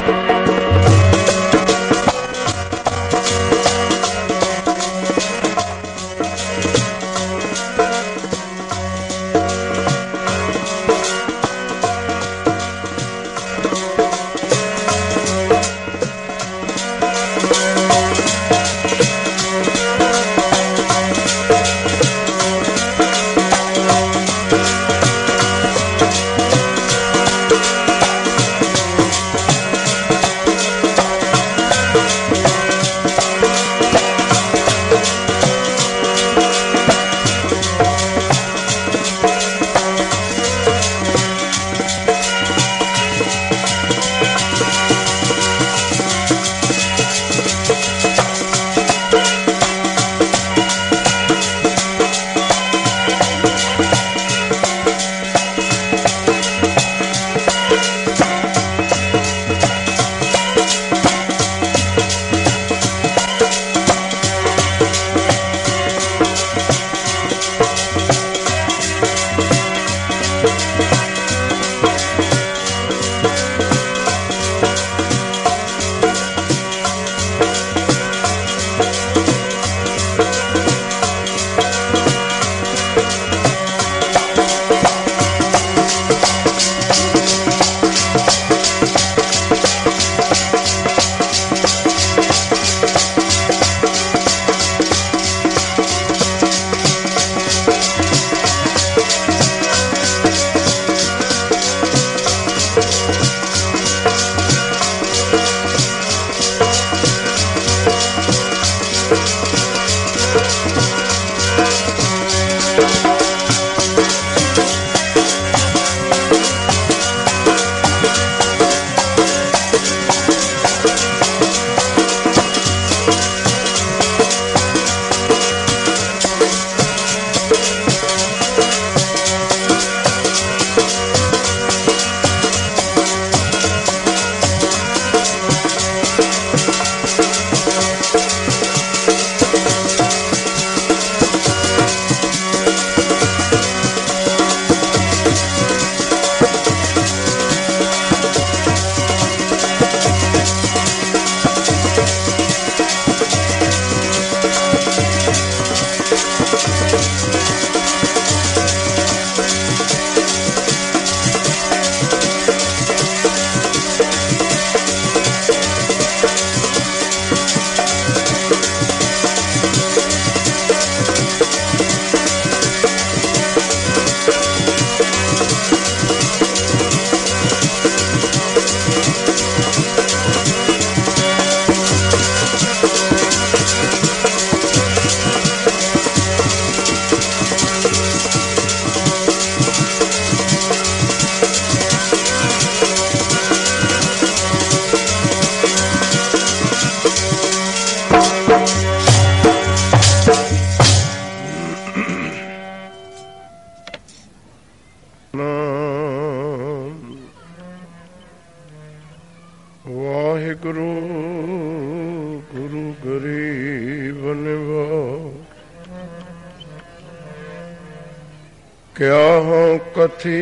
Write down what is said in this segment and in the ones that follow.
क्या हो कथी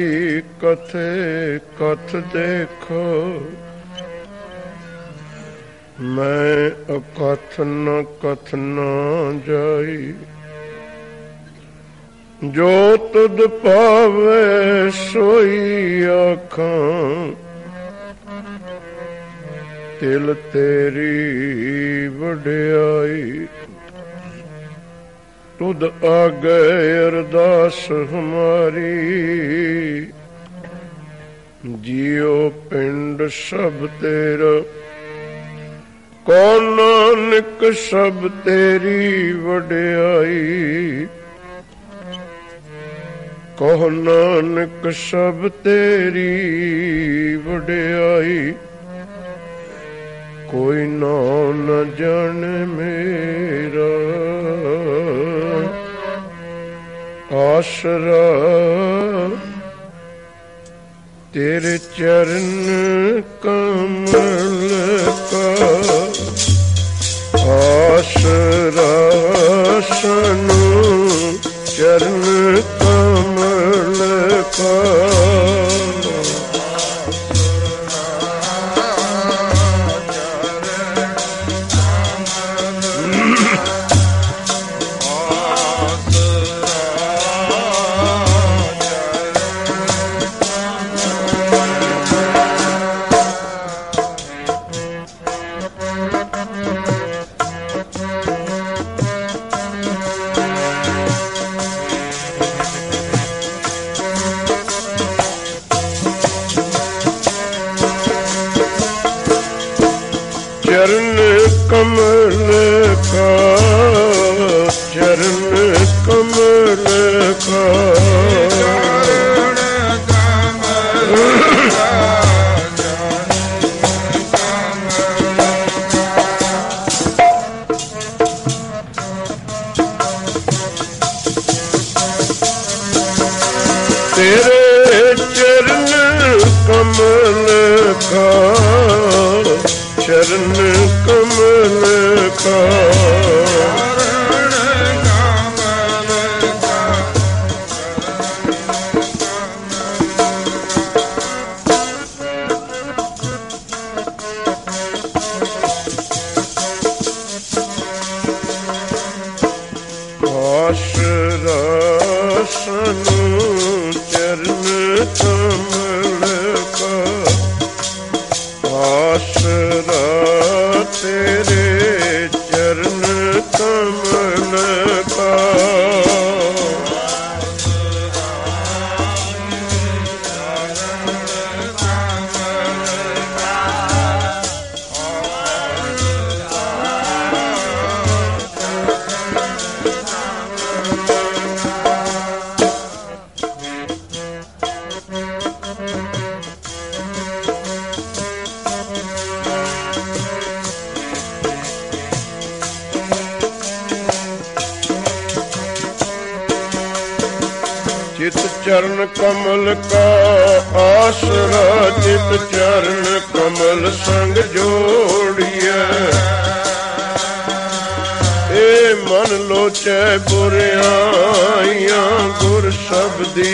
कथे कथ देखो, मैं अकथ न कथ न जाई। जो तुद पावे सोई आखां, तिल तेरी वड्याई। तुद आगे अरदास हमारी, जियो पिंड सब तेरा। कौन नानक सब तेरी वड्याई। कहो नानक सब तेरी वड्याई। कोई नाम न जाने मेरा, आसरा तेरे चरण कमल का। आसरा सनु चरण कमल का। चरण कमल का, चरण कमल का, तेरे चरण कमल का, चरण कमल का, आसरा सनु चरण कमल का, आसरा तेरे चरण कमल का, चित चरण कमल का आसरा, चित चरण कमल संग जोड़िए, ए मन लोचै बुराइयां गुर शब्दी,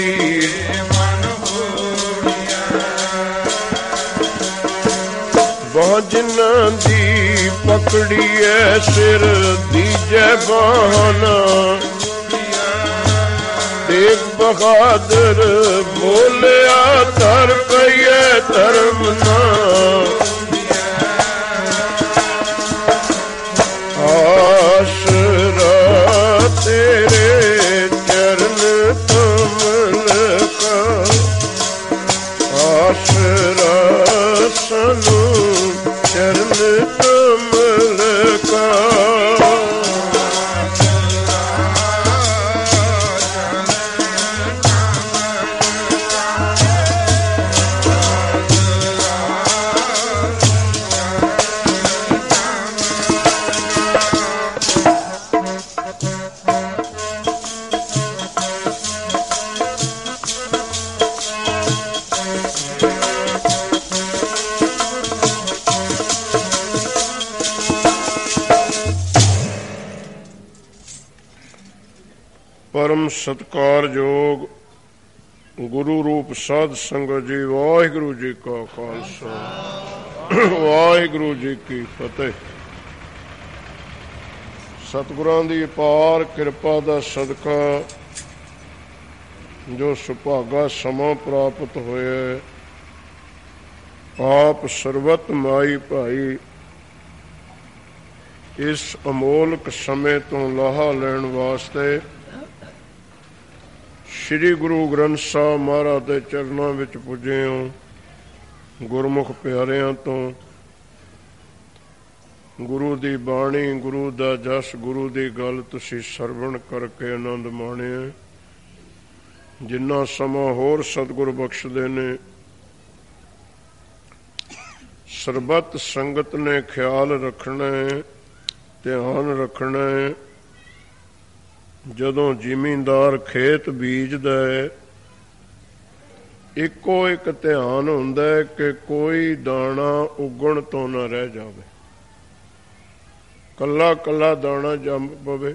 बहुत जिन्हां दी पकड़िए सिर दीजै बहाना, एक बहादुर बोलिया धर पईए धर्म ना, आसरा तेरे चरण कमल का, आसरा सनु चरण कमल का, परम सत्कारयोग गुरु रूप साध संगत जी, वाहिगुरु जी का खालसा, वाहिगुरु जी की फतेह। सतगुरां दी अपार किरपा दा सदका जो सुभागा समा प्राप्त होया, आप सरबत माई भाई इस अमोलक समय तो लाहा लैण वास्ते श्री गुरु ग्रंथ साहब महाराज के चरणों में पुजे हो। गुरमुख प्यारियां तो गुरु दी बाणी, गुरु दा जस, गुरु दी गल तुसी सरवण करके आनंद माणे। जिन्ना समा होर सतगुर बख्शदे ने, सरबत संगत ने ख्याल रखना है, ध्यान रखना है। जदों जिमींदार खेत बीजदा है, इको एक ध्यान हुंदा है कि कोई दाना उगण तो ना रह जावे, कला कला दाना जम पवे।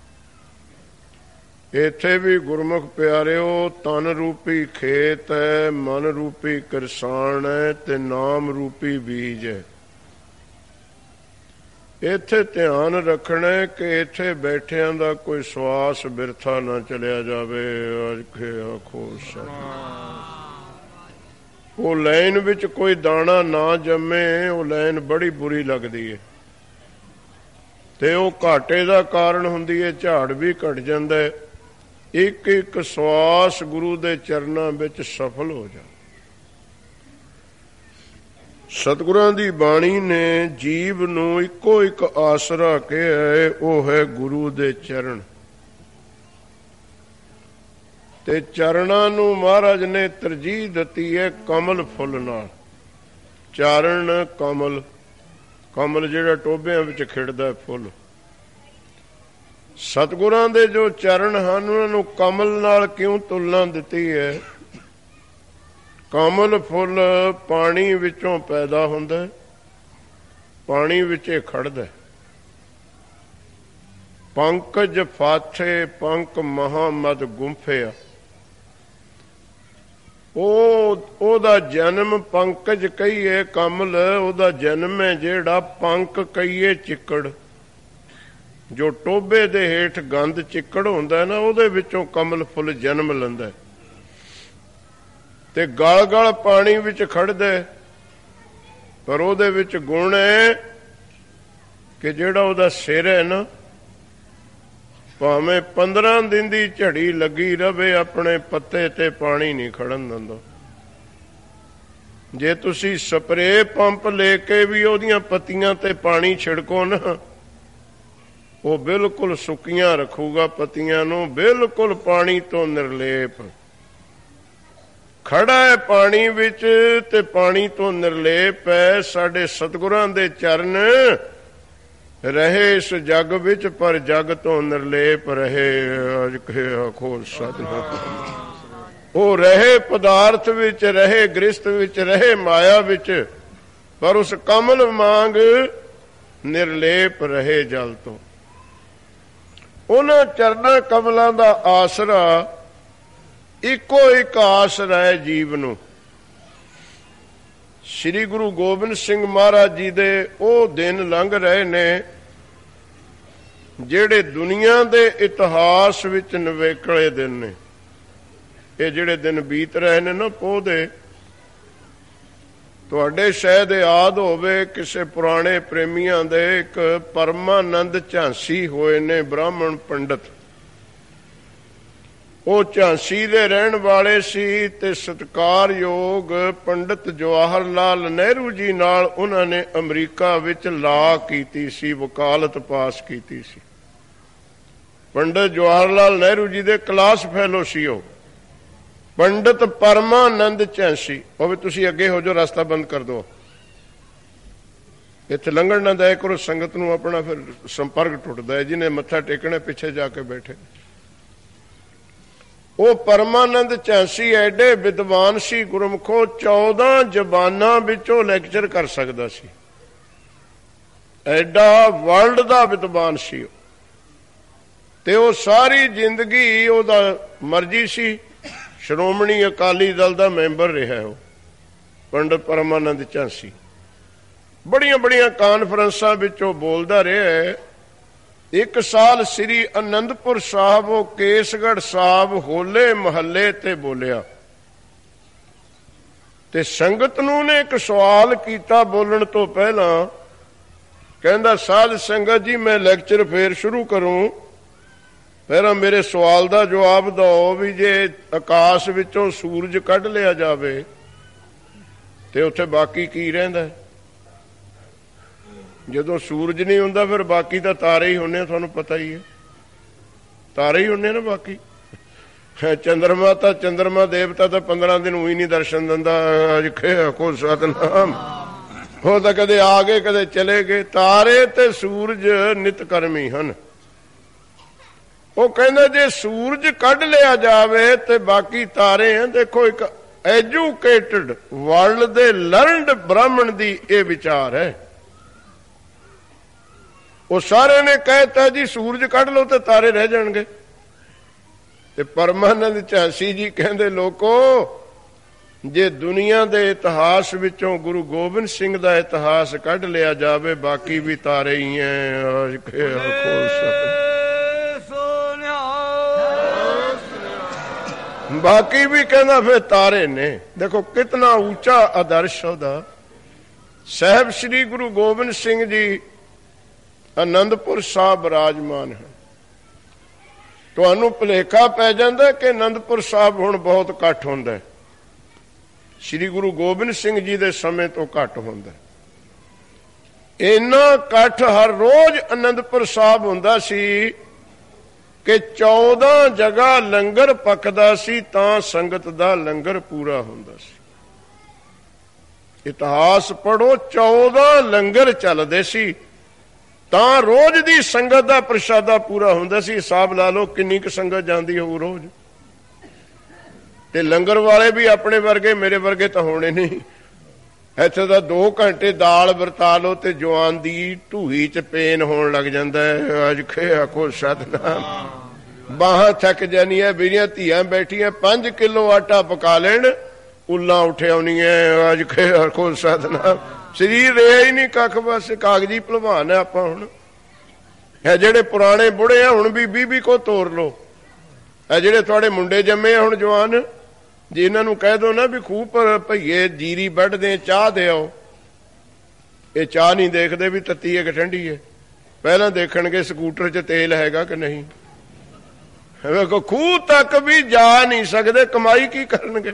इत्थे भी गुरमुख प्यारिओ तन रूपी खेत है, मन रूपी किरसान है ते नाम रूपी बीज है। इत्थे ध्यान रखना है कि इत्थे बैठियां दा कोई श्वास बिरथा ना चलिया जावे। आखो वो लाइन विच कोई दाना ना जमे, वो लाइन बड़ी बुरी लगदी है ते वो घाटे दा कारण हुंदी है, झाड़ भी घट जांदा है। एक एक श्वास गुरु दे चरनां विच सफल हो जा। ਸਤਿਗੁਰਾਂ ਦੀ ਬਾਣੀ ਨੇ ਜੀਵ ਨੂੰ ਇੱਕੋ ਇੱਕ ਆਸਰਾ ਕਿਹਾ, ਉਹ ਹੈ ਗੁਰੂ ਦੇ ਚਰਨ। ਤੇ ਚਰਨਾਂ ਨੂੰ ਮਹਾਰਾਜ ਨੇ ਤਰਜੀਹ ਦਿੱਤੀ ਹੈ ਕਮਲ ਫੁੱਲ ਨਾਲ। ਚਰਨ ਕਮਲ, ਕਮਲ ਜਿਹੜਾ ਟੋਭਿਆਂ ਵਿੱਚ ਖਿੜਦਾ ਫੁੱਲ। ਸਤਿਗੁਰਾਂ ਦੇ ਜੋ ਚਰਨ ਹਨ ਉਹਨਾਂ ਨੂੰ ਕਮਲ ਨਾਲ ਕਿਉਂ ਤੁਲਨਾ ਦਿੱਤੀ ਹੈ? ਕਮਲ ਫੁੱਲ ਪਾਣੀ ਵਿੱਚੋਂ ਪੈਦਾ ਹੁੰਦਾ, ਪਾਣੀ ਵਿੱਚ ਖੜਦਾ। ਪੰਕਜ ਫਾਥੇ ਪੰਕ ਮਹਾਮਦ ਗੁੰਫਿਆ, ਉਹਦਾ ਜਨਮ ਪੰਕਜ ਕਹੀਏ ਕਮਲ, ਉਹਦਾ ਜਨਮ ਹੈ ਜਿਹੜਾ ਪੰਕ ਕਹੀਏ ਚਿੱਕੜ। ਜੋ ਟੋਭੇ ਦੇ ਹੇਠ ਗੰਦ ਚਿੱਕੜ ਹੁੰਦਾ ਨਾ, ਉਹਦੇ ਵਿੱਚੋਂ ਕਮਲ ਫੁੱਲ ਜਨਮ ਲੈਂਦਾ ਤੇ ਗਲ ਗਲ ਪਾਣੀ ਵਿੱਚ ਖੜਦਾ। ਪਰ ਉਹਦੇ ਵਿੱਚ ਗੁਣ ਹੈ ਕਿ ਜਿਹੜਾ ਉਹਦਾ ਸਿਰ ਹੈ ਨਾ, ਭਾਵੇਂ 15 ਦਿਨ ਦੀ ਝੜੀ ਲੱਗੀ ਰਵੇ, ਆਪਣੇ ਪੱਤੇ ਤੇ ਪਾਣੀ ਨਹੀਂ ਖੜਨ ਦਿੰਦਾ। ਜੇ ਤੁਸੀਂ ਸਪਰੇ ਪੰਪ ਲੈ ਕੇ ਵੀ ਉਹਦੀਆਂ ਪੱਤੀਆਂ ਤੇ ਪਾਣੀ ਛਿੜਕੋ ਨਾ, ਉਹ ਬਿਲਕੁਲ ਸੁੱਕੀਆਂ ਰੱਖੂਗਾ ਪੱਤੀਆਂ ਨੂੰ, ਬਿਲਕੁਲ ਪਾਣੀ ਤੋਂ ਨਿਰਲੇਪ। ਖੜਾ ਹੈ ਪਾਣੀ ਵਿੱਚ ਤੇ ਪਾਣੀ ਤੋਂ ਨਿਰਲੇਪ ਹੈ। ਸਾਡੇ ਸਤਿਗੁਰਾਂ ਦੇ ਚਰਨ ਰਹੇ ਇਸ ਜੱਗ ਵਿੱਚ, ਪਰ ਜੱਗ ਤੋਂ ਨਿਰਲੇਪ ਰਹੇ। ਅਜ ਕੇ ਆਖੋ ਸਤਿਨਾਮ। ਉਹ ਰਹੇ ਪਦਾਰਥ ਵਿੱਚ, ਰਹੇ ਗ੍ਰਸਤ ਵਿੱਚ, ਰਹੇ ਮਾਇਆ ਵਿੱਚ, ਪਰ ਉਸ ਕਮਲ ਵਾਂਗ ਨਿਰਲੇਪ ਰਹੇ ਜਲ ਤੋਂ। ਉਹਨਾਂ ਚਰਨਾਂ ਕਮਲਾਂ ਦਾ ਆਸਰਾ ਇੱਕੋ ਇੱਕ ਆਸਰਾ ਹੈ ਜੀਵ ਨੂੰ। ਸ੍ਰੀ ਗੁਰੂ ਗੋਬਿੰਦ ਸਿੰਘ ਮਹਾਰਾਜ ਜੀ ਦੇ ਉਹ ਦਿਨ ਲੰਘ ਰਹੇ ਨੇ ਜਿਹੜੇ ਦੁਨੀਆ ਦੇ ਇਤਿਹਾਸ ਵਿੱਚ ਨਿਵੇਕਲੇ ਦਿਨ ਨੇ। ਇਹ ਜਿਹੜੇ ਦਿਨ ਬੀਤ ਰਹੇ ਨੇ ਨਾ ਪੋਹ ਦੇ, ਤੁਹਾਡੇ ਸ਼ਾਇਦ ਯਾਦ ਹੋਵੇ ਕਿਸੇ ਪੁਰਾਣੇ ਪ੍ਰੇਮੀਆਂ ਦੇ ਇੱਕ ਪਰਮਾਨੰਦ ਝਾਂਸੀ ਹੋਏ ਨੇ ਬ੍ਰਾਹਮਣ ਪੰਡਤ। ਉਹ ਝਾਂਸੀ ਦੇ ਰਹਿਣ ਵਾਲੇ ਸੀ ਤੇ ਸਤਿਕਾਰਯੋਗ ਪੰਡਿਤ ਜਵਾਹਰ ਲਾਲ ਨਹਿਰੂ ਜੀ ਨਾਲ ਉਹਨਾਂ ਨੇ ਅਮਰੀਕਾ ਵਿੱਚ ਲਾ ਕੀਤੀ ਸੀ, ਵਕਾਲਤ ਪਾਸ ਕੀਤੀ ਸੀ। ਪੰਡਿਤ ਜਵਾਹਰ ਲਾਲ ਨਹਿਰੂ ਜੀ ਦੇ ਕਲਾਸ ਫੈਲੋ ਸੀ ਉਹ ਪੰਡਿਤ ਪਰਮਾਨੰਦ ਝਾਂਸੀ। ਉਹ ਵੀ ਤੁਸੀਂ ਅੱਗੇ ਹੋ ਜਾਓ, ਰਸਤਾ ਬੰਦ ਕਰ ਦਿਓ, ਇੱਥੇ ਲੰਘਣ ਨਾ ਦਿਆ ਕਰੋ ਸੰਗਤ ਨੂੰ, ਆਪਣਾ ਫਿਰ ਸੰਪਰਕ ਟੁੱਟਦਾ ਹੈ। ਜਿਹਨੇ ਮੱਥਾ ਟੇਕਣਾ ਪਿੱਛੇ ਜਾ ਕੇ ਬੈਠੇ। ਉਹ ਪਰਮਾਨੰਦ ਝਾਂਸੀ ਐਡੇ ਵਿਦਵਾਨ ਸੀ ਗੁਰਮੁਖੋ, 14 ਜ਼ਬਾਨਾਂ ਵਿੱਚੋਂ ਲੈਕਚਰ ਕਰ ਸਕਦਾ ਸੀ। ਐਡਾ ਵਰਲਡ ਦਾ ਵਿਦਵਾਨ ਸੀ ਉਹ। ਤੇ ਉਹ ਸਾਰੀ ਜ਼ਿੰਦਗੀ ਉਹਦਾ ਮਰਜ਼ੀ ਸੀ, ਸ਼੍ਰੋਮਣੀ ਅਕਾਲੀ ਦਲ ਦਾ ਮੈਂਬਰ ਰਿਹਾ ਉਹ ਪੰਡਿਤ ਪਰਮਾਨੰਦ ਝਾਂਸੀ। ਬੜੀਆਂ ਬੜੀਆਂ ਕਾਨਫਰੰਸਾਂ ਵਿੱਚ ਉਹ ਬੋਲਦਾ ਰਿਹਾ। ਇੱਕ ਸਾਲ ਸ੍ਰੀ ਅਨੰਦਪੁਰ ਸਾਹਿਬ ਉਹ ਕੇਸਗੜ੍ਹ ਸਾਹਿਬ ਹੋਲੇ ਮਹੱਲੇ ਤੇ ਬੋਲਿਆ ਤੇ ਸੰਗਤ ਨੂੰ ਨੇ ਇੱਕ ਸਵਾਲ ਕੀਤਾ ਬੋਲਣ ਤੋਂ ਪਹਿਲਾਂ। ਕਹਿੰਦਾ ਸਾਧ ਸੰਗਤ ਜੀ ਮੈਂ ਲੈਕਚਰ ਫੇਰ ਸ਼ੁਰੂ ਕਰੂੰ, ਪਹਿਲਾਂ ਮੇਰੇ ਸਵਾਲ ਦਾ ਜਵਾਬ ਦਿਓ ਵੀ ਜੇ ਆਕਾਸ਼ ਵਿੱਚੋਂ ਸੂਰਜ ਕੱਢ ਲਿਆ ਜਾਵੇ ਤੇ ਉੱਥੇ ਬਾਕੀ ਕੀ ਰਹਿੰਦਾ? ਜਦੋਂ ਸੂਰਜ ਨਹੀਂ ਹੁੰਦਾ ਫਿਰ ਬਾਕੀ ਤਾਂ ਤਾਰੇ ਹੀ ਹੁੰਦੇ, ਤੁਹਾਨੂੰ ਪਤਾ ਹੀ ਹੈ, ਤਾਰੇ ਹੀ ਹੁੰਦੇ ਨਾ ਬਾਕੀ। ਚੰਦਰਮਾ ਤਾਂ ਚੰਦਰਮਾ ਦੇਵਤਾ ਤਾਂ 15 ਦਿਨ ਉਹੀ ਨਹੀਂ ਦਰਸ਼ਨ ਦਿੰਦਾ। ਅੱਜ ਕੋ ਸਤਨਾਮ, ਉਹ ਤਾਂ ਕਦੇ ਆ ਗਏ ਕਦੇ ਚਲੇ ਗਏ। ਤਾਰੇ ਤੇ ਸੂਰਜ ਨਿਤ ਕਰਮੀ ਹਨ। ਉਹ ਕਹਿੰਦਾ ਜੇ ਸੂਰਜ ਕੱਢ ਲਿਆ ਜਾਵੇ ਤੇ ਬਾਕੀ ਤਾਰੇ ਆ। ਦੇਖੋ ਇੱਕ ਐਜੂਕੇਟਡ ਵਰਲਡ ਦੇ ਲਰਨਡ ਬ੍ਰਾਹਮਣ ਦੀ ਇਹ ਵਿਚਾਰ ਹੈ। ਉਹ ਸਾਰਿਆਂ ਨੇ ਕਹਿਤਾ ਜੀ ਸੂਰਜ ਕੱਢ ਲਓ ਤੇ ਤਾਰੇ ਰਹਿ ਜਾਣਗੇ। ਤੇ ਪਰਮਾਨੰਦ ਝਾਂਸੀ ਜੀ ਕਹਿੰਦੇ ਲੋਕੋ, ਜੇ ਦੁਨੀਆ ਦੇ ਇਤਿਹਾਸ ਵਿੱਚੋਂ ਗੁਰੂ ਗੋਬਿੰਦ ਸਿੰਘ ਦਾ ਇਤਿਹਾਸ ਕੱਢ ਲਿਆ ਜਾਵੇ ਬਾਕੀ ਵੀ ਤਾਰੇ ਹੀ ਐ। ਬਾਕੀ ਵੀ ਕਹਿੰਦਾ ਫਿਰ ਤਾਰੇ ਨੇ। ਦੇਖੋ ਕਿਤਨਾ ਉੱਚਾ ਆਦਰਸ਼ ਉਹਦਾ। ਸਾਹਿਬ ਸ੍ਰੀ ਗੁਰੂ ਗੋਬਿੰਦ ਸਿੰਘ ਜੀ ਅਨੰਦਪੁਰ ਸਾਹਿਬ ਬਿਰਾਜਮਾਨ ਹੈ। ਤੁਹਾਨੂੰ ਭੁਲੇਖਾ ਪੈ ਜਾਂਦਾ ਕਿ ਅਨੰਦਪੁਰ ਸਾਹਿਬ ਹੁਣ ਬਹੁਤ ਇਕੱਠ ਹੁੰਦਾ ਹੈ। ਸ੍ਰੀ ਗੁਰੂ ਗੋਬਿੰਦ ਸਿੰਘ ਜੀ ਦੇ ਸਮੇਂ ਤੋਂ ਘੱਟ ਹੁੰਦਾ। ਇੰਨਾ ਇਕੱਠ ਹਰ ਰੋਜ਼ ਅਨੰਦਪੁਰ ਸਾਹਿਬ ਹੁੰਦਾ ਸੀ ਕਿ 14 ਜਗ੍ਹਾ ਲੰਗਰ ਪੱਕਦਾ ਸੀ ਤਾਂ ਸੰਗਤ ਦਾ ਲੰਗਰ ਪੂਰਾ ਹੁੰਦਾ ਸੀ। ਇਤਿਹਾਸ ਪੜ੍ਹੋ, 14 ਲੰਗਰ ਚੱਲਦੇ ਸੀ ਤਾਂ ਰੋਜ਼ ਦੀ ਸੰਗਤ ਦਾ ਪ੍ਰਸ਼ਾਦਾ ਪੂਰਾ ਹੁੰਦਾ ਸੀ। ਹਿਸਾਬ ਲਾ ਲਓ ਕਿੰਨੀ ਕੁ ਸੰਗਤ ਜਾਂਦੀ ਹੋਊ ਰੋਜ਼। ਤੇ ਲੰਗਰ ਵਾਲੇ ਵੀ ਆਪਣੇ ਵਰਗੇ ਮੇਰੇ ਵਰਗੇ ਤਾਂ ਹੋਣੇ ਨਹੀਂ। ਇੱਥੇ ਤਾਂ 2 ਘੰਟੇ ਦਾਲ ਵਰਤਾ ਲਓ ਤੇ ਜਵਾਨ ਦੀ ਢੂਹੀ 'ਚ ਪੇਨ ਹੋਣ ਲੱਗ ਜਾਂਦਾ ਹੈ। ਅੱਜ ਖੇ ਆਖੋ ਸਤਨਾਮ, ਬਾਹਾਂ ਥੱਕ ਜਾਣੀਆਂ। ਮੇਰੀਆਂ ਧੀਆਂ ਬੈਠੀਆਂ 5 ਕਿਲੋ ਆਟਾ ਪਕਾ ਲੈਣ, ਉੱਲਾਂ ਉੱਠ ਆਉਣੀਆਂ। ਅੱਜ ਖੇ ਆਖੋ ਸਤਨਾਮ, ਸਰੀਰ ਰਿਹਾ ਹੀ ਨਹੀਂ ਕੱਖ, ਬਸ ਕਾਗਜੀ ਭਲਵਾਨ ਹੈ ਆਪਾਂ। ਹੁਣ ਇਹ ਜਿਹੜੇ ਪੁਰਾਣੇ ਬੁੜੇ ਆ ਹੁਣ ਵੀ 20 ਕੋ ਤੋਰ ਲਓ। ਇਹ ਜਿਹੜੇ ਤੁਹਾਡੇ ਮੁੰਡੇ ਜੰਮੇ ਆ ਹੁਣ ਜਵਾਨ, ਜੇ ਇਹਨਾਂ ਨੂੰ ਕਹਿ ਦੋ ਨਾ ਵੀ ਖੂਹ ਪਰ ਭਈਏ ਜੀਰੀ ਵੱਢਦੇ ਚਾਹ ਦਿਓ, ਇਹ ਚਾਹ ਨਹੀਂ ਦੇਖਦੇ ਵੀ ਤੱਤੀ ਹੈ ਕਿ ਠੰਡੀ ਹੈ। ਪਹਿਲਾਂ ਦੇਖਣਗੇ ਸਕੂਟਰ 'ਚ ਤੇਲ ਹੈਗਾ ਕਿ ਨਹੀਂ। ਵੇਖੋ ਖੂਹ ਤੱਕ ਵੀ ਜਾ ਨਹੀਂ ਸਕਦੇ, ਕਮਾਈ ਕੀ ਕਰਨਗੇ।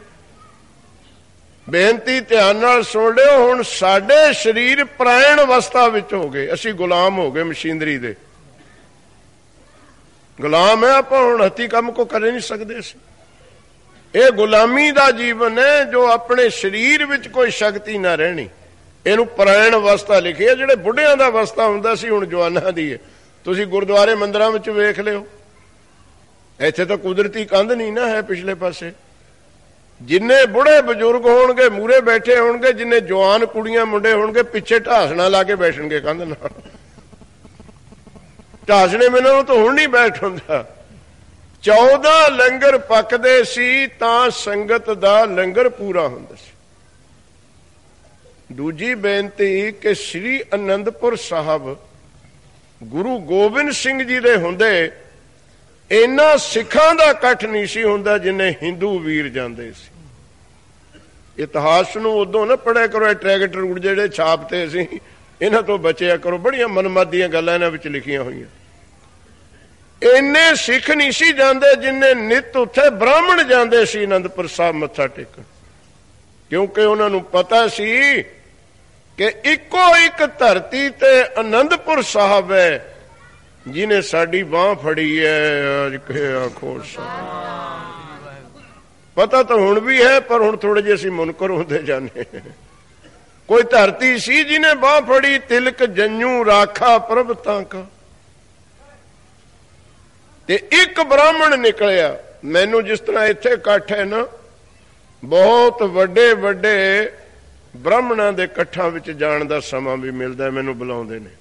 ਬੇਨਤੀ ਧਿਆਨ ਨਾਲ ਸੁਣ ਲਿਓ। ਹੁਣ ਸਾਡੇ ਸਰੀਰ ਪ੍ਰਾਇਣ ਅਵਸਥਾ ਵਿੱਚ ਹੋ ਗਏ, ਅਸੀਂ ਗੁਲਾਮ ਹੋ ਗਏ ਮਸ਼ੀਨਰੀ ਦੇ। ਗੁਲਾਮ ਹੈ ਆਪਾਂ, ਹੁਣ ਹੱਥੀਂ ਕੰਮ ਕੋ ਕਰ ਨਹੀਂ ਸਕਦੇ ਅਸੀਂ। ਇਹ ਗੁਲਾਮੀ ਦਾ ਜੀਵਨ ਹੈ ਜੋ ਆਪਣੇ ਸਰੀਰ ਵਿੱਚ ਕੋਈ ਸ਼ਕਤੀ ਨਾ ਰਹਿਣੀ। ਇਹਨੂੰ ਪ੍ਰਾਇਣ ਅਵਸਥਾ ਲਿਖੀ ਹੈ। ਜਿਹੜੇ ਬੁੱਢਿਆਂ ਦਾ ਅਵਸਥਾ ਹੁੰਦਾ ਸੀ ਹੁਣ ਜਵਾਨਾਂ ਦੀ ਹੈ। ਤੁਸੀਂ ਗੁਰਦੁਆਰੇ ਮੰਦਿਰਾਂ ਵਿੱਚ ਵੇਖ ਲਿਓ, ਇੱਥੇ ਤਾਂ ਕੁਦਰਤੀ ਕੰਧ ਨਹੀਂ ਨਾ ਹੈ ਪਿਛਲੇ ਪਾਸੇ। ਜਿੰਨੇ ਬੁੜੇ ਬਜ਼ੁਰਗ ਹੋਣਗੇ ਮੂਹਰੇ ਬੈਠੇ ਹੋਣਗੇ, ਜਿੰਨੇ ਜਵਾਨ ਕੁੜੀਆਂ ਮੁੰਡੇ ਹੋਣਗੇ ਪਿੱਛੇ ਢਾਸਣਾ ਲਾ ਕੇ ਬੈਠਣਗੇ ਕੰਧ ਨਾਲ। ਢਾਸਣੇ ਮੈਨੂੰ ਤਾਂ ਹੁਣ ਨਹੀਂ ਬੈਠ ਹੁੰਦਾ। 14 ਲੰਗਰ ਪੱਕਦੇ ਸੀ ਤਾਂ ਸੰਗਤ ਦਾ ਲੰਗਰ ਪੂਰਾ ਹੁੰਦਾ ਸੀ। ਦੂਜੀ ਬੇਨਤੀ ਕਿ ਸ੍ਰੀ ਅਨੰਦਪੁਰ ਸਾਹਿਬ ਗੁਰੂ ਗੋਬਿੰਦ ਸਿੰਘ ਜੀ ਦੇ ਹੁੰਦੇ ਇੰਨਾ ਸਿੱਖਾਂ ਦਾ ਇਕੱਠ ਨਹੀਂ ਸੀ ਹੁੰਦਾ ਜਿੰਨੇ ਹਿੰਦੂ ਵੀਰ ਜਾਂਦੇ ਸੀ। ਇਤਿਹਾਸ ਨੂੰ ਉਦੋਂ ਨਾ ਪੜ੍ਹਿਆ ਕਰੋ। ਇਹ ਟਰੈਕਟਰ ਰੂਟ ਜਿਹੜੇ ਛਾਪਤੇ ਸੀ ਇਹਨਾਂ ਤੋਂ ਬਚਿਆ ਕਰੋ। ਬੜੀਆਂ ਮਨਮਤ ਦੀਆਂ ਗੱਲਾਂ ਇਹਨਾਂ ਵਿੱਚ ਲਿਖੀਆਂ ਹੋਈਆਂ। ਇੰਨੇ ਸਿੱਖ ਨਹੀਂ ਸੀ ਜਾਂਦੇ ਜਿੰਨੇ ਨਿੱਤ ਉੱਥੇ ਬ੍ਰਾਹਮਣ ਜਾਂਦੇ ਸੀ ਅਨੰਦਪੁਰ ਸਾਹਿਬ ਮੱਥਾ ਟੇਕਣ, ਕਿਉਂਕਿ ਉਹਨਾਂ ਨੂੰ ਪਤਾ ਸੀ ਕਿ ਇੱਕੋ ਇੱਕ ਧਰਤੀ ਤੇ ਅਨੰਦਪੁਰ ਸਾਹਿਬ ਹੈ ਜਿਹਨੇ ਸਾਡੀ ਬਾਂਹ ਫੜੀ ਹੈ। ਅੱਜ ਆਖੋ ਪਤਾ ਤਾਂ ਹੁਣ ਵੀ ਹੈ, ਪਰ ਹੁਣ ਥੋੜੇ ਜਿਹੇ ਅਸੀਂ ਮੁਨਕਰ ਹੁੰਦੇ ਜਾਂਦੇ। ਕੋਈ ਧਰਤੀ ਸੀ ਜਿਹਨੇ ਬਾਂਹ ਫੜੀ, ਤਿਲਕ ਜੰਨੂ ਰਾਖਾ ਪ੍ਰਭ ਤਾਂ ਕਾ। ਤੇ ਇੱਕ ਬ੍ਰਾਹਮਣ ਨਿਕਲਿਆ। ਮੈਨੂੰ ਜਿਸ ਤਰ੍ਹਾਂ ਇੱਥੇ ਇਕੱਠ ਹੈ ਨਾ, ਬਹੁਤ ਵੱਡੇ ਵੱਡੇ ਬ੍ਰਾਹਮਣਾਂ ਦੇ ਇਕੱਠਾਂ ਵਿੱਚ ਜਾਣ ਦਾ ਸਮਾਂ ਵੀ ਮਿਲਦਾ। ਮੈਨੂੰ ਬੁਲਾਉਂਦੇ ਨੇ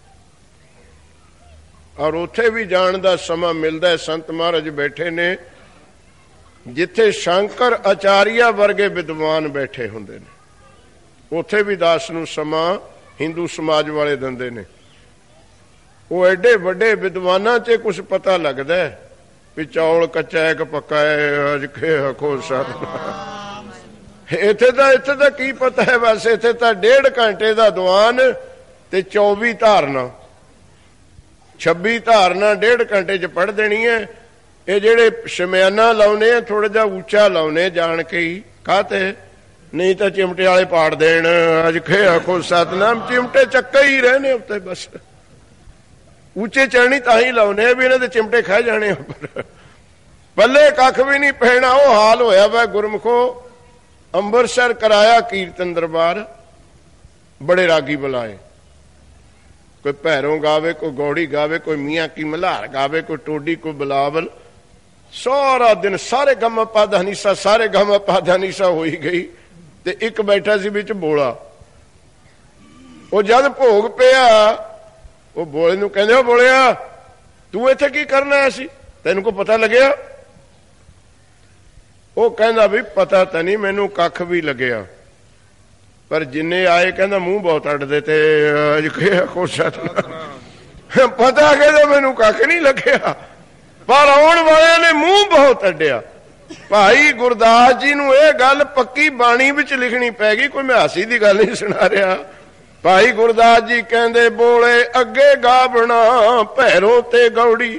ਔਰ ਉੱਥੇ ਵੀ ਜਾਣ ਦਾ ਸਮਾਂ ਮਿਲਦਾ। ਸੰਤ ਮਹਾਰਾਜ ਬੈਠੇ ਨੇ ਜਿੱਥੇ ਸ਼ੰਕਰ ਆਚਾਰੀਆ ਵਰਗੇ ਵਿਦਵਾਨ ਬੈਠੇ ਹੁੰਦੇ ਨੇ, ਉੱਥੇ ਵੀ ਦਾਸ ਨੂੰ ਸਮਾਂ ਹਿੰਦੂ ਸਮਾਜ ਵਾਲੇ ਦਿੰਦੇ ਨੇ। ਉਹ ਐਡੇ ਵੱਡੇ ਵਿਦਵਾਨਾਂ 'ਚ ਕੁਛ ਪਤਾ ਲੱਗਦਾ ਵੀ ਚੌਲ ਕੱਚਾ ਹੈ ਕਿ ਪੱਕਾ ਹੈ। ਅੱਜ ਆਖੋ ਸਤਿਨਾਮ। ਇੱਥੇ ਤਾਂ ਕੀ ਪਤਾ ਹੈ, ਬਸ ਇੱਥੇ ਤਾਂ 1.5 ਘੰਟੇ ਦਾ ਦੀਵਾਨ ਤੇ 24 ਧਾਰਨਾ, 26 ਧਾਰਨਾ 1.5 ਘੰਟੇ 'ਚ ਪੜ੍ਹ ਦੇਣੀ ਹੈ। ਇਹ ਜਿਹੜੇ ਸ਼ਮਿਆਨਾ ਲਾਉਨੇ ਆ ਥੋੜਾ ਜਿਹਾ ਉੱਚਾ ਲਾਉਨੇ ਜਾਣ ਕੇ ਹੀ, ਕਾਹਤੇ ਨਹੀਂ ਤਾਂ ਚਿਮਟੇ ਵਾਲੇ ਪਾੜ ਦੇਣ। ਅੱਜ ਆਖੋ ਸਤਿਨਾਮ। ਚਿਮਟੇ ਚੱਕੇ ਹੀ ਰਹਿਣੇ ਉੱਤੇ, ਬਸ ਉੱਚੇ ਚੜ੍ਹਨੀ ਤਾਂ ਹੀ ਲਾਉਨੇ ਵੀ ਇਹਨਾਂ ਦੇ ਚਿਮਟੇ ਖਾ ਜਾਣੇ ਉੱਪਰ, ਪੱਲੇ ਕੱਖ ਵੀ ਨਹੀਂ ਪੈਣਾ। ਉਹ ਹਾਲ ਹੋਇਆ ਵਾ ਗੁਰਮੁਖੋ। ਅੰਮ੍ਰਿਤਸਰ ਕਰਾਇਆ ਕੀਰਤਨ ਦਰਬਾਰ, ਬੜੇ ਰਾਗੀ ਬੁਲਾਏ। ਕੋਈ ਭੈਰੋਂ ਗਾਵੇ, ਕੋਈ ਗੌੜੀ ਗਾਵੇ, ਕੋਈ ਮੀਆਂ ਕੀ ਮਲਹਾਰ ਗਾਵੇ, ਕੋਈ ਟੋਡੀ, ਕੋਈ ਬਿਲਾਵਲ। ਸਾਰਾ ਦਿਨ ਸਾਰੇ ਗਮ ਪਾਧਾ ਨੀਸਾ, ਸਾਰੇ ਗਮ ਪਾਧਾ ਨੀਸਾ ਹੋਈ ਗਈ। ਤੇ ਇੱਕ ਬੈਠਾ ਸੀ ਵਿੱਚ ਬੋਲਾ। ਉਹ ਜਦ ਭੋਗ ਪਿਆ, ਉਹ ਬੋਲੇ ਨੂੰ ਕਹਿੰਦੇ, ਉਹ ਬੋਲਿਆ ਤੂੰ ਇੱਥੇ ਕੀ ਕਰਨ ਆਇਆ ਸੀ, ਤੈਨੂੰ ਕੋਈ ਪਤਾ ਲੱਗਿਆ? ਉਹ ਕਹਿੰਦਾ ਵੀ ਪਤਾ ਤਾਂ ਨਹੀਂ ਮੈਨੂੰ, ਕੱਖ ਵੀ ਲੱਗਿਆ, ਪਰ ਜਿੰਨੇ ਆਏ ਕਹਿੰਦਾ ਮੂੰਹ ਬਹੁਤ ਅੱਡਦੇ ਤੇ ਪਤਾ ਕਹਿੰਦਾ ਮੈਨੂੰ ਕੱਖ ਨਹੀਂ ਲੱਗਿਆ, ਪਰ ਆਉਣ ਵਾਲਿਆਂ ਨੇ ਮੂੰਹ ਬਹੁਤ ਅੱਡਿਆ। ਭਾਈ ਗੁਰਦਾਸ ਜੀ ਨੂੰ ਇਹ ਗੱਲ ਪੱਕੀ ਬਾਣੀ ਵਿੱਚ ਲਿਖਣੀ ਪੈ ਗਈ, ਕੋਈ ਮੈਂ ਹਾਸੀ ਦੀ ਗੱਲ ਨਹੀਂ ਸੁਣਾ ਰਿਹਾ। ਭਾਈ ਗੁਰਦਾਸ ਜੀ ਕਹਿੰਦੇ ਬੋਲੇ ਅੱਗੇ ਗਾਵਣਾ ਭੈਰੋ ਤੇ ਗੌੜੀ।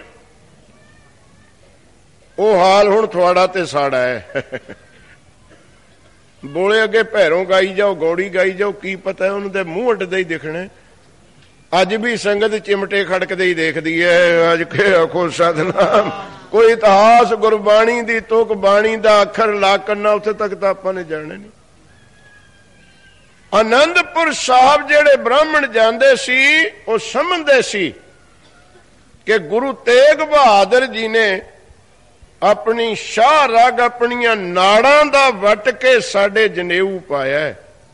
ਉਹ ਹਾਲ ਹੁਣ ਤੁਹਾਡਾ ਤੇ ਸਾਡਾ ਹੈ। ਬੋਲੇ ਅੱਗੇ ਭੈਰੋਂ ਗਾਈ ਜਾਓ, ਗੌੜੀ ਗਾਈ ਜਾਓ, ਕੀ ਪਤਾ ਉਹਨੂੰ ਤੇ ਮੂੰਹ ਅੱਡਦੇ ਹੀ ਦਿਖਣੇ। ਅੱਜ ਵੀ ਸੰਗਤ ਚਿਮਟੇ ਖੜਕਦੇ ਹੀ ਦੇਖਦੀ ਹੈ। ਅੱਜ ਕੇ ਆਖੋ ਸਤਿਨਾਮ। ਕੋਈ ਇਤਿਹਾਸ ਗੁਰਬਾਣੀ ਦੀ ਤੁਕ, ਬਾਣੀ ਦਾ ਅੱਖਰ ਲਾ ਕਰਨਾ, ਉੱਥੇ ਤੱਕ ਤਾਂ ਆਪਾਂ ਨੇ ਜਾਣਨਾ ਨਹੀਂ। ਆਨੰਦਪੁਰ ਸਾਹਿਬ ਜਿਹੜੇ ਬ੍ਰਾਹਮਣ ਜਾਂਦੇ ਸੀ ਉਹ ਸਮਝਦੇ ਸੀ ਕਿ ਗੁਰੂ ਤੇਗ ਬਹਾਦਰ ਜੀ ਨੇ ਆਪਣੀ ਸ਼ਾਹ ਰਗ, ਆਪਣੀਆਂ ਨਾੜਾਂ ਦਾ ਵੱਟ ਕੇ ਸਾਡੇ ਜਨੇਊ ਪਾਇਆ,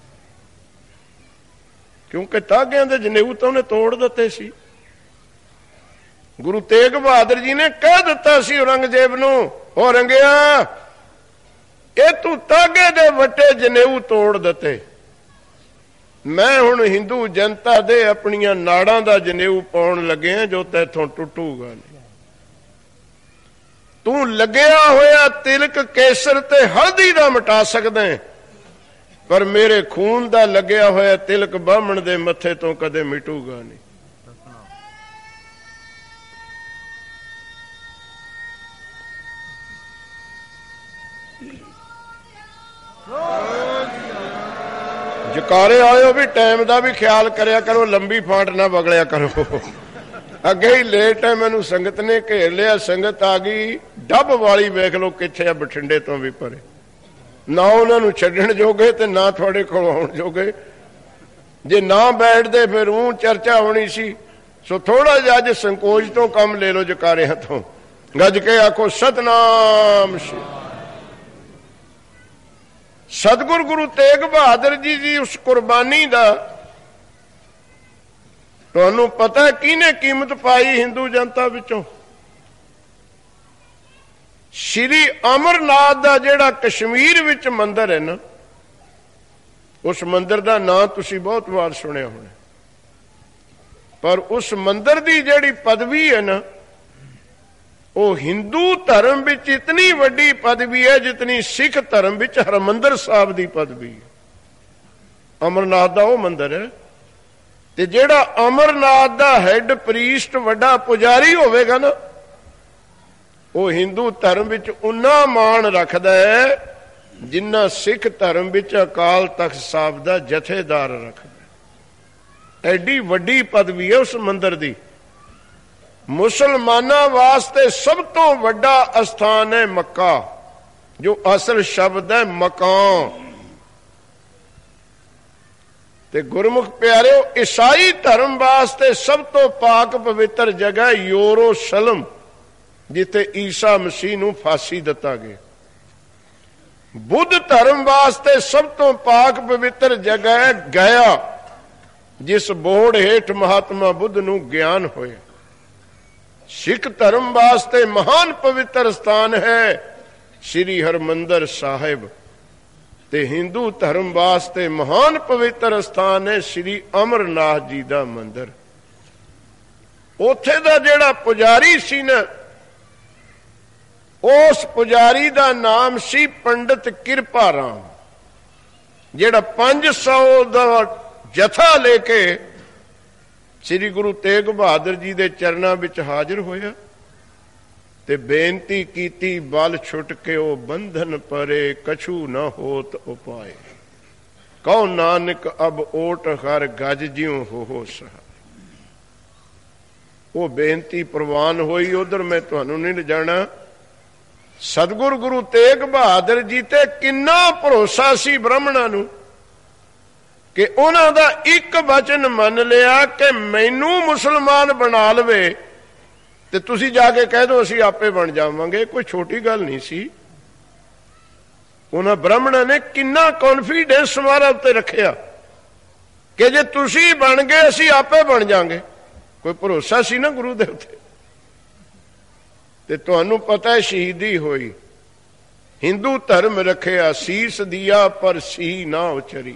ਕਿਉਂਕਿ ਤਾਗਿਆਂ ਦੇ ਜਨੇਊ ਤਾਂ ਉਹਨੇ ਤੋੜ ਦਿੱਤੇ ਸੀ। ਗੁਰੂ ਤੇਗ ਬਹਾਦਰ ਜੀ ਨੇ ਕਹਿ ਦਿੱਤਾ ਸੀ ਔਰੰਗਜ਼ੇਬ ਨੂੰ, ਉਹ ਰੰਗਿਆ ਇਹ ਤੂੰ ਤਾਗੇ ਦੇ ਵੱਟੇ ਜਨੇਊ ਤੋੜ ਦਿੱਤੇ, ਮੈਂ ਹੁਣ ਹਿੰਦੂ ਜਨਤਾ ਦੇ ਆਪਣੀਆਂ ਨਾੜਾਂ ਦਾ ਜਨੇਊ ਪਾਉਣ ਲੱਗਿਆ ਜੋ ਤੈਥੋਂ ਟੁੱਟੂਗਾ ਨਹੀਂ। ਤੂੰ ਲੱਗਿਆ ਹੋਇਆ ਤਿਲਕ ਕੇਸਰ ਤੇ ਹਲਦੀ ਦਾ ਮਿਟਾ ਸਕਦਾ, ਪਰ ਮੇਰੇ ਖੂਨ ਦਾ ਲੱਗਿਆ ਹੋਇਆ ਤਿਲਕ ਬਾਹਮਣ ਦੇ ਮੱਥੇ ਤੋਂ ਕਦੇ ਮਿਟੂਗਾ ਨਹੀਂ। ਜਕਾਰੇ ਆਇਓ ਵੀ ਟਾਈਮ ਦਾ ਵੀ ਖਿਆਲ ਕਰਿਆ ਕਰੋ, ਲੰਬੀ ਫਾਂਟ ਨਾ ਵਗਲਿਆ ਕਰੋ। ਅੱਗੇ ਹੀ ਲੇਟ ਹੈ, ਮੈਨੂੰ ਸੰਗਤ ਨੇ ਘੇਰ ਲਿਆ। ਸੰਗਤ ਆ ਗਈ ਡੱਬ ਵਾਲੀ, ਵੇਖ ਲਓ ਕਿੱਥੇ ਆ, ਬਠਿੰਡੇ ਤੋਂ ਵੀ ਪਰੇ। ਨਾ ਉਹਨਾਂ ਨੂੰ ਛੱਡਣ ਜੋਗੇ ਤੇ ਨਾ ਤੁਹਾਡੇ ਕੋਲ ਆਉਣ ਜੋਗੇ। ਜੇ ਨਾ ਬੈਠਦੇ ਫਿਰ ਉਹ ਚਰਚਾ ਹੋਣੀ ਸੀ। ਸੋ ਥੋੜਾ ਜਿਹਾ ਅੱਜ ਸੰਕੋਚ ਤੋਂ ਕੰਮ ਲੈ ਲਓ, ਜਕਾਰਿਆਂ ਤੋਂ ਗੱਜ ਕੇ ਆਖੋ ਸਤਨਾਮ। ਸਤਿਗੁਰ ਗੁਰੂ ਤੇਗ ਬਹਾਦਰ ਜੀ ਦੀ ਉਸ ਕੁਰਬਾਨੀ ਦਾ ਤੁਹਾਨੂੰ ਪਤਾ ਕਿਹਨੇ ਕੀਮਤ ਪਾਈ ਹਿੰਦੂ ਜਨਤਾ ਵਿੱਚੋਂ? ਸ਼੍ਰੀ ਅਮਰਨਾਥ ਦਾ ਜਿਹੜਾ ਕਸ਼ਮੀਰ ਵਿੱਚ ਮੰਦਿਰ ਹੈ ਨਾ, ਉਸ ਮੰਦਿਰ ਦਾ ਨਾਂ ਤੁਸੀਂ ਬਹੁਤ ਵਾਰ ਸੁਣਿਆ ਹੋਣਾ, ਪਰ ਉਸ ਮੰਦਿਰ ਦੀ ਜਿਹੜੀ ਪਦਵੀ ਹੈ ਨਾ, ਉਹ ਹਿੰਦੂ ਧਰਮ ਵਿੱਚ ਇਤਨੀ ਵੱਡੀ ਪਦਵੀ ਹੈ ਜਿਤਨੀ ਸਿੱਖ ਧਰਮ ਵਿੱਚ ਹਰਿਮੰਦਰ ਸਾਹਿਬ ਦੀ ਪਦਵੀ ਹੈ। ਅਮਰਨਾਥ ਦਾ ਉਹ ਮੰਦਿਰ ਹੈ, ਤੇ ਜਿਹੜਾ ਅਮਰਨਾਥ ਦਾ ਹੈੱਡ ਪ੍ਰੀਸਟ, ਵੱਡਾ ਪੁਜਾਰੀ ਹੋਵੇਗਾ ਨਾ, ਉਹ ਹਿੰਦੂ ਧਰਮ ਵਿੱਚ ਉਨਾ ਮਾਣ ਰੱਖਦਾ ਹੈ ਜਿੰਨਾ ਸਿੱਖ ਧਰਮ ਵਿੱਚ ਅਕਾਲ ਤਖਤ ਸਾਹਿਬ ਦਾ ਜਥੇਦਾਰ ਰੱਖਦਾ। ਐਡੀ ਵੱਡੀ ਪਦਵੀ ਹੈ ਉਸ ਮੰਦਿਰ ਦੀ। ਮੁਸਲਮਾਨਾਂ ਵਾਸਤੇ ਸਭ ਤੋਂ ਵੱਡਾ ਅਸਥਾਨ ਹੈ ਮੱਕਾ, ਜੋ ਅਸਲ ਸ਼ਬਦ ਹੈ ਮਕਾਨ। ਤੇ ਗੁਰਮੁਖ ਪਿਆਰਿਓ, ਈਸਾਈ ਧਰਮ ਵਾਸਤੇ ਸਭ ਤੋਂ ਪਾਕ ਪਵਿੱਤਰ ਜਗ੍ਹਾ ਯਰੂਸ਼ਲਮ, ਜਿੱਥੇ ਈਸਾ ਮਸੀਹ ਨੂੰ ਫਾਂਸੀ ਦਿੱਤਾ ਗਿਆ। ਬੁੱਧ ਧਰਮ ਵਾਸਤੇ ਸਭ ਤੋਂ ਪਾਕ ਪਵਿੱਤਰ ਜਗ੍ਹਾ ਹੈ ਗਇਆ, ਜਿਸ ਬੋਹੜ ਹੇਠ ਮਹਾਤਮਾ ਬੁੱਧ ਨੂੰ ਗਿਆਨ ਹੋਇਆ। ਸਿੱਖ ਧਰਮ ਵਾਸਤੇ ਮਹਾਨ ਪਵਿੱਤਰ ਸਥਾਨ ਹੈ ਸ੍ਰੀ ਹਰਿਮੰਦਰ ਸਾਹਿਬ, ਤੇ ਹਿੰਦੂ ਧਰਮ ਵਾਸਤੇ ਮਹਾਨ ਪਵਿੱਤਰ ਸਥਾਨ ਹੈ ਸ੍ਰੀ ਅਮਰਨਾਥ ਜੀ ਦਾ ਮੰਦਿਰ। ਉੱਥੇ ਦਾ ਜਿਹੜਾ ਪੁਜਾਰੀ ਸੀ ਨਾ, ਉਸ ਪੁਜਾਰੀ ਦਾ ਨਾਮ ਸੀ ਪੰਡਿਤ ਕਿਰਪਾ ਰਾਮ, ਜਿਹੜਾ 500 ਦਾ ਜਥਾ ਲੈ ਕੇ ਸ੍ਰੀ ਗੁਰੂ ਤੇਗ ਬਹਾਦਰ ਜੀ ਦੇ ਚਰਨਾਂ ਵਿੱਚ ਹਾਜ਼ਰ ਹੋਇਆ ਤੇ ਬੇਨਤੀ ਕੀਤੀ, ਬਲ ਛੁੱਟ ਕੇ ਉਹ ਬੰਧਨ ਪਰੇ, ਕਛੂ ਨਾ ਹੋਤ ਉਪਾਏ, ਕਹੋ ਨਾਨਕ ਅਬ ਓਟ ਹਰ ਗਜ ਜਿਉ ਹੋ ਸਹਾ। ਉਹ ਬੇਨਤੀ ਪ੍ਰਵਾਨ ਹੋਈ। ਉਧਰ ਮੈਂ ਤੁਹਾਨੂੰ ਨਹੀਂ ਲਿਜਾਣਾ, ਸਤਿਗੁਰ ਗੁਰੂ ਤੇਗ ਬਹਾਦਰ ਜੀ ਤੇ ਕਿੰਨਾ ਭਰੋਸਾ ਸੀ ਬ੍ਰਾਹਮਣਾਂ ਨੂੰ ਕਿ ਉਹਨਾਂ ਦਾ ਇੱਕ ਵਚਨ ਮੰਨ ਲਿਆ ਕਿ ਮੈਨੂੰ ਮੁਸਲਮਾਨ ਬਣਾ ਲਵੇ ਤੇ ਤੁਸੀਂ ਜਾ ਕੇ ਕਹਿ ਦਿਓ ਅਸੀਂ ਆਪੇ ਬਣ ਜਾਵਾਂਗੇ। ਕੋਈ ਛੋਟੀ ਗੱਲ ਨਹੀਂ ਸੀ। ਉਹਨਾਂ ਬ੍ਰਾਹਮਣਾਂ ਨੇ ਕਿੰਨਾ ਕੌਨਫੀਡੈਂਸ ਹਮਾਰਾ ਉੱਤੇ ਰੱਖਿਆ ਕਿ ਜੇ ਤੁਸੀਂ ਬਣ ਗਏ ਅਸੀਂ ਆਪੇ ਬਣ ਜਾਾਂਗੇ। ਕੋਈ ਭਰੋਸਾ ਸੀ ਨਾ ਗੁਰੂ ਦੇ ਉੱਤੇ। ਤੇ ਤੁਹਾਨੂੰ ਪਤਾ ਹੈ ਸ਼ਹੀਦੀ ਹੋਈ, ਹਿੰਦੂ ਧਰਮ ਰੱਖਿਆ, ਸੀਸ ਦਿਆ ਪਰ ਸੀ ਨਾ ਉਚਰੀ।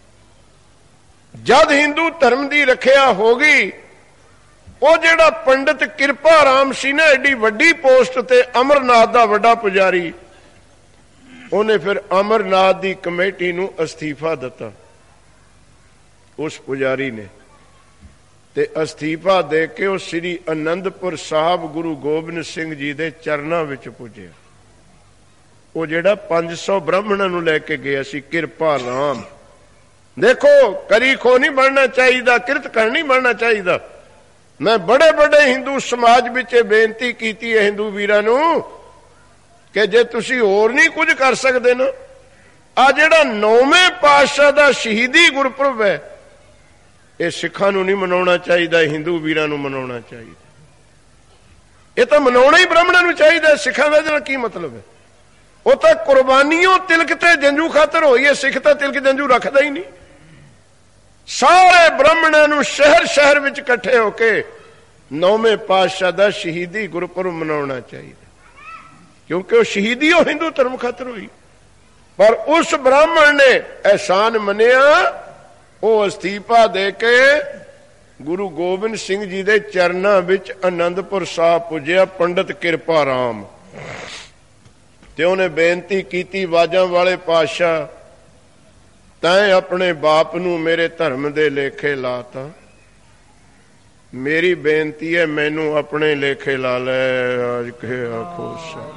ਜਦ ਹਿੰਦੂ ਧਰਮ ਦੀ ਰੱਖਿਆ ਹੋ ਗਈ, ਉਹ ਜਿਹੜਾ ਪੰਡਿਤ ਕਿਰਪਾ ਰਾਮ ਸੀ ਨਾ, ਐਡੀ ਵੱਡੀ ਪੋਸਟ ਤੇ ਅਮਰਨਾਥ ਦਾ ਵੱਡਾ ਪੁਜਾਰੀ, ਉਹਨੇ ਫਿਰ ਅਮਰਨਾਥ ਦੀ ਕਮੇਟੀ ਨੂੰ ਅਸਤੀਫਾ ਦਿੱਤਾ ਉਸ ਪੁਜਾਰੀ ਨੇ, ਤੇ ਅਸਤੀਫਾ ਦੇ ਕੇ ਉਹ ਸ੍ਰੀ ਅਨੰਦਪੁਰ ਸਾਹਿਬ ਗੁਰੂ ਗੋਬਿੰਦ ਸਿੰਘ ਜੀ ਦੇ ਚਰਨਾਂ ਵਿੱਚ ਪੁੱਜਿਆ। ਉਹ ਜਿਹੜਾ 500 ਬ੍ਰਾਹਮਣਾਂ ਨੂੰ ਲੈ ਕੇ ਗਿਆ ਸੀ, ਕਿਰਪਾ ਰਾਮ। ਦੇਖੋ, ਕਰੀ ਖੋ ਨਹੀਂ ਬਣਨਾ ਚਾਹੀਦਾ, ਕਿਰਤ ਕਰ ਨਹੀਂ ਬਣਨਾ ਚਾਹੀਦਾ। ਮੈਂ ਬੜੇ ਬੜੇ ਹਿੰਦੂ ਸਮਾਜ ਵਿੱਚ ਇਹ ਬੇਨਤੀ ਕੀਤੀ ਹੈ ਹਿੰਦੂ ਵੀਰਾਂ ਨੂੰ ਕਿ ਜੇ ਤੁਸੀਂ ਹੋਰ ਨਹੀਂ ਕੁਝ ਕਰ ਸਕਦੇ ਨਾ, ਆ ਜਿਹੜਾ 9ਵੇਂ ਪਾਤਸ਼ਾਹ ਦਾ ਸ਼ਹੀਦੀ ਗੁਰਪੁਰਬ ਹੈ, ਇਹ ਸਿੱਖਾਂ ਨੂੰ ਨਹੀਂ ਮਨਾਉਣਾ ਚਾਹੀਦਾ, ਹਿੰਦੂ ਵੀਰਾਂ ਨੂੰ ਮਨਾਉਣਾ ਚਾਹੀਦਾ। ਇਹ ਤਾਂ ਮਨਾਉਣਾ ਹੀ ਬ੍ਰਾਹਮਣਾਂ ਨੂੰ ਚਾਹੀਦਾ, ਸਿੱਖਾਂ ਦਾ ਇਹਦੇ ਨਾਲ ਕੀ ਮਤਲਬ ਹੈ? ਉਹ ਤਾਂ ਕੁਰਬਾਨੀਆਂ ਤਿਲਕ ਤੇ ਜੰਝੂ ਖਾਤਰ ਹੋਈ ਹੈ, ਸਿੱਖ ਤਾਂ ਤਿਲਕ ਜੰਝੂ ਰੱਖਦਾ ਹੀ ਨਹੀਂ। ਸਾਰੇ ਬ੍ਰਾਹਮਣਾਂ ਨੂੰ ਸ਼ਹਿਰ ਸ਼ਹਿਰ ਵਿੱਚ ਇਕੱਠੇ ਹੋ ਕੇ 9ਵੇਂ ਪਾਤਸ਼ਾਹ ਦਾ ਸ਼ਹੀਦੀ ਗੁਰਪੁਰਬ ਮਨਾਉਣਾ ਚਾਹੀਦਾ, ਕਿਉਂਕਿ ਉਹ ਸ਼ਹੀਦੀ ਉਹ ਹਿੰਦੂ ਧਰਮ ਖਾਤਰ ਹੋਈ। ਪਰ ਉਸ ਬ੍ਰਾਹਮਣ ਨੇ ਅਹਿਸਾਨ ਮੰਨਿਆ, ਉਹ ਅਸਤੀਫਾ ਦੇ ਕੇ ਗੁਰੂ ਗੋਬਿੰਦ ਸਿੰਘ ਜੀ ਦੇ ਚਰਨਾਂ ਵਿੱਚ ਅਨੰਦਪੁਰ ਸਾਹਿਬ ਪੁੱਜਿਆ, ਪੰਡਤ ਕਿਰਪਾ ਰਾਮ। ਤੇ ਉਹਨੇ ਬੇਨਤੀ ਕੀਤੀ, ਬਾਜਾਂ ਵਾਲੇ ਪਾਤਸ਼ਾਹ, ਤੈਂ ਆਪਣੇ ਬਾਪ ਨੂੰ ਮੇਰੇ ਧਰਮ ਦੇ ਲੇਖੇ ਲਾਤਾ, ਮੇਰੀ ਬੇਨਤੀ ਹੈ ਮੈਨੂੰ ਆਪਣੇ ਲੇਖੇ ਲਾ ਲੈ। ਅੱਜ ਕੇ ਆਖੋ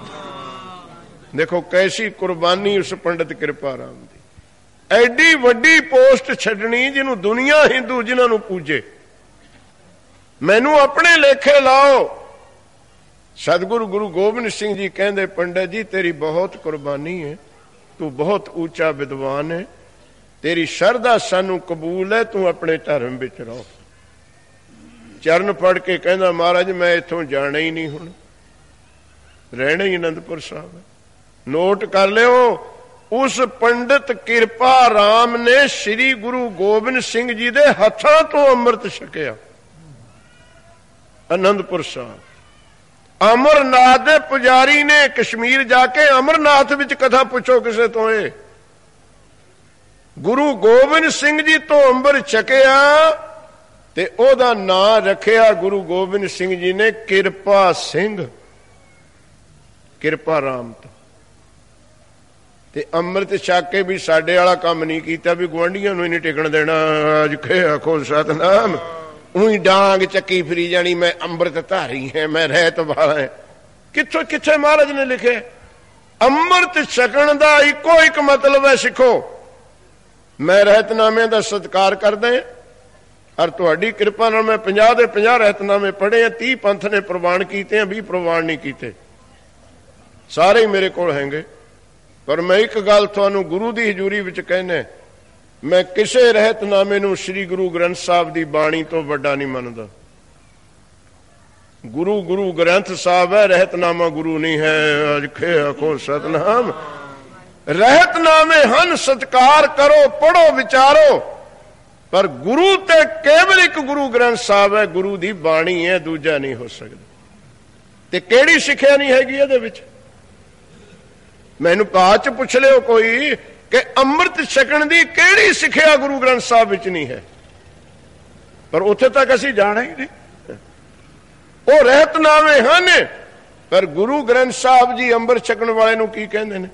ਦੇਖੋ ਕੈਸੀ ਕੁਰਬਾਨੀ ਉਸ ਪੰਡਤ ਕਿਰਪਾ ਰਾਮ ਦੀ। ਐਡੀ ਵੱਡੀ ਪੋਸਟ ਛੱਡਣੀ ਜਿਹਨੂੰ ਦੁਨੀਆ ਹਿੰਦੂ ਜਿਨ੍ਹਾਂ ਨੂੰ ਪੂਜੇ, ਮੈਨੂੰ ਆਪਣੇ ਲੇਖੇ ਲਾਓ। ਸਤਿਗੁਰੂ ਗੁਰੂ ਗੋਬਿੰਦ ਸਿੰਘ ਜੀ ਕਹਿੰਦੇ, ਪੰਡਤ ਜੀ ਤੇਰੀ ਬਹੁਤ ਕੁਰਬਾਨੀ ਹੈ, ਤੂੰ ਬਹੁਤ ਉੱਚਾ ਵਿਦਵਾਨ ਹੈ, ਤੇਰੀ ਸ਼ਰਧਾ ਸਾਨੂੰ ਕਬੂਲ ਹੈ, ਤੂੰ ਆਪਣੇ ਧਰਮ ਵਿੱਚ ਰਹੋ। ਚਰਨ ਫੜ ਕੇ ਕਹਿੰਦਾ, ਮਹਾਰਾਜ ਮੈਂ ਇੱਥੋਂ ਜਾਣਾ ਹੀ ਨਹੀਂ, ਹੁਣ ਰਹਿਣਾ ਹੀ ਅਨੰਦਪੁਰ ਸਾਹਿਬ ਹੈ। ਨੋਟ ਕਰ ਲਿਓ, ਉਸ ਪੰਡਤ ਕਿਰਪਾ ਰਾਮ ਨੇ ਸ੍ਰੀ ਗੁਰੂ ਗੋਬਿੰਦ ਸਿੰਘ ਜੀ ਦੇ ਹੱਥਾਂ ਤੋਂ ਅੰਮ੍ਰਿਤ ਛਕਿਆ ਅਨੰਦਪੁਰ ਸਾਹਿਬ। ਅਮਰਨਾਥ ਦੇ ਪੁਜਾਰੀ ਨੇ ਕਸ਼ਮੀਰ ਜਾ ਕੇ ਅਮਰਨਾਥ ਵਿੱਚ ਕਥਾ ਪੁੱਛੋ ਕਿਸੇ ਤੋਂ, ਇਹ ਗੁਰੂ ਗੋਬਿੰਦ ਸਿੰਘ ਜੀ ਤੋਂ ਅੰਮ੍ਰਿਤ ਛਕਿਆ ਤੇ ਉਹਦਾ ਨਾਂ ਰੱਖਿਆ ਗੁਰੂ ਗੋਬਿੰਦ ਸਿੰਘ ਜੀ ਨੇ ਕਿਰਪਾ ਸਿੰਘ, ਕਿਰਪਾ ਰਾਮ ਤੋਂ। ਤੇ ਅੰਮ੍ਰਿਤ ਛਕ ਕੇ ਵੀ ਸਾਡੇ ਵਾਲਾ ਕੰਮ ਨਹੀਂ ਕੀਤਾ ਵੀ ਗੁਆਂਢੀਆਂ ਨੂੰ ਹੀ ਨਹੀਂ ਟਿਕਣ ਦੇਣਾ। ਅੱਜ ਕੇ ਆਖੋ ਸਤਨਾਮ। ਉਹੀ ਡਾਂਗ ਚੱਕੀ ਫਿਰੀ ਜਾਣੀ, ਮੈਂ ਅੰਮ੍ਰਿਤ ਧਾਰੀ ਹੈ, ਮੈਂ ਰਹਿਤ ਵਾਲਾ ਹੈ। ਕਿੱਥੋਂ ਕਿੱਥੇ ਮਹਾਰਾਜ ਨੇ ਲਿਖਿਆ? ਅੰਮ੍ਰਿਤ ਛਕਣ ਦਾ ਇੱਕੋ ਇੱਕ ਮਤਲਬ ਹੈ, ਸਿੱਖੋ, ਮੈਂ ਰਹਿਤਨਾਮਿਆਂ ਦਾ ਸਤਿਕਾਰ ਕਰਦਾ ਹਾਂ, ਔਰ ਤੁਹਾਡੀ ਕਿਰਪਾ ਨਾਲ ਮੈਂ 50 ਦੇ 50 ਰਹਿਤਨਾਮੇ ਪੜ੍ਹੇ ਆ, 30 ਪੰਥ ਨੇ ਪ੍ਰਵਾਨ ਕੀਤੇ ਆ, 20 ਪ੍ਰਵਾਨ ਨਹੀਂ ਕੀਤੇ, ਸਾਰੇ ਹੀ ਮੇਰੇ ਕੋਲ ਹੈਗੇ। ਪਰ ਮੈਂ ਇੱਕ ਗੱਲ ਤੁਹਾਨੂੰ ਗੁਰੂ ਦੀ ਹਜ਼ੂਰੀ ਵਿੱਚ ਕਹਿੰਦਾ, ਮੈਂ ਕਿਸੇ ਰਹਿਤਨਾਮੇ ਨੂੰ ਸ੍ਰੀ ਗੁਰੂ ਗ੍ਰੰਥ ਸਾਹਿਬ ਦੀ ਬਾਣੀ ਤੋਂ ਵੱਡਾ ਨਹੀਂ ਮੰਨਦਾ। ਗੁਰੂ ਗੁਰੂ ਗ੍ਰੰਥ ਸਾਹਿਬ ਹੈ, ਰਹਿਤਨਾਮਾ ਗੁਰੂ ਨਹੀਂ ਹੈ। ਅੱਜ ਖੇ ਆਖੋ ਸਤਨਾਮ। ਰਹਿਤਨਾਮੇ ਹਨ, ਸਤਿਕਾਰ ਕਰੋ, ਪੜੋ, ਵਿਚਾਰੋ, ਪਰ ਗੁਰੂ ਤੇ ਕੇਵਲ ਇੱਕ ਗੁਰੂ ਗ੍ਰੰਥ ਸਾਹਿਬ ਹੈ, ਗੁਰੂ ਦੀ ਬਾਣੀ ਹੈ, ਦੂਜਾ ਨਹੀਂ ਹੋ ਸਕਦਾ। ਤੇ ਕਿਹੜੀ ਸਿੱਖਿਆ ਨਹੀਂ ਹੈਗੀ ਇਹਦੇ ਵਿੱਚ? ਮੈਨੂੰ ਬਾਅਦ ਚ ਪੁੱਛ ਲਿਓ ਕੋਈ ਕਿ ਅੰਮ੍ਰਿਤ ਛਕਣ ਦੀ ਕਿਹੜੀ ਸਿੱਖਿਆ ਗੁਰੂ ਗ੍ਰੰਥ ਸਾਹਿਬ ਵਿੱਚ ਨਹੀਂ ਹੈ, ਪਰ ਉੱਥੇ ਤੱਕ ਅਸੀਂ ਜਾਣਾ ਹੀ ਨਹੀਂ। ਉਹ ਰਹਿਤਨਾਮੇ ਹਨ, ਪਰ ਗੁਰੂ ਗ੍ਰੰਥ ਸਾਹਿਬ ਜੀ ਅੰਮ੍ਰਿਤ ਛਕਣ ਵਾਲੇ ਨੂੰ ਕੀ ਕਹਿੰਦੇ ਨੇ?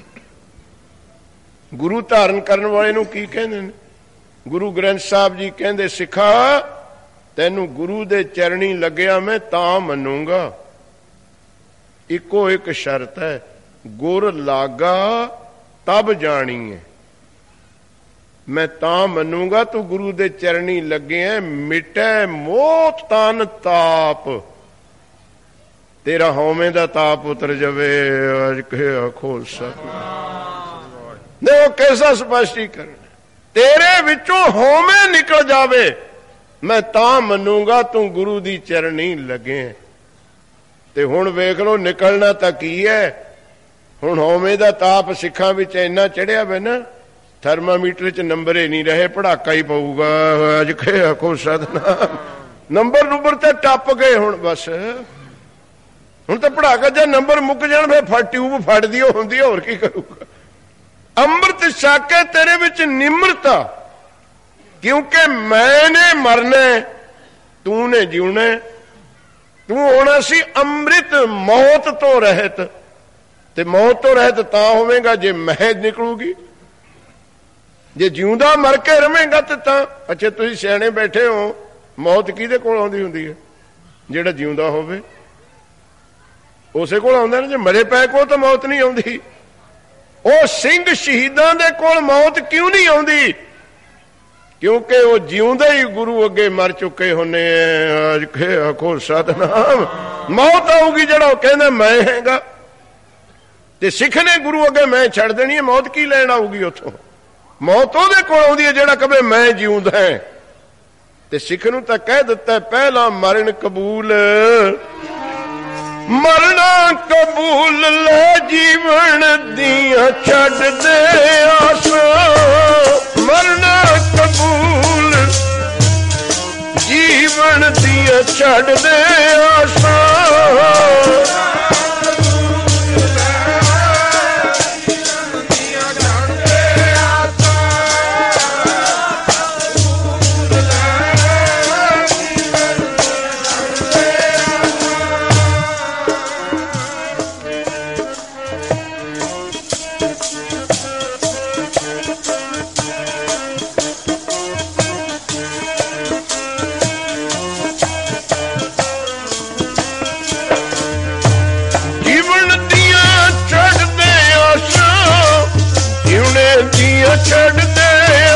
ਗੁਰੂ ਧਾਰਨ ਕਰਨ ਵਾਲੇ ਨੂੰ ਕੀ ਕਹਿੰਦੇ ਨੇ? ਗੁਰੂ ਗ੍ਰੰਥ ਸਾਹਿਬ ਜੀ ਕਹਿੰਦੇ, ਸਿੱਖਾ ਤੈਨੂੰ ਗੁਰੂ ਦੇ ਚਰਣੀ ਲੱਗਿਆ ਮੈਂ ਤਾਂ ਮੰਨੂਗਾ। ਇੱਕੋ ਇੱਕ ਸ਼ਰਤ ਹੈ, ਗੁਰ ਲਾਗਾ ਤਬ ਜਾਣੀ ਹੈ। ਮੈਂ ਤਾਂ ਮੰਨੂਗਾ ਤੂੰ ਗੁਰੂ ਦੇ ਚਰਣੀ ਲੱਗਿਆ, ਮਿਟੈ ਮੋਹ ਤਨ ਤਾਪ, ਤੇਰਾ ਹਉਮੈ ਦਾ ਤਾਪ ਉਤਰ ਜਾਵੇ। ਅੱਜ ਕਹਿਆ ਖੋਲ ਸਤਿ ਦੇਖੋ ਕੈਸਾ ਸਪਸ਼ਟੀਕਰਨ, ਤੇਰੇ ਵਿੱਚੋਂ ਹਉਮੈ ਨਿਕਲ ਜਾਵੇ, ਮੈਂ ਤਾਂ ਮੰਨੂਗਾ ਤੂੰ ਗੁਰੂ ਦੀ ਚਰਣੀ ਲੱਗੇ। ਤੇ ਹੁਣ ਵੇਖ ਲਓ ਨਿਕਲਣਾ ਤਾਂ ਕੀ ਹੈ। ਹੁਣ ਹਉਮੈ ਦਾ ਤਾਪ ਸਿੱਖਾਂ ਵਿੱਚ ਇੰਨਾ ਚੜਿਆ ਵੇ ਨਾ, ਥਰਮਾਮੀਟਰ 'ਚ ਨੰਬਰ ਹੀ ਨਹੀਂ ਰਹੇ, ਪੜਾਕਾ ਹੀ ਪਊਗਾ। ਅੱਜ ਕੇ ਆਖੋ ਸਤਨਾਮ। ਨੰਬਰ ਤੇ ਟੱਪ ਗਏ ਹੁਣ, ਬਸ ਹੁਣ ਤਾਂ ਪੜਾਕਾ ਜੇ ਨੰਬਰ ਮੁੱਕ ਜਾਣ ਫਿਰ ਟਿਊਬ ਫੜਦੀ ਹੁੰਦੀ, ਹੋਰ ਕੀ ਕਰੂਗਾ। ਅੰਮ੍ਰਿਤ ਛਕ ਕੇ ਤੇਰੇ ਵਿੱਚ ਨਿਮਰਤਾ, ਕਿਉਂਕਿ ਮੈਂ ਨੇ ਮਰਨਾ, ਤੂੰ ਨੇ ਜਿਉਣਾ। ਤੂੰ ਹੋਣਾ ਸੀ ਅੰਮ੍ਰਿਤ ਮੌਤ ਤੋਂ ਰਹਿਤ, ਤੇ ਮੌਤ ਤੋਂ ਰਹਿਤ ਤਾਂ ਹੋਵੇਗਾ ਜੇ ਮਹਿਜ ਨਿਕਲੂਗੀ। ਜੇ ਜਿਉਂਦਾ ਮਰ ਕੇ ਰਵੇਂਗਾ ਤੇ ਤਾਂ। ਅੱਛਾ ਤੁਸੀਂ ਸਿਆਣੇ ਬੈਠੇ ਹੋ, ਮੌਤ ਕਿਹਦੇ ਕੋਲ ਆਉਂਦੀ ਹੁੰਦੀ ਹੈ? ਜਿਹੜਾ ਜਿਉਂਦਾ ਹੋਵੇ ਉਸੇ ਕੋਲ ਆਉਂਦਾ ਨਾ। ਜੇ ਮਰੇ ਪਏ ਕੋਲ ਤਾਂ ਮੌਤ ਨਹੀਂ ਆਉਂਦੀ। ਉਹ ਸਿੰਘ ਸ਼ਹੀਦਾਂ ਦੇ ਕੋਲ ਮੌਤ ਕਿਉਂ ਨਹੀਂ ਆਉਂਦੀ? ਕਿਉਂਕਿ ਉਹ ਜਿਉਂਦੇ ਹੀ ਗੁਰੂ ਅੱਗੇ ਮਰ ਚੁੱਕੇ ਹੁੰਨੇ ਆ। ਅੱਜ ਆਖੋ ਸਤਨਾਮ। ਮੌਤ ਆਊਗੀ ਜਿਹੜਾ ਉਹ ਕਹਿੰਦਾ ਮੈਂ ਹੈਗਾ, ਤੇ ਸਿੱਖ ਨੇ ਗੁਰੂ ਅੱਗੇ ਮੈਂ ਛੱਡ ਦੇਣੀ ਹੈ। ਮੌਤ ਕੀ ਲੈਣ ਆਊਗੀ ਉੱਥੋਂ? ਮੌਤ ਉਹਦੇ ਕੋਲ ਆਉਂਦੀ ਹੈ ਜਿਹੜਾ ਕਹੇ ਮੈਂ ਜਿਉਂਦਾ ਹੈ। ਤੇ ਸਿੱਖ ਨੂੰ ਤਾਂ ਕਹਿ ਦਿੱਤਾ ਪਹਿਲਾਂ ਮਰਨ ਕਬੂਲ, ਮਰਨਾ ਕਬੂਲ ਲੈ ਜੀਵਨ ਦੀਆਂ ਛੱਡ ਦੇ ਆਸਾਂ। ਮਰਨਾ ਕਬੂਲ ਜੀਵਨ ਦੀਆਂ ਛੱਡ ਦੇ ਆਸਾਂ। ਛੱਡ ਦੇ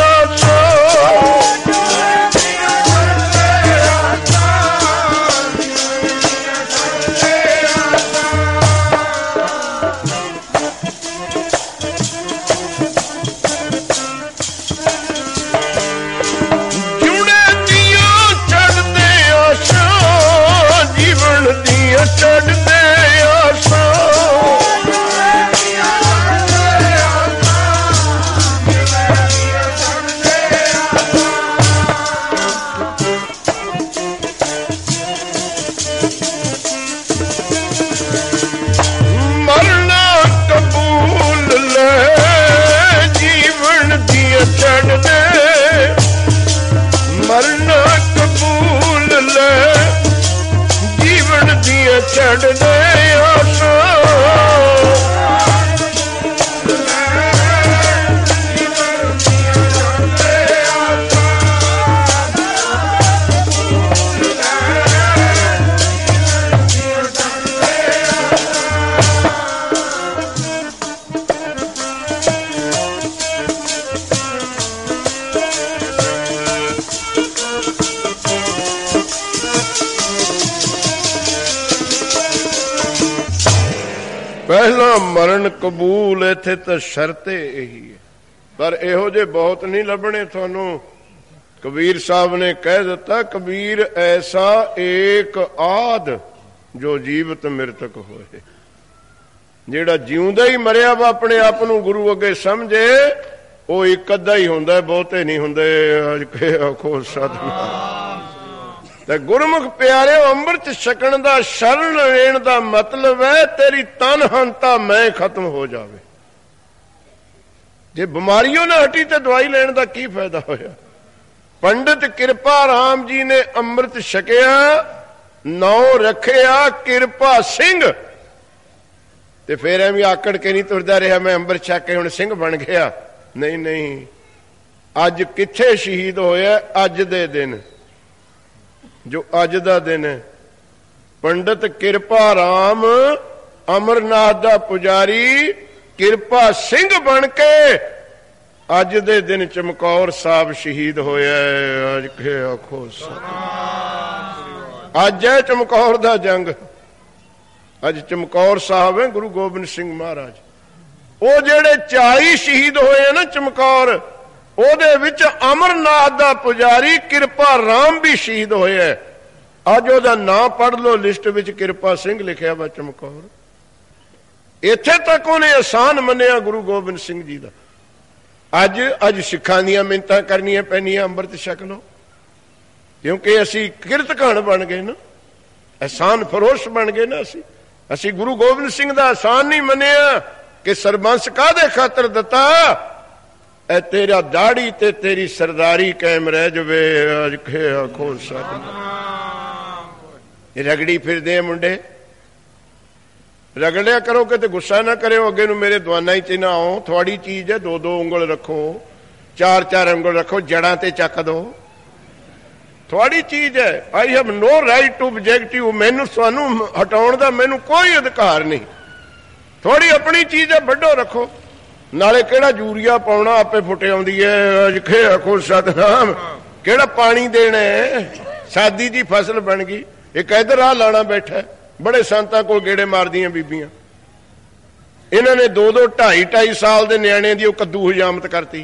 ਛੱਡ ਦੇ ਆਸਾਂ। ਪਹਿਲਾਂ ਮਰਨ ਕਬੂਲ, ਇੱਥੇ ਤਾਂ ਸ਼ਰਤ ਇਹੀ ਹੈ। ਪਰ ਇਹੋ ਜਿਹੇ ਬਹੁਤ ਨਹੀਂ ਲੱਭਣੇ ਤੁਹਾਨੂੰ। ਕਬੀਰ ਸਾਹਿਬ ਨੇ ਕਹਿ ਦਿੱਤਾ, ਕਬੀਰ ਐਸਾ ਏਕ ਆਦ ਜੋ ਜੀਵਤ ਮਿਰਤਕ ਹੋਏ। ਜਿਹੜਾ ਜਿਉਂਦਾ ਹੀ ਮਰਿਆ ਵਾ ਆਪਣੇ ਆਪ ਨੂੰ ਗੁਰੂ ਅੱਗੇ ਸਮਝੇ, ਉਹ ਇੱਕ ਅੱਧਾ ਹੀ ਹੁੰਦਾ, ਬਹੁਤੇ ਨਹੀਂ ਹੁੰਦੇ। ਅੱਜ ਕੇ ਆਖੋ ਸਤਿਨਾਮ। ਤੇ ਗੁਰਮੁਖ ਪਿਆਰਿਓ, ਅੰਮ੍ਰਿਤ ਛਕਣ ਦਾ ਸ਼ਰਨ ਲੈਣ ਦਾ ਮਤਲਬ ਹੈ ਤੇਰੀ ਤਨ ਹੰਤਾ ਮੈਂ ਖਤਮ ਹੋ ਜਾਵੇ। ਜੇ ਬਿਮਾਰੀਓ ਨਾ ਹਟੀ ਤੇ ਦਵਾਈ ਲੈਣ ਦਾ ਕੀ ਫਾਇਦਾ ਹੋਇਆ? ਪੰਡਿਤ ਕਿਰਪਾ ਰਾਮ ਜੀ ਨੇ ਅੰਮ੍ਰਿਤ ਛਕਿਆ, ਨਾਉ ਰੱਖਿਆ ਕਿਰਪਾ ਸਿੰਘ। ਤੇ ਫੇਰ ਐਵੇਂ ਆਕੜ ਕੇ ਨਹੀਂ ਤੁਰਦਾ ਰਿਹਾ ਮੈਂ ਅੰਮ੍ਰਿਤ ਛਕ ਕੇ ਹੁਣ ਸਿੰਘ ਬਣ ਗਿਆ। ਨਹੀਂ ਨਹੀਂ, ਅੱਜ ਕਿੱਥੇ ਸ਼ਹੀਦ ਹੋਇਆ? ਅੱਜ ਦੇ ਦਿਨ, ਜੋ ਅੱਜ ਦਾ ਦਿਨ ਹੈ। ਪੰਡਿਤ ਕਿਰਪਾ ਰਾਮ ਅਮਰਨਾਥ ਦਾ ਪੁਜਾਰੀ ਕਿਰਪਾ ਸਿੰਘ ਬਣ ਕੇ ਅੱਜ ਦੇ ਦਿਨ ਚਮਕੌਰ ਸਾਹਿਬ ਸ਼ਹੀਦ ਹੋਇਆ। ਅੱਜ ਕੇ ਆਖੋ ਅੱਜ ਹੈ ਚਮਕੌਰ ਦਾ ਜੰਗ। ਅੱਜ ਚਮਕੌਰ ਸਾਹਿਬ ਹੈ ਗੁਰੂ ਗੋਬਿੰਦ ਸਿੰਘ ਮਹਾਰਾਜ। ਉਹ ਜਿਹੜੇ 40 ਸ਼ਹੀਦ ਹੋਏ ਨਾ ਚਮਕੌਰ, ਉਹਦੇ ਵਿੱਚ ਅਮਰਨਾਥ ਦਾ ਪੁਜਾਰੀ ਕਿਰਪਾ ਰਾਮ ਵੀ ਸ਼ਹੀਦ ਹੋਇਆ। ਅੱਜ ਉਹਦਾ ਨਾਂ ਪੜ੍ਹ ਲਓ, ਲਿਸਟ ਵਿੱਚ ਕਿਰਪਾ ਸਿੰਘ ਲਿਖਿਆ ਵਾ ਚਮਕੌਰ। ਇੱਥੇ ਤੱਕ ਉਹਨੇ ਆਸਾਨ ਮੰਨਿਆ ਗੁਰੂ ਗੋਬਿੰਦ ਸਿੰਘ ਜੀ ਦਾ। ਅੱਜ ਸਿੱਖਾਂ ਦੀਆਂ ਮਿੰਨਤਾਂ ਕਰਨੀਆਂ ਪੈਣੀਆਂ, ਅੰਮ੍ਰਿਤ ਛਕ ਲਓ, ਕਿਉਂਕਿ ਅਸੀਂ ਕਿਰਤਘਣ ਬਣ ਗਏ ਨਾ, ਆਸਾਨ ਫਰੋਸ਼ ਬਣ ਗਏ ਨਾ। ਅਸੀਂ ਗੁਰੂ ਗੋਬਿੰਦ ਸਿੰਘ ਦਾ ਆਸਾਨ ਨਹੀਂ ਮੰਨਿਆ ਕਿ ਸਰਬੰਸ ਕਾਹਦੇ ਖਾਤਰ ਦਿੱਤਾ? ਐ ਤੇਰਾ ਦਾੜੀ ਤੇ ਤੇਰੀ ਸਰਦਾਰੀ ਕਾਇਮ ਰਹਿ ਜਾਵੇ। ਅੱਜ ਕੇ ਆਖੋ ਸਤਿਨਾਮ। ਰਗੜੀ ਫਿਰਦੇ ਆ ਮੁੰਡੇ, ਰਗੜਿਆ ਕਰੋ ਕਿਤੇ ਗੁੱਸਾ ਨਾ ਕਰਿਓ। ਅੱਗੇ ਨੂੰ ਮੇਰੇ ਦਵਾਨਾ ਹੀ ਚ ਨਾ ਆਓ। ਥੋੜੀ ਚੀਜ਼ ਹੈ, 2-2 ਉਂਗਲ ਰੱਖੋ, 4-4 ਉਂਗਲ ਰੱਖੋ, ਜੜਾਂ ਤੇ ਚੱਕ ਦੋ। ਥੋੜੀ ਚੀਜ਼ ਹੈ। I have no right to object you. ਮੈਨੂੰ ਤੁਹਾਨੂੰ ਹਟਾਉਣ ਦਾ ਮੈਨੂੰ ਕੋਈ ਅਧਿਕਾਰ ਨਹੀਂ। ਥੋੜੀ ਆਪਣੀ ਚੀਜ਼ ਹੈ, ਵੱਡੋ ਰੱਖੋ। ਨਾਲੇ ਕਿਹੜਾ ਯੂਰੀਆ ਪਾਉਣਾ, ਆਪੇ ਫੁੱਟ ਆਉਂਦੀ ਹੈ। ਅਜਖੇ ਆਖੋ ਸਤਨਾਮ। ਕਿਹੜਾ ਪਾਣੀ ਦੇਣਾ, ਸਾਦੀ ਜੀ ਫਸਲ ਬਣ ਗਈ। ਇੱਕ ਇੱਧਰ ਆ ਲਾਣਾ ਬੈਠਾ, ਬੜੇ ਸੰਤਾਂ ਕੋਲ ਗੇੜੇ ਮਾਰਦੀਆਂ ਬੀਬੀਆਂ, ਇਹਨਾਂ ਨੇ 2-2 2.5 ਸਾਲ ਦੇ ਨਿਆਣੇ ਦੀ ਉਹ ਕੱਦੂ ਹਜਾਮਤ ਕਰਤੀ।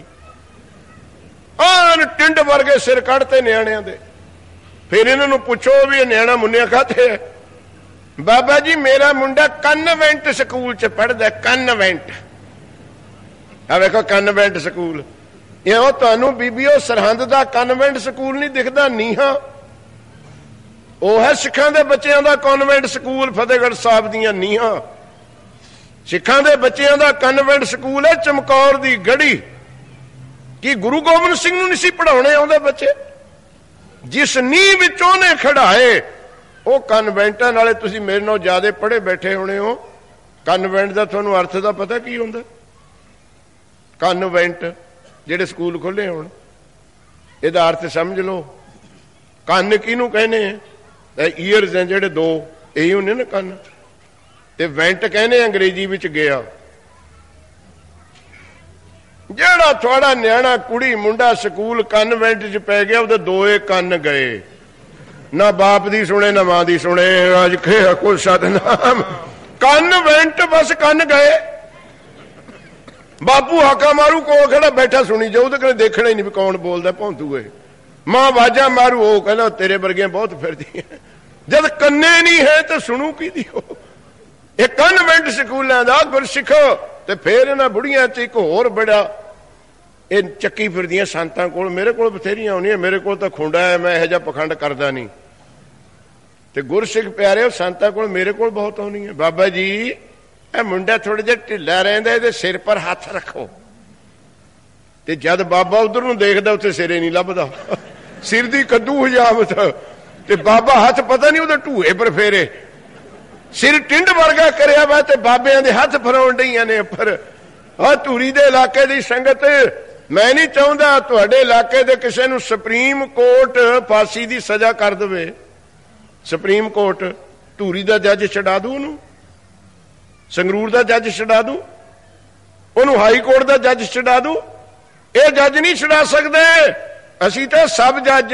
ਟਿੰਡ ਵਰਗੇ ਸਿਰ ਕੱਢਤੇ ਨਿਆਣਿਆਂ ਦੇ। ਫਿਰ ਇਹਨਾਂ ਨੂੰ ਪੁੱਛੋ ਵੀ ਇਹ ਨਿਆਣਾ ਮੁੰਨਿਆ ਕਾਹਤੇ ਹੈ? ਬਾਬਾ ਜੀ ਮੇਰਾ ਮੁੰਡਾ ਕਨਵੈਂਟ ਸਕੂਲ ਚ ਪੜ੍ਹਦਾ। ਕਨਵੈਂਟ, ਆ ਵੇਖੋ ਕਨਵੈਂਟ ਸਕੂਲ। ਇਹ ਤੁਹਾਨੂੰ ਬੀਬੀਓ ਸਰਹੰਦ ਦਾ ਕਨਵੈਂਟ ਸਕੂਲ ਨਹੀਂ ਦਿਖਦਾ, ਨੀਹਾਂ ਉਹ ਹੈ ਸਿੱਖਾਂ ਦੇ ਬੱਚਿਆਂ ਦਾ ਕਨਵੈਂਟ ਸਕੂਲ। ਫਤਿਹਗੜ੍ਹ ਸਾਹਿਬ ਦੀਆਂ ਨੀਹਾਂ ਸਿੱਖਾਂ ਦੇ ਬੱਚਿਆਂ ਦਾ ਕਨਵੈਂਟ ਸਕੂਲ ਹੈ। ਚਮਕੌਰ ਦੀ ਗੜੀ। ਕੀ ਗੁਰੂ ਗੋਬਿੰਦ ਸਿੰਘ ਨੂੰ ਨਹੀਂ ਸੀ ਪੜ੍ਹਾਉਣੇ ਆਉਂਦੇ ਬੱਚੇ? ਜਿਸ ਨੀਂਹ ਵਿੱਚ ਉਹਨੇ ਖੜਾਏ ਉਹ ਕਨਵੈਂਟਾਂ। ਨਾਲੇ ਤੁਸੀਂ ਮੇਰੇ ਨਾਲ ਜ਼ਿਆਦਾ ਪੜ੍ਹੇ ਬੈਠੇ ਹੋਣੇ ਹੋ। ਕਨਵੈਂਟ ਦਾ ਤੁਹਾਨੂੰ ਅਰਥ ਦਾ ਪਤਾ ਕੀ ਹੁੰਦਾ? ਕਨਵੈਂਟ ਜਿਹੜੇ ਸਕੂਲ ਖੋਲੇ ਹੋਣ, ਇਹਦਾ ਅਰਥ ਸਮਝ ਲਓ। ਕੰਨ ਕਿਹਨੂੰ ਕਹਿੰਦੇ ਆ? ਈਅਰਸ ਹੈ ਜਿਹੜੇ 2, ਇਹੀ ਹੁੰਦੇ ਨਾ ਕੰਨ। ਤੇ ਵੈਂਟ ਕਹਿੰਦੇ ਅੰਗਰੇਜ਼ੀ ਵਿੱਚ ਗਿਆ। ਜਿਹੜਾ ਥੋੜਾ ਨਿਆਣਾ ਕੁੜੀ ਮੁੰਡਾ ਸਕੂਲ ਕਨਵੈਂਟ ਚ ਪੈ ਗਿਆ, ਉਹਦੇ 2 ਕੰਨ ਗਏ। ਨਾ ਬਾਪ ਦੀ ਸੁਣੇ ਨਾ ਮਾਂ ਦੀ ਸੁਣੇ। ਅੱਜ ਖੇ ਕੋ ਸਤਨਾਮ। ਕਨਵੈਂਟ ਬਸ ਕੰਨ ਗਏ। ਬਾਪੂ ਹਾਕਾ ਮਾਰੂ, ਕੋਲ ਖੜਾ ਬੈਠਾ ਸੁਣੀ ਜਾਊ, ਤੇ ਕਦੇ ਦੇਖਣਾ ਹੀ ਨਹੀਂ ਵੀ ਕੌਣ ਬੋਲਦਾ, ਭੌਂਤੂ ਇਹ। ਮਾਂ ਵਾਜਾ ਮਾਰੂ, ਉਹ ਕਹਿੰਦਾ ਤੇਰੇ ਵਰਗੀਆਂ ਬਹੁਤ ਫਿਰਦੀਆਂ। ਜਦ ਕੰਨੇ ਨਹੀਂ ਹੈ ਤੇ ਸੁਣੂ ਕੀ ਹੋ? ਇਹ ਕਨਵੈਂਟ ਸਕੂਲਾਂ ਦਾ ਗੁਰਸਿੱਖ। ਤੇ ਫੇਰ ਇਹਨਾਂ ਬੁੜੀਆਂ ਚ ਇੱਕ ਹੋਰ ਬੜਾ ਇਹ ਚੱਕੀ ਫਿਰਦੀਆਂ ਸੰਤਾਂ ਕੋਲ। ਮੇਰੇ ਕੋਲ ਬਥੇਰੀਆਂ ਆਉਣੀਆਂ, ਮੇਰੇ ਕੋਲ ਤਾਂ ਖੁੰਡਾ ਹੈ, ਮੈਂ ਇਹੋ ਜਿਹਾ ਪਖੰਡ ਕਰਦਾ ਨਹੀਂ। ਤੇ ਗੁਰਸਿੱਖ ਪਿਆਰੇ ਸੰਤਾਂ ਕੋਲ ਮੇਰੇ ਕੋਲ ਬਹੁਤ ਆਉਣੀ ਹੈ। ਬਾਬਾ ਜੀ ਇਹ ਮੁੰਡਾ ਥੋੜਾ ਜਿਹਾ ਢਿੱਲਾ ਰਹਿੰਦਾ, ਇਹਦੇ ਸਿਰ ਪਰ ਹੱਥ ਰੱਖੋ। ਤੇ ਜਦ ਬਾਬਾ ਉਧਰ ਨੂੰ ਦੇਖਦਾ, ਉੱਥੇ ਸਿਰੇ ਨਹੀਂ ਲੱਭਦਾ, ਸਿਰ ਦੀ ਕੱਦੂ ਹਜਾਮਤ। ਤੇ ਬਾਬਾ ਹੱਥ ਪਤਾ ਨਹੀਂ ਉਹਦੇ ਢੂਏ ਪਰ ਫੇਰੇ, ਸਿਰ ਟਿੰਡ ਵਰਗਾ ਕਰਿਆ ਵਾ, ਤੇ ਬਾਬਿਆਂ ਦੇ ਹੱਥ ਫਰਾਉਣ ਡਈਆਂ ਨੇ ਉੱਪਰ। ਆਹ ਧੂਰੀ ਦੇ ਇਲਾਕੇ ਦੀ ਸੰਗਤ, ਮੈਂ ਨਹੀਂ ਚਾਹੁੰਦਾ ਤੁਹਾਡੇ ਇਲਾਕੇ ਦੇ ਕਿਸੇ ਨੂੰ ਸੁਪਰੀਮ ਕੋਰਟ ਫਾਂਸੀ ਦੀ ਸਜ਼ਾ ਕਰ ਦੇਵੇ। ਸੁਪਰੀਮ ਕੋਰਟ ਧੂਰੀ ਦਾ ਜੱਜ ਛਡਾ ਦੂ, ਉਹਨੂੰ ਸੰਗਰੂਰ ਦਾ ਜੱਜ ਛਡਾ ਦੂ, ਉਹਨੂੰ ਹਾਈ ਕੋਰਟ ਦਾ ਜੱਜ ਛਡਾ ਦੂ। ਇਹ ਜੱਜ ਨਹੀਂ ਛਡਾ ਸਕਦੇ। ਅਸੀਂ ਤਾਂ ਸਭ ਜੱਜ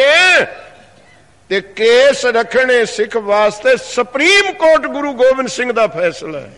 ਤੇ ਕੇਸ ਰੱਖਣੇ ਸਿੱਖ ਵਾਸਤੇ ਸੁਪਰੀਮ ਕੋਰਟ ਗੁਰੂ ਗੋਬਿੰਦ ਸਿੰਘ ਦਾ ਫੈਸਲਾ ਹੈ।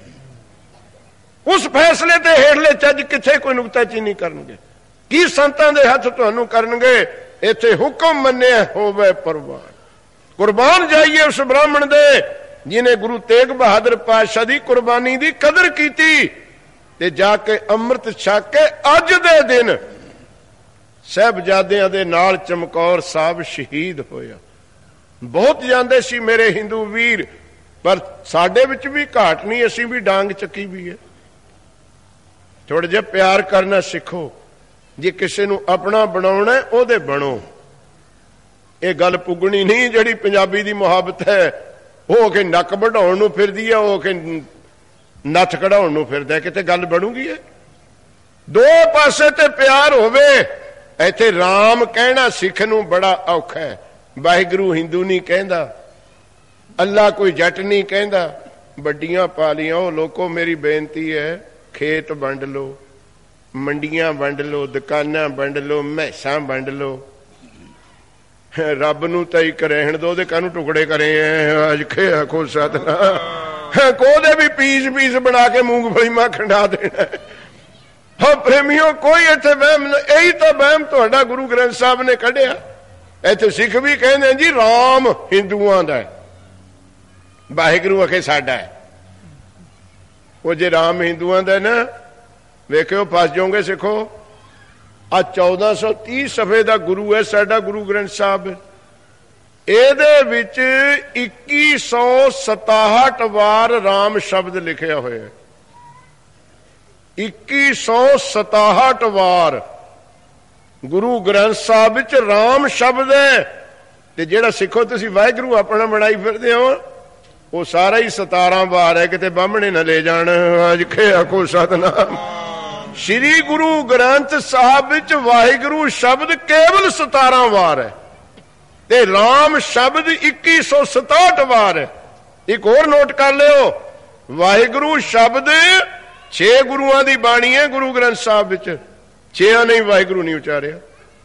ਉਸ ਫੈਸਲੇ ਤੇ ਹੇਠਲੇ ਜੱਜ ਕਿੱਥੇ ਕੋਈ ਨੁਕਤਾਚੀਨੀ ਕਰਨਗੇ? ਕੀ ਸੰਤਾਂ ਦੇ ਹੱਥ ਤੁਹਾਨੂੰ ਕਰਨਗੇ? ਇੱਥੇ ਹੁਕਮ ਮੰਨਿਆ ਹੋਵੇ ਪ੍ਰਵਾਨ। ਕੁਰਬਾਨ ਜਾਈਏ ਉਸ ਬ੍ਰਾਹਮਣ ਦੇ ਜਿਹਨੇ ਗੁਰੂ ਤੇਗ ਬਹਾਦਰ ਪਾਤਸ਼ਾਹ ਦੀ ਕੁਰਬਾਨੀ ਦੀ ਕਦਰ ਕੀਤੀ ਤੇ ਜਾ ਕੇ ਅੰਮ੍ਰਿਤ ਛਕ ਕੇ ਅੱਜ ਦੇ ਦਿਨ ਸਾਹਿਬਜ਼ਾਦਿਆਂ ਦੇ ਨਾਲ ਚਮਕੌਰ ਸਾਹਿਬ ਸ਼ਹੀਦ ਹੋਇਆ। ਬਹੁਤ ਜਾਂਦੇ ਸੀ ਮੇਰੇ ਹਿੰਦੂ ਵੀਰ, ਪਰ ਸਾਡੇ ਵਿੱਚ ਵੀ ਘਾਟ ਨਹੀਂ, ਅਸੀਂ ਵੀ ਡਾਂਗ ਚੱਕੀ ਵੀ ਹੈ। ਥੋੜਾ ਜਿਹਾ ਪਿਆਰ ਕਰਨਾ ਸਿੱਖੋ। ਜੇ ਕਿਸੇ ਨੂੰ ਆਪਣਾ ਬਣਾਉਣਾ ਉਹਦੇ ਬਣੋ। ਇਹ ਗੱਲ ਪੁੱਗਣੀ ਨਹੀਂ ਜਿਹੜੀ ਪੰਜਾਬੀ ਦੀ ਮੁਹੱਬਤ ਹੈ, ਉਹ ਕਿ ਨੱਕ ਵਢਾਉਣ ਨੂੰ ਫਿਰਦੀ ਹੈ, ਉਹ ਕਿ ਨੱਥ ਕਢਾਉਣ ਨੂੰ ਫਿਰਦਾ। ਕਿਤੇ ਗੱਲ ਬਣੂਗੀ? ਹੈ ਦੋ ਪਾਸੇ ਤੇ ਪਿਆਰ ਹੋਵੇ। ਇੱਥੇ ਰਾਮ ਕਹਿਣਾ ਸਿੱਖ ਨੂੰ ਬੜਾ ਔਖਾ ਹੈ। ਵਾਹਿਗੁਰੂ ਹਿੰਦੂ ਨਹੀਂ ਕਹਿੰਦਾ, ਅੱਲਾ ਕੋਈ ਜੱਟ ਨਹੀਂ ਕਹਿੰਦਾ। ਵੱਡੀਆਂ ਪਾਲੀਆਂ ਉਹ ਲੋਕੋ, ਮੇਰੀ ਬੇਨਤੀ ਹੈ, ਖੇਤ ਵੰਡ ਲਓ, ਮੰਡੀਆਂ ਵੰਡ ਲਓ, ਦੁਕਾਨਾਂ ਵੰਡ ਲਓ, ਮਹਿਸਾਂ ਵੰਡ ਲਓ। ਰੱਬ ਨੂੰ ਤਾਂ ਇੱਕ ਰਹਿਣ ਦੋ, ਉਹਦੇ ਕਾਹਨੂੰ ਟੁਕੜੇ ਕਰੇ ਐ? ਅੱਜ ਖੇ ਆਖੋ ਸਤਨਾਮ। ਕੋਦੇ ਵੀ ਪੀਸ ਬਣਾ ਕੇ ਮੂੰਗਫਲੀ ਮਾਂ ਖੰਡਾ ਦੇਣਾ। ਹਾਂ ਪ੍ਰੇਮੀਓ, ਕੋਈ ਇੱਥੇ ਵਹਿਮ, ਇਹੀ ਤਾਂ ਵਹਿਮ ਤੁਹਾਡਾ ਗੁਰੂ ਗ੍ਰੰਥ ਸਾਹਿਬ ਨੇ ਕੱਢਿਆ। ਇੱਥੇ ਸਿੱਖ ਵੀ ਕਹਿੰਦੇ ਜੀ ਰਾਮ ਹਿੰਦੂਆਂ ਦਾ ਹੈ, ਵਾਹਿਗੁਰੂ ਅਖੇ ਸਾਡਾ ਹੈ। ਉਹ ਜੇ ਰਾਮ ਹਿੰਦੂਆਂ ਦਾ ਨਾ, ਵੇਖਿਓ ਫਸ ਜਾਓਗੇ ਸਿੱਖੋ। ਆ 1430 ਸਫੇ ਦਾ ਗੁਰੂ ਹੈ ਸਾਡਾ ਗੁਰੂ ਗ੍ਰੰਥ ਸਾਹਿਬ। ਇਹਦੇ ਵਿੱਚ 2167 ਵਾਰ ਰਾਮ ਸ਼ਬਦ ਲਿਖਿਆ ਹੋਇਆ। 2167 ਵਾਰ ਗੁਰੂ ਗ੍ਰੰਥ ਸਾਹਿਬ ਵਿੱਚ ਰਾਮ ਸ਼ਬਦ ਹੈ। ਤੇ ਜਿਹੜਾ ਸਿੱਖੋ ਤੁਸੀਂ ਵਾਹਿਗੁਰੂ ਆਪਣਾ ਬਣਾਈ ਫਿਰਦੇ ਹੋ, ਉਹ ਸਾਰਾ ਹੀ 17 ਵਾਰ ਹੈ। ਕਿਤੇ ਬਾਹਮਣੇ ਨਾ ਲੈ ਜਾਣ। ਅੱਜ ਖੇ ਆਖੋ ਸਤਨਾਮ। ਸ਼੍ਰੀ ਗੁਰੂ ਗ੍ਰੰਥ ਸਾਹਿਬ ਵਿੱਚ ਵਾਹਿਗੁਰੂ ਸ਼ਬਦ ਕੇਵਲ 17 ਵਾਰ ਹੈ ਤੇ ਰਾਮ ਸ਼ਬਦ 2167 ਵਾਰ ਹੈ। ਇੱਕ ਹੋਰ ਨੋਟ ਕਰ ਲਿਓ, ਵਾਹਿਗੁਰੂ ਸ਼ਬਦ 6 ਗੁਰੂਆਂ ਦੀ ਬਾਣੀ ਹੈ ਗੁਰੂ ਗ੍ਰੰਥ ਸਾਹਿਬ ਵਿੱਚ, 6 ਨੇ ਵਾਹਿਗੁਰੂ ਨਹੀਂ ਉਚਾਰਿਆ।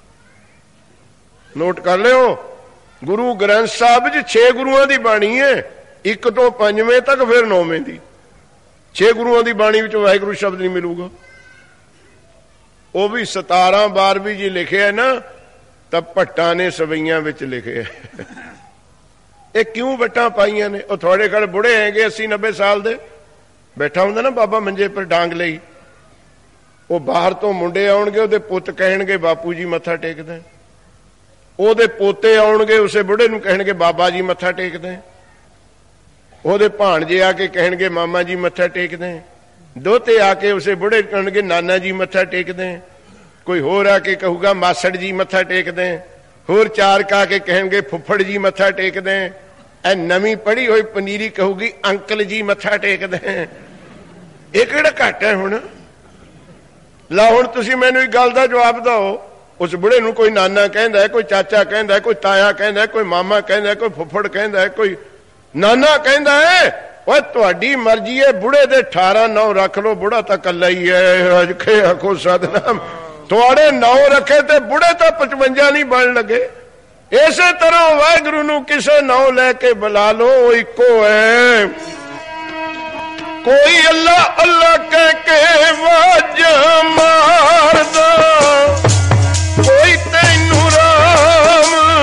ਨੋਟ ਕਰ ਲਿਓ, ਗੁਰੂ ਗ੍ਰੰਥ ਸਾਹਿਬ ਵਿੱਚ 6 ਗੁਰੂਆਂ ਦੀ ਬਾਣੀ ਹੈ, 1 ਤੋਂ 5ਵੇਂ ਤੱਕ, ਫਿਰ 9ਵੇਂ ਦੀ। 6 ਗੁਰੂਆਂ ਦੀ ਬਾਣੀ ਵਿੱਚ ਵਾਹਿਗੁਰੂ ਸ਼ਬਦ ਨਹੀਂ ਮਿਲੂਗਾ। ਉਹ ਵੀ 17 12ਵੀਂ ਜੀ ਲਿਖਿਆ ਨਾ, ਤਾਂ ਭੱਟਾਂ ਨੇ ਸਵਈਆਂ ਵਿੱਚ ਲਿਖਿਆ। ਇਹ ਕਿਉਂ ਵੱਟਾਂ ਪਾਈਆਂ ਨੇ? ਉਹ ਤੁਹਾਡੇ ਘਰ ਬੁੜੇ ਹੈਗੇ 80 90 ਸਾਲ ਦੇ, ਬੈਠਾ ਹੁੰਦਾ ਨਾ ਬਾਬਾ ਮੰਜੇ ਪਰ ਡਾਂਗ ਲਈ, ਉਹ ਬਾਹਰ ਤੋਂ ਮੁੰਡੇ ਆਉਣਗੇ, ਉਹਦੇ ਪੁੱਤ ਕਹਿਣਗੇ ਬਾਪੂ ਜੀ ਮੱਥਾ ਟੇਕਦੇ, ਉਹਦੇ ਪੋਤੇ ਆਉਣਗੇ ਉਸੇ ਬੁੜੇ ਨੂੰ ਕਹਿਣਗੇ ਬਾਬਾ ਜੀ ਮੱਥਾ ਟੇਕਦੇ, ਉਹਦੇ ਭਾਣਜੇ ਆ ਕੇ ਕਹਿਣਗੇ ਮਾਮਾ ਜੀ ਮੱਥਾ ਟੇਕਦੇ, ਦੋਤੇ ਆ ਕੇ ਉਸੇ ਬੁੜੇ ਕਹਿਣਗੇ ਨਾਨਾ ਜੀ ਮੱਥਾ ਟੇਕਦੇ, ਕੋਈ ਹੋਰ ਆ ਕੇ ਕਹੂਗਾ ਮਾਸੜ ਜੀ ਮੱਥਾ ਟੇਕਦੇ, ਹੋਰ 4 ਕਾ ਕੇ ਕਹਿਣਗੇ ਫੁੱਫੜ ਜੀ ਮੱਥਾ ਟੇਕਦੇ, ਇਹ ਨਵੀਂ ਪੜ੍ਹੀ ਹੋਈ ਪਨੀਰੀ ਕਹੂਗੀ ਅੰਕਲ ਜੀ ਮੱਥਾ ਟੇਕਦੇ। ਇਹ ਕਿਹੜਾ ਘੱਟ ਹੈ ਹੁਣ? ਲਾ ਹੁਣ ਤੁਸੀਂ ਮੈਨੂੰ ਇੱਕ ਗੱਲ ਦਾ ਜਵਾਬ ਦਿਓ, ਉਸ ਬੁੜੇ ਨੂੰ ਕੋਈ ਨਾਨਾ ਕਹਿੰਦਾ, ਕੋਈ ਚਾਚਾ ਕਹਿੰਦਾ, ਕੋਈ ਤਾਇਆ ਕਹਿੰਦਾ, ਕੋਈ ਮਾਮਾ ਕਹਿੰਦਾ, ਕੋਈ ਫੁੱਫੜ ਕਹਿੰਦਾ, ਕੋਈ ਨਾਨਾ ਕਹਿੰਦਾ ਹੈ। ਓਏ ਤੁਹਾਡੀ ਮਰਜ਼ੀ ਹੈ, ਬੁੜੇ ਦੇ 18 ਨਾਂ ਰੱਖ ਲਓ, ਬੁੜਾ ਤਾਂ ਕੱਲਾ ਹੀ ਹੈ। ਅਜੇ ਆਖੋ ਸਤਨਾਮ, ਤੁਹਾਡੇ ਨਾਂ ਰੱਖੇ ਤੇ ਬੁੜੇ ਤਾਂ 55 ਨਹੀਂ ਬਣ ਲੱਗੇ। ਇਸੇ ਤਰ੍ਹਾਂ ਵਾਹਿਗੁਰੂ ਨੂੰ ਕਿਸੇ ਨਾਂ ਲੈ ਕੇ ਬੁਲਾ ਲਓ, ਉਹ ਇੱਕੋ ਹੈ। ਕੋਈ ਅੱਲਾ ਅੱਲਾ ਕਹਿ ਕੇ ਵਾਜ ਮਾਰਦਾ, ਕੋਈ ਤੈਨੂੰ ਰਾਮ,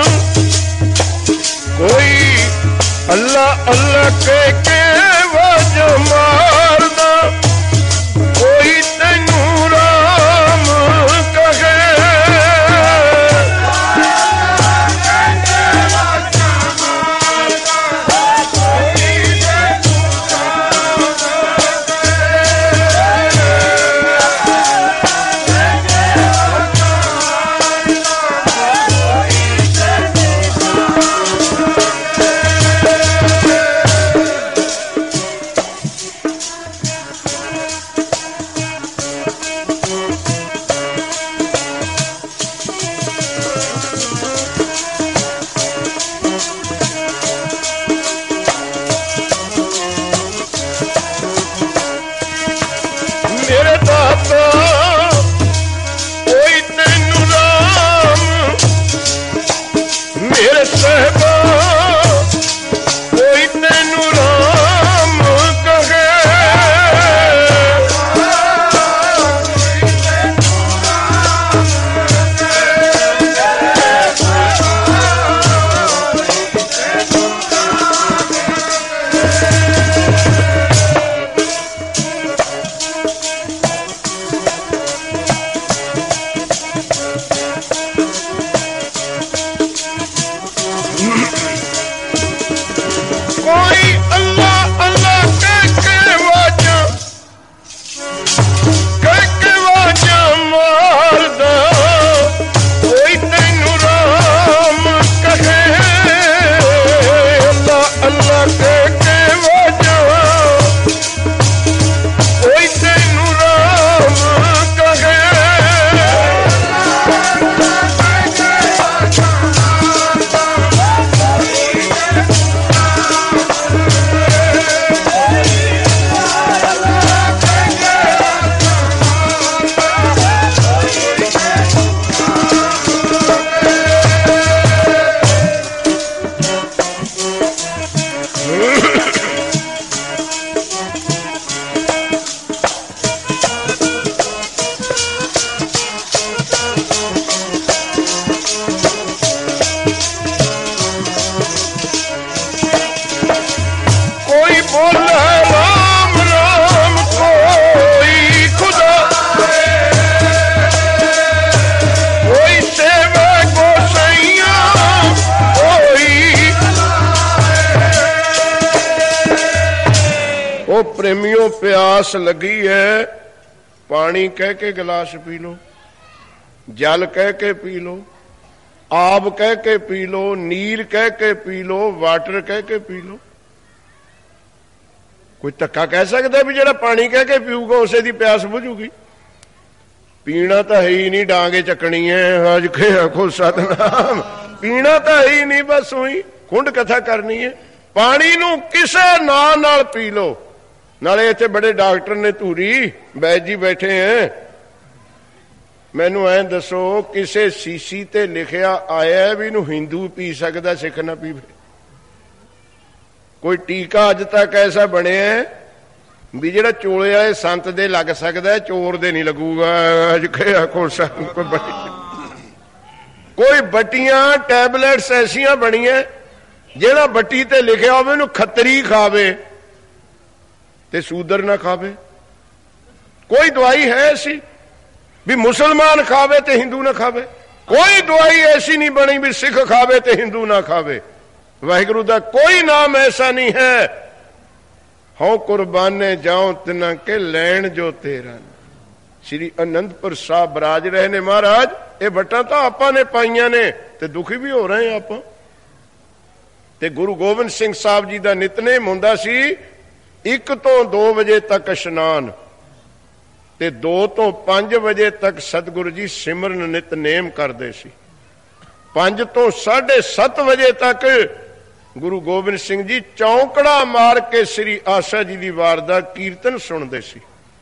ਕੋਈ ਅੱਲਾ ਅੱਲਾ ਕਹਿ ਕੇ ਵਾਜ ਮਾਰਦਾ, ਕੋਈ ਤੈਨੂੰ ਰਾਮ ਕਹੇ। प्रेमियों प्यास लगी है, पानी कह के गिलास पी लो, जल कह के पी लो, आब कह के पी लो, नीर कह के पी लो, वाटर कह के पी लो। कोई धक्का कह सकता भी जेड़ा पानी कह के पीऊगा उसे दी प्यास बुझूगी? पीना तो है ही नहीं, डांगे चकनी है। आज के आखो सतनाम, पीना तो है ही नहीं, बस हुई कुंड कथा करनी है। पानी नू किसे नाल नाल पी लो, नाले इत्थे बड़े डॉक्टर ने धूरी बैद जी बैठे हैं, मैनू ऐ दसो किसे सीसी ते लिखिया आया भी इनू हिंदू पी सकदा सिख ना पीवे? कोई टीका अज तक ऐसा बने भी जिहड़ा चोले वाले संत दे लग सकदा, चोर दे नहीं लगूगा। कोई बट्टियां टैबलेट्स ऐसियां बनियां जिहड़ा बट्टी ते लिखिया होवे इनू खत्तरी खावे ते सूदर ना खावे। कोई दवाई है ऐसी भी मुसलमान खावे ते हिंदू ना खावे? कोई दवाई ऐसी नहीं बनी भी सिख खावे ते हिंदू ना खावे। वाहिगुरू दा कोई नाम ऐसा नहीं है। हों कुर्बाने जाओ तिना के लैन जो तेरा। श्री आनंदपुर साहब बराज रहे ने महाराज, ये बट्टा तो आपां ने पाइयां ने ते दुखी भी हो रहे हैं आपां। ते गुरु गोबिंद सिंह साहब जी दा नितनेम हुंदा सी 1 तो 2 बजे तक इशनान ते 2 तो 5 बजे तक सतगुरु जी सिमरन नितनेम करते सी। 5 तो 7:30 बजे तक गुरु गोबिंद सिंह जी चौंकड़ा मार के श्री आशा जी की वार दा कीर्तन सुनते सी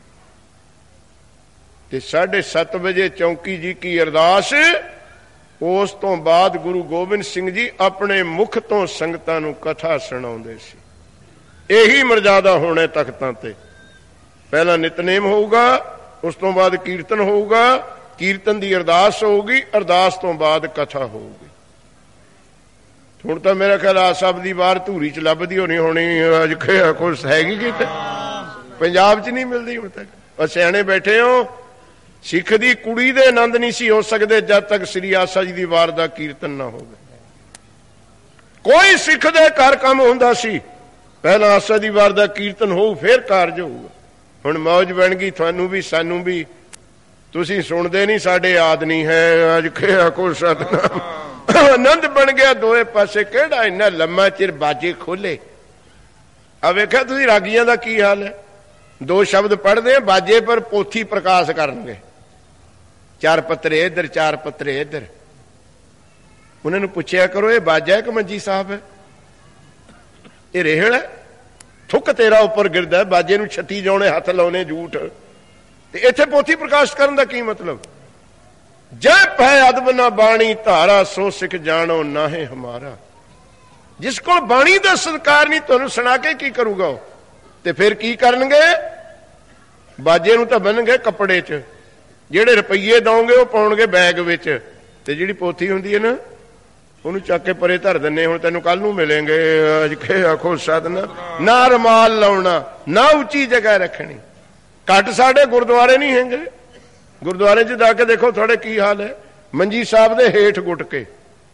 ते 7:30 बजे चौंकी जी की अरदास। उस तो बाद गुरु गोबिंद सिंह जी अपने मुख तो संगतां नूं कथा सुणाउंदे सी। यही मर्यादा होने तख्तां ते। पहला नितनेम होगा, उस तो बाद कीर्तन होगा, कीर्तन की अरदास होगी, अरदास तो बाद कथा होगी। हुण तां मेरा ख्याल आ सब दी बाहर धूरी च लभदी होनी होनी अज कुछ हैगी किते पंजाब च नहीं मिलती हुण तक। और सियाणे बैठे हो, सिख दी कुड़ी दे आनंद नहीं सी हो सकते जब तक श्री आशा जी की वार दा कीर्तन ना होवे। कोई सिख दे घर काम हुंदा सी, पहला आशा दी वार दा कीर्तन हो फिर कारज होगा। हुण मौज बन गई थानू भी सानू भी, तुसीं सुणदे नहीं, साडे याद नहीं है। अज को सतनाम आनंद बन गया दोए पासे। किहड़ा इन्ना लम्मा चिर बाजे खोले। आ वेखिया तुसीं रागियां दा की हाल है। 2 शब्द पढ़दे हैं बाजे पर पोथी प्रकाश करनगे, 4 पत्रे इधर 4 पत्रे इधर। उन्होंने पुछया करो ये बाजा है कि मंजी साहब है? ये रेहड़ है? थुक तेरा उपर गिरदा है, बाजे नूं 36 जाने हथ लाने झूठ। इत्थे पोथी प्रकाश करने का की मतलब? जय पै अदब ना बाणी धारा सो सिख जानो नाहे हमारा। जिस को बाणी का सत्कार नहीं, तुहानूं सुना के की करूगा वो? ते फिर की करनगे? बाजे नूं तां बन्नगे कपड़े च, जेड़े रुपये दोगे वो पाउणगे बैग विच, ते जिहड़ी पोथी हुंदी है ना ਉਹਨੂੰ ਚੱਕ ਕੇ ਪਰੇ ਧਰ ਦਿੰਨੇ। ਹੁਣ ਤੈਨੂੰ ਕੱਲ ਨੂੰ ਮਿਲेंगे। ਅੱਜ ਕੇ ਆਖੋ ਸਤਨਾਮ। ਨਾ ਰਮਾਲ ਲਾਉਣਾ, ਨਾ ਉੱਚੀ ਜਗ੍ਹਾ ਰੱਖਣੀ। ਘੱਟ ਸਾਡੇ ਗੁਰਦੁਆਰੇ ਨਹੀਂ ਹੈਗੇ। ਗੁਰਦੁਆਰੇ 'ਚ ਜਾ ਕੇ ਦੇਖੋ ਤੁਹਾਡੇ ਕੀ ਹਾਲ ਹੈ। ਮੰਜੀ ਸਾਹਿਬ ਦੇ ਹੇਠ ਗੁੱਟ ਕੇ,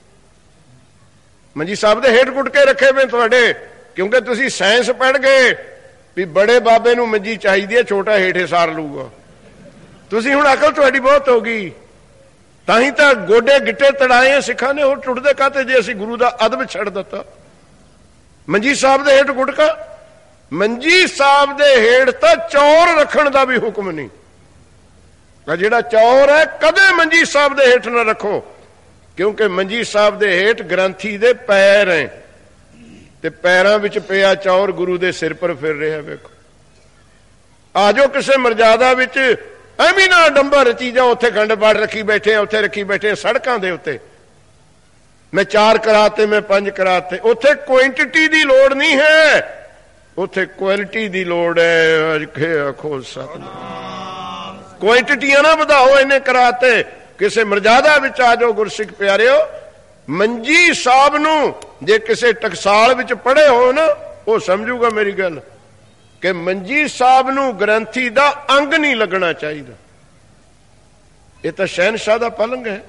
ਮੰਜੀ ਸਾਹਿਬ ਦੇ ਹੇਠ ਗੁੱਟ ਕੇ ਰੱਖੇ ਵੇ ਤੁਹਾਡੇ, ਕਿਉਂਕਿ ਤੁਸੀਂ ਸਾਇੰਸ ਪੜ੍ਹ ਗਏ ਵੀ ਬੜੇ ਬਾਬੇ ਨੂੰ ਮੰਜੀ ਚਾਹੀਦੀ ਹੈ, ਛੋਟਾ ਹੇਠੇ ਸਾਰ ਲੂਗਾ। ਤੁਸੀਂ ਹੁਣ ਅਕਲ ਤੁਹਾਡੀ ਬਹੁਤ ਹੋ ਗਈ, ਤਾਂ ਹੀ ਤਾਂ ਗੋਡੇ ਗਿੱਟੇ ਤੜਾਏ ਸਿੱਖਾਂ ਨੇ। ਉਹ ਟੁੱਟਦੇ ਕਾਹਤੇ ਜੇ ਅਸੀਂ ਗੁਰੂ ਦਾ ਅਦਬ ਛੱਡ ਦਿੱਤਾ। ਮੰਜੀ ਸਾਹਿਬ ਦੇ ਹੇਠ ਗੁਟਕਾ, ਮੰਜੀ ਸਾਹਿਬ ਦੇ ਹੇਠ ਤਾਂ ਚੌਰ ਰੱਖਣ ਦਾ ਵੀ ਹੁਕਮ ਨਹੀਂ। ਜਿਹੜਾ ਚੌਰ ਹੈ ਕਦੇ ਮੰਜੀ ਸਾਹਿਬ ਦੇ ਹੇਠ ਨਾ ਰੱਖੋ, ਕਿਉਂਕਿ ਮੰਜੀ ਸਾਹਿਬ ਦੇ ਹੇਠ ਗ੍ਰੰਥੀ ਦੇ ਪੈਰ ਹੈ ਤੇ ਪੈਰਾਂ ਵਿੱਚ ਪਿਆ ਚੌਰ ਗੁਰੂ ਦੇ ਸਿਰ ਪਰ ਫਿਰ ਰਿਹਾ। ਵੇਖੋ ਆ ਜਾਓ ਕਿਸੇ ਮਰਜ਼ਾਦਾ ਵਿੱਚ ਐਵੇਂ ਨਾ ਡੰਬਰ ਰਚੀ ਜਾਓ। ਉੱਥੇ ਖੰਡ ਪਾਠ ਰੱਖੀ ਬੈਠੇ, ਉੱਥੇ ਰੱਖੀ ਬੈਠੇ ਸੜਕਾਂ ਦੇ ਉੱਤੇ। ਮੈਂ 4 ਕਰਾਤੇ, ਮੈਂ 5 ਕਰਾਤੇ। ਉੱਥੇ ਕੁਆਂਟੀਟੀ ਦੀ ਲੋੜ ਨਹੀਂ ਹੈ, ਉੱਥੇ ਕੁਆਲਿਟੀ ਦੀ ਲੋੜ ਹੈ। ਅੱਜ ਕੇ ਆਖੋ ਸਤਨਾਮ। ਕੁਆਂਟੀਟੀਆਂ ਨਾ ਵਧਾਓ, ਇਹਨੇ ਕਰਾਤੇ। ਕਿਸੇ ਮਰਜ਼ਾਦਾ ਵਿੱਚ ਆ ਜਾਓ ਗੁਰਸਿੱਖ ਪਿਆਰਿਓ। ਮੰਜੀ ਸਾਹਿਬ ਨੂੰ ਜੇ ਕਿਸੇ ਟਕਸਾਲ ਵਿੱਚ ਪੜ੍ਹੇ ਹੋ ਨਾ, ਉਹ ਸਮਝੂਗਾ ਮੇਰੀ ਗੱਲ ਕਿ ਮੰਜੀ ਸਾਹਿਬ ਨੂੰ ਗ੍ਰੰਥੀ ਦਾ ਅੰਗ ਨਹੀਂ ਲੱਗਣਾ ਚਾਹੀਦਾ। ਇਹ ਤਾਂ ਸ਼ਹਿਨਸ਼ਾਹ ਦਾ ਪਲੰਗ ਹੈ।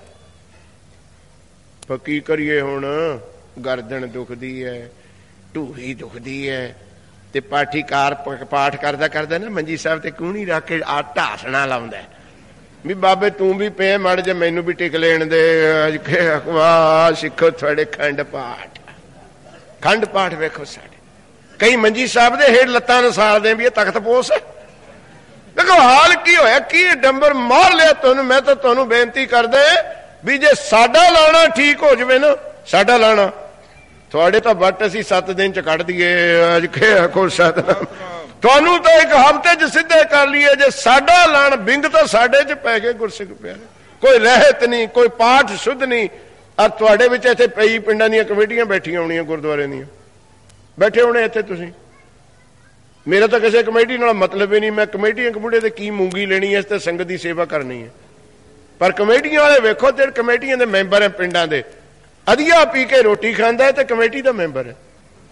ਪਰ ਕੀ ਕਰੀਏ ਹੁਣ, ਗਰਦਨ ਦੁਖਦੀ ਹੈ, ਢੂਹੀ ਦੁਖਦੀ ਹੈ, ਤੇ ਪਾਠੀਕਾਰ ਪਾਠ ਕਰਦਾ ਕਰਦਾ ਨਾ ਮੰਜੀ ਸਾਹਿਬ ਤੇ ਕੂਹਣੀ ਰੱਖ ਕੇ ਆ ਢਾਸਣਾ ਲਾਉਂਦਾ ਵੀ ਬਾਬੇ ਤੂੰ ਵੀ ਪਏ ਮੜ ਜੇ ਮੈਨੂੰ ਵੀ ਟਿਕ ਲੈਣ ਦੇ। ਵਾਹ ਸਿੱਖੋ ਤੁਹਾਡੇ ਖੰਡ ਪਾਠ। ਖੰਡ ਪਾਠ ਵੇਖੋ ਸਾਡੇ ਕਈ ਮੰਜੀ ਸਾਹਿਬ ਦੇ ਹੇਠ ਲੱਤਾਂ ਨਸਾਲਦੇ ਵੀ ਇਹ ਤਖਤ ਪੋਸ ਹੈ। ਦੇਖੋ ਹਾਲ ਕੀ ਹੋਇਆ, ਕੀ ਡੰਬਰ ਮਾਰ ਲਿਆ ਤੁਹਾਨੂੰ। ਮੈਂ ਤਾਂ ਤੁਹਾਨੂੰ ਬੇਨਤੀ ਕਰਦੇ ਵੀ ਜੇ ਸਾਡਾ ਲਾਣਾ ਠੀਕ ਹੋ ਜਾਵੇ ਨਾ, ਸਾਡਾ ਲਾਣਾ, ਤੁਹਾਡੇ ਤਾਂ ਵੱਟ ਅਸੀਂ 7 ਦਿਨ ਚ ਕੱਢ ਦਈਏ। ਅੱਜ ਕੇ ਆਖੋ ਸਤਨਾਮ। ਤੁਹਾਨੂੰ ਤਾਂ ਇੱਕ ਹਫ਼ਤੇ 'ਚ ਸਿੱਧੇ ਕਰ ਲਈਏ। ਜੇ ਸਾਡਾ ਲਾਣ ਬਿੰਗ ਤਾਂ ਸਾਡੇ 'ਚ ਪੈ ਗਏ ਗੁਰਸਿੱਖ ਪਿਆਰੇ। ਕੋਈ ਰਹਿਤ ਨਹੀਂ, ਕੋਈ ਪਾਠ ਸ਼ੁੱਧ ਨਹੀਂ। ਔਰ ਤੁਹਾਡੇ ਵਿੱਚ ਇੱਥੇ ਕਈ ਪਿੰਡਾਂ ਦੀਆਂ ਕਮੇਟੀਆਂ ਬੈਠੀਆਂ ਹੋਣੀਆਂ, ਗੁਰਦੁਆਰੇ ਦੀਆਂ ਬੈਠੇ ਹੋਣੇ ਇੱਥੇ ਤੁਸੀਂ। ਮੇਰਾ ਤਾਂ ਕਿਸੇ ਕਮੇਟੀ ਨਾਲ ਮਤਲਬ ਹੀ ਨਹੀਂ। ਮੈਂ ਕਮੇਟੀਆਂ ਕਮੂੜੇ ਤੇ ਕੀ ਮੂੰਗੀ ਲੈਣੀ ਹੈ, ਇਸ ਤੇ ਸੰਗਤ ਦੀ ਸੇਵਾ ਕਰਨੀ ਹੈ। ਪਰ ਕਮੇਟੀਆਂ ਵਾਲੇ ਵੇਖੋ, ਤੇ ਕਮੇਟੀਆਂ ਦੇ ਮੈਂਬਰ ਹੈ, ਪਿੰਡਾਂ ਦੇ ਅਧੀਆ ਪੀ ਕੇ ਰੋਟੀ ਖਾਂਦਾ ਹੈ ਤੇ ਕਮੇਟੀ ਦਾ ਮੈਂਬਰ ਹੈ।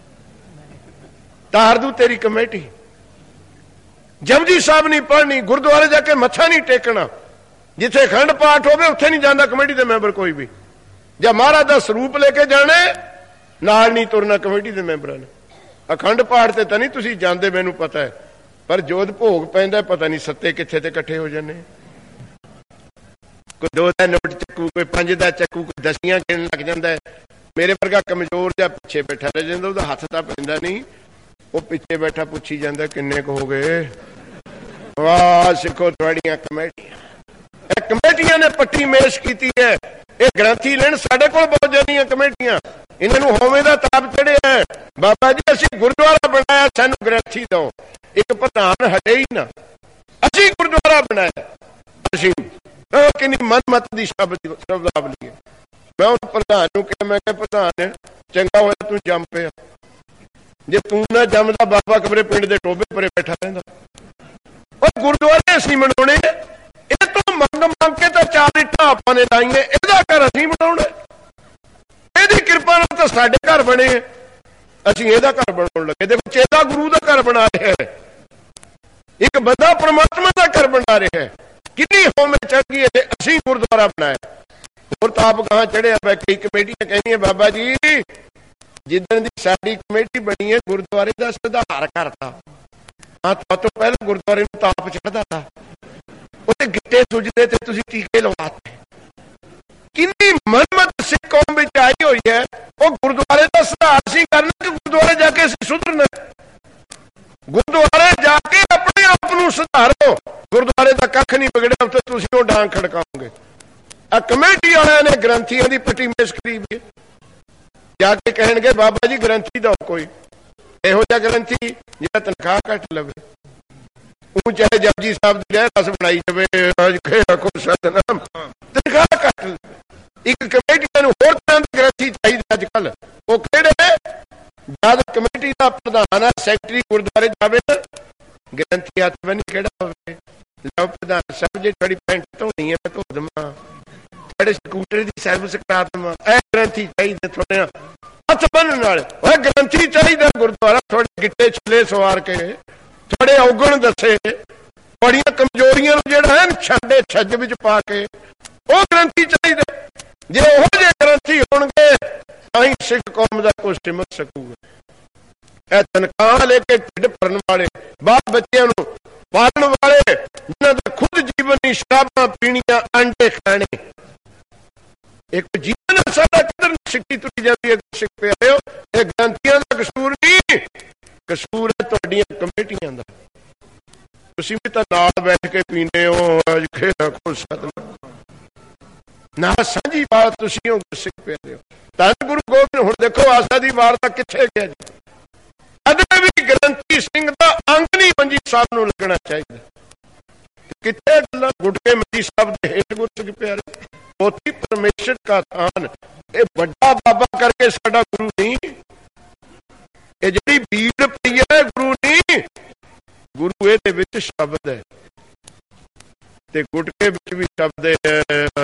ਤਾਰ ਦੂ ਤੇਰੀ ਕਮੇਟੀ। ਜਪਜੀ ਸਾਹਿਬ ਨਹੀਂ ਪੜ੍ਹਨੀ, ਗੁਰਦੁਆਰੇ ਜਾ ਕੇ ਮੱਥਾ ਨਹੀਂ ਟੇਕਣਾ, ਜਿੱਥੇ ਅਖੰਡ ਪਾਠ ਹੋਵੇ ਉੱਥੇ ਨਹੀਂ ਜਾਂਦਾ ਕਮੇਟੀ ਦੇ ਮੈਂਬਰ ਕੋਈ ਵੀ। ਜਾਂ ਮਹਾਰਾਜ ਦਾ ਸਰੂਪ ਲੈ ਕੇ ਜਾਣੇ, ਨਾਲ ਨਹੀਂ ਤੁਰਨਾ ਕਮੇਟੀ ਦੇ ਮੈਂਬਰਾਂ ਨੇ। ਅਖੰਡ ਪਾਠ ਤੇ ਤਾਂ ਨਹੀਂ ਤੁਸੀਂ ਜਾਂਦੇ, ਮੈਨੂੰ ਪਤਾ ਹੈ, ਪਰ ਜੋਤ ਭੋਗ ਪੈਂਦਾ ਪਤਾ ਨਹੀਂ ਸੱਤੇ ਕਿੱਥੇ ਤੇ ਇਕੱਠੇ ਹੋ ਜਾਂਦੇ। ਕੋਈ 2 ਦਾ ਨੋਟ ਚੱਕੂ, ਕੋਈ 5 ਦਾ ਚੱਕੂ, ਕੋਈ 10 ਗਿਣਨ ਲੱਗ ਜਾਂਦਾ। ਮੇਰੇ ਵਰਗਾ ਕਮਜ਼ੋਰ ਜਿਹਾ ਪਿੱਛੇ ਬੈਠਾ ਰਹਿ ਜਾਂਦਾ, ਉਹਦਾ ਹੱਥ ਤਾਂ ਪੈਂਦਾ ਨਹੀਂ, ਉਹ ਪਿੱਛੇ ਬੈਠਾ ਪੁੱਛੀ ਜਾਂਦਾ ਕਿੰਨੇ ਕੁ ਹੋ ਗਏ। ਵਾਹ ਸਿੱਖੋ ਤੁਹਾਡੀਆਂ ਕਮੇਟੀਆਂ, ਇਹ ਕਮੇਟੀਆਂ ਨੇ ਪੱਟੀ ਮੇਸ਼ ਕੀਤੀ ਹੈ। ਇਹ ਗ੍ਰੰਥੀ ਲੈਣ ਸਾਡੇ ਕੋਲ ਬਹੁਤ ਜਾਣੀਆਂ ਕਮੇਟੀਆਂ, ਇਹਨਾਂ ਨੂੰ ਹੋਵੇਂ ਦਾ ਤਾਪ ਚੜਿਆ। ਬਾਬਾ ਜੀ ਅਸੀਂ ਗੁਰਦੁਆਰਾ ਬਣਾਇਆ, ਸਾਨੂੰ ਗ੍ਰੰਥੀ ਦਿਓ। ਇੱਕ ਪ੍ਰਧਾਨ ਹਟੇ ਹੀ ਨਾ, ਅਸੀਂ ਗੁਰਦੁਆਰਾ ਬਣਾਇਆ। ਅਸੀਂ ਕਿੰਨੀ ਮਨਮਤ ਦੀ ਸ਼ਬਦਾਵਲੀ ਹੈ। ਮੈਂ ਉਹ ਪ੍ਰਧਾਨ ਨੂੰ ਕਿਹਾ, ਮੈਂ ਕਿਹਾ ਪ੍ਰਧਾਨ ਚੰਗਾ ਹੋਇਆ ਤੂੰ ਜੰਮ ਪਿਆ, ਜੇ ਤੂੰ ਨਾ ਜੰਮਦਾ ਬਾਬਾ ਕਬਰੇ ਪਿੰਡ ਦੇ ਟੋਬੇ ਪਰੇ ਬੈਠਾ ਰਹਿੰਦਾ। ਉਹ ਗੁਰਦੁਆਰੇ ਅਸੀਂ ਬਣਾਉਣੇ, ਇਹ ਤੋਂ ਮੰਗ ਕੇ ਤਾਂ 4 ਇੱਟਾਂ ਆਪਾਂ ਨੇ ਲਾਈਆਂ, ਇਹਦਾ ਘਰ ਅਸੀਂ ਬਣਾਉਣਾ। ਇਹਦੀ ਕਿਰਪਾ ਨਾਲ ਤਾਂ ਸਾਡੇ ਘਰ ਬਣੇ, ਅਸੀਂ ਇਹਦਾ ਘਰ ਬਣਾਉਣ ਲੱਗੇ। ਦੇਖੋ ਚੇਲਾ ਗੁਰੂ ਦਾ ਘਰ ਬਣਾ ਰਿਹਾ ਹੈ, ਇੱਕ ਬੰਦਾ ਪਰਮਾਤਮਾ ਦਾ ਘਰ ਬਣਾ ਰਿਹਾ ਹੈ। ਕਿੰਨੀ ਹੋਮੇ ਚੰਗੀ ਹੈ ਅਸੀਂ ਗੁਰਦੁਆਰਾ ਬਣਾਇਆ। ਹੋਰ ਤਾਂ ਆਪ ਗਾਂ ਚੜਿਆ ਪਿਆ। ਕਈ ਕਮੇਟੀਆਂ ਕਹਿੰਦੀਆਂ ਬਾਬਾ ਜੀ ਜਿੱਦਣ ਦੀ ਸਾਡੀ ਕਮੇਟੀ ਬਣੀ ਹੈ ਗੁਰਦੁਆਰੇ ਦਾ ਸੁਧਾਰ ਕਰਤਾ। ਹਾਂ ਤੋਂ ਪਹਿਲਾਂ ਗੁਰਦੁਆਰੇ ਨੂੰ ਤਾਪ ਚੜਦਾ ਤਾ, ਉਹਦੇ ਗਿੱਟੇ ਸੁੱਜਦੇ ਤੇ ਤੁਸੀਂ ਟੀਕੇ ਲਵਾਤੇ। ਕਿੰਨੀ ਮਨਮਤ ਸਿੱਖ ਕੌਮ ਵਿੱਚ ਆਈ ਹੋਈ ਹੈ। ਉਹ ਗੁਰਦੁਆਰੇ ਦਾ ਸੁਧਾਰ ਅਸੀਂ ਕਰਨਾ ਕਿ ਗੁਰਦੁਆਰੇ ਜਾ ਕੇ ਅਸੀਂ ਸੁਧਰਨਾ? ਗੁਰਦੁਆਰੇ ਜਾ ਕੇ ਆਪਣੇ ਆਪ ਨੂੰ ਸੁਧਾਰੋ। ਗੁਰਦੁਆਰੇ ਦਾ ਕੱਖ ਨਹੀਂ ਵਿਗੜਿਆ, ਉੱਥੇ ਤੁਸੀਂ ਉਹ ਡਾਂਗ ਖੜਕਾਓਗੇ। ਆ ਕਮੇਟੀ ਵਾਲਿਆਂ ਨੇ ਗ੍ਰੰਥੀਆਂ ਦੀ ਪੱਟੀ ਮੇਸ਼ ਕਰੀ ਵੀ, ਜਾ ਕੇ ਕਹਿਣਗੇ ਬਾਬਾ ਜੀ ਗ੍ਰੰਥੀ ਦਾ ਕੋਈ ਇਹੋ ਜਿਹਾ ਗ੍ਰੰਥੀ ਜਿਹੜਾ ਤਨਖਾਹ ਘੱਟ ਲਵੇ, ਉਹ ਚਾਹੇ ਜਪਜੀ ਸਾਹਿਬ ਦੀ ਰਹਿ ਰਸ ਬਣਾਈ ਜਾਵੇ, ਸਤਿਨਾਮ, ਤਨਖਾਹ ਘੱਟ ਲਵੇ। ਇੱਕ ਕਮੇਟੀ ਨੂੰ ਹੋਰ ਤਰ੍ਹਾਂ ਦੇ ਗ੍ਰੰਥੀ ਚਾਹੀਦੇ ਅੱਜ ਕੱਲ। ਉਹ ਕਿਹੜੇ? ਜਦ ਕਮੇਟੀ ਦਾ ਪ੍ਰਧਾਨ ਹੈ, ਸੈਕਟਰੀ ਗੁਰਦੁਆਰੇ ਜਾਵੇ ਨਾ, ਗ੍ਰੰਥੀ ਹੱਥ ਬਣੀ ਕਿਹੜਾ ਹੋਵੇ, ਲਓ ਪ੍ਰਧਾਨ ਸਾਹਿਬ ਜੀ ਤੁਹਾਡੀ ਪੈਂਟ ਧੋਣੀ ਹੈ ਮੈਂ ਧੋ ਦੇਵਾਂ, ਤੁਹਾਡੇ ਸਕੂਟਰ ਦੀ ਸਰਵਿਸ ਕਰਾ ਦੇਵਾਂ। ਇਹ ਗ੍ਰੰਥੀ ਚਾਹੀਦੇ ਥੋੜੇ ਹੱਥ ਬੰਨਣ ਵਾਲੇ। ਉਹ ਗ੍ਰੰਥੀ ਚਾਹੀਦਾ ਗੁਰਦੁਆਰਾ ਥੋੜੇ ਗਿੱਟੇ ਛਲੇ ਸਵਾਰ ਕੇ, ਥੋੜੇ ਔਗਣ ਦੱਸੇ, ਤੁਹਾਡੀਆਂ ਕਮਜ਼ੋਰੀਆਂ ਨੂੰ ਜਿਹੜਾ ਹੈ ਛੱਡੇ ਛੱਜ ਵਿੱਚ ਪਾ ਕੇ, ਉਹ ਗ੍ਰੰਥੀ ਚਾਹੀਦਾ। ਜੇ ਉਹੋ ਜਿਹੇ ਗ੍ਰੰਥੀ ਹੋਣਗੇ ਤਾਂ ਹੀ ਸਿੱਖ ਕੌਮ ਦਾ ਕੁਛ ਸਿਮਰ ਸਕੂਗਾ। ਇਹ ਤਨਖਾਹ ਲੈ ਕੇ ਢਿੱਡ ਭਰਨ ਵਾਲੇ, ਬਾਲ ਬੱਚਿਆਂ ਨੂੰ ਪਾਲਣ ਵਾਲੇ, ਜਿਨ੍ਹਾਂ ਦਾ ਖੁਦ ਜੀਵਨ ਨਹੀਂ, ਸ਼ਰਾਬਾਂ ਪੀਣੀਆਂ, ਆਂਡੇ ਖਾਣੇ, ਇੱਕ ਜੀਵਨ ਸਾਡਾ ਕਿੱਧਰ ਸਿੱਖੀ ਤੁਰੀ ਜਾਂਦੀ ਹੈ। ਸਿੱਖ ਪਿਆਰਿਓ, ਇਹ ਗ੍ਰੰਥੀਆਂ ਦਾ ਕਸੂਰ ਨਹੀਂ, ਕਸੂਰ ਹੈ ਤੁਹਾਡੀਆਂ ਕਮੇਟੀਆਂ ਦਾ। ਤੁਸੀਂ ਵੀ ਤਾਂ ਨਾਲ ਬੈਠ ਕੇ ਪੀਂਦੇ ਹੋ, ਨਾ ਸਾਂਝੀ ਬਾਤ ਤੁਸੀਂ ਹੋ ਸਿੱਖ ਪਿਆਰਿਓ। ਧੰਨ ਗੁਰੂ ਗੋਬਿੰਦ। ਹੁਣ ਦੇਖੋ ਆਸਾ ਦੀ ਵਾਰ ਦਾ ਕਿੱਥੇ ਗਿਆ ਜੀ। ਕਦੇ ਵੀ ਗ੍ਰੰਥੀ ਸਿੰਘ ਦਾ ਅੰਗ ਨਹੀਂ ਮੰਜੀ ਸਾਹਿਬ ਨੂੰ ਲੱਗਣਾ ਚਾਹੀਦਾ। ਕਿੱਥੇ ਗੱਲਾਂ ਗੁਟਕੇ ਮੰਜੀ ਸਾਹਿਬ ਦੇ ਹੇਠ ਗੁਰਸਿੱਖ ਪਿਆਰੇ। ਮੋਤੀ ਪਰਮੇਸ਼ਰ ਦਾ ਥਾਨ, ਇਹ ਵੱਡਾ ਬਾਬਾ ਕਰਕੇ ਸਾਡਾ ਗੁਰੂ ਨਹੀਂ। ਇਹ ਜਿਹੜੀ ਭੀੜ ਪਈ ਹੈ ਗੁਰੂ ਨਹੀਂ, ਗੁਰੂ ਇਹਦੇ ਵਿੱਚ ਸ਼ਬਦ ਹੈ ਤੇ ਗੁਟਕੇ ਵਿੱਚ ਵੀ ਸ਼ਬਦ ਹੈ।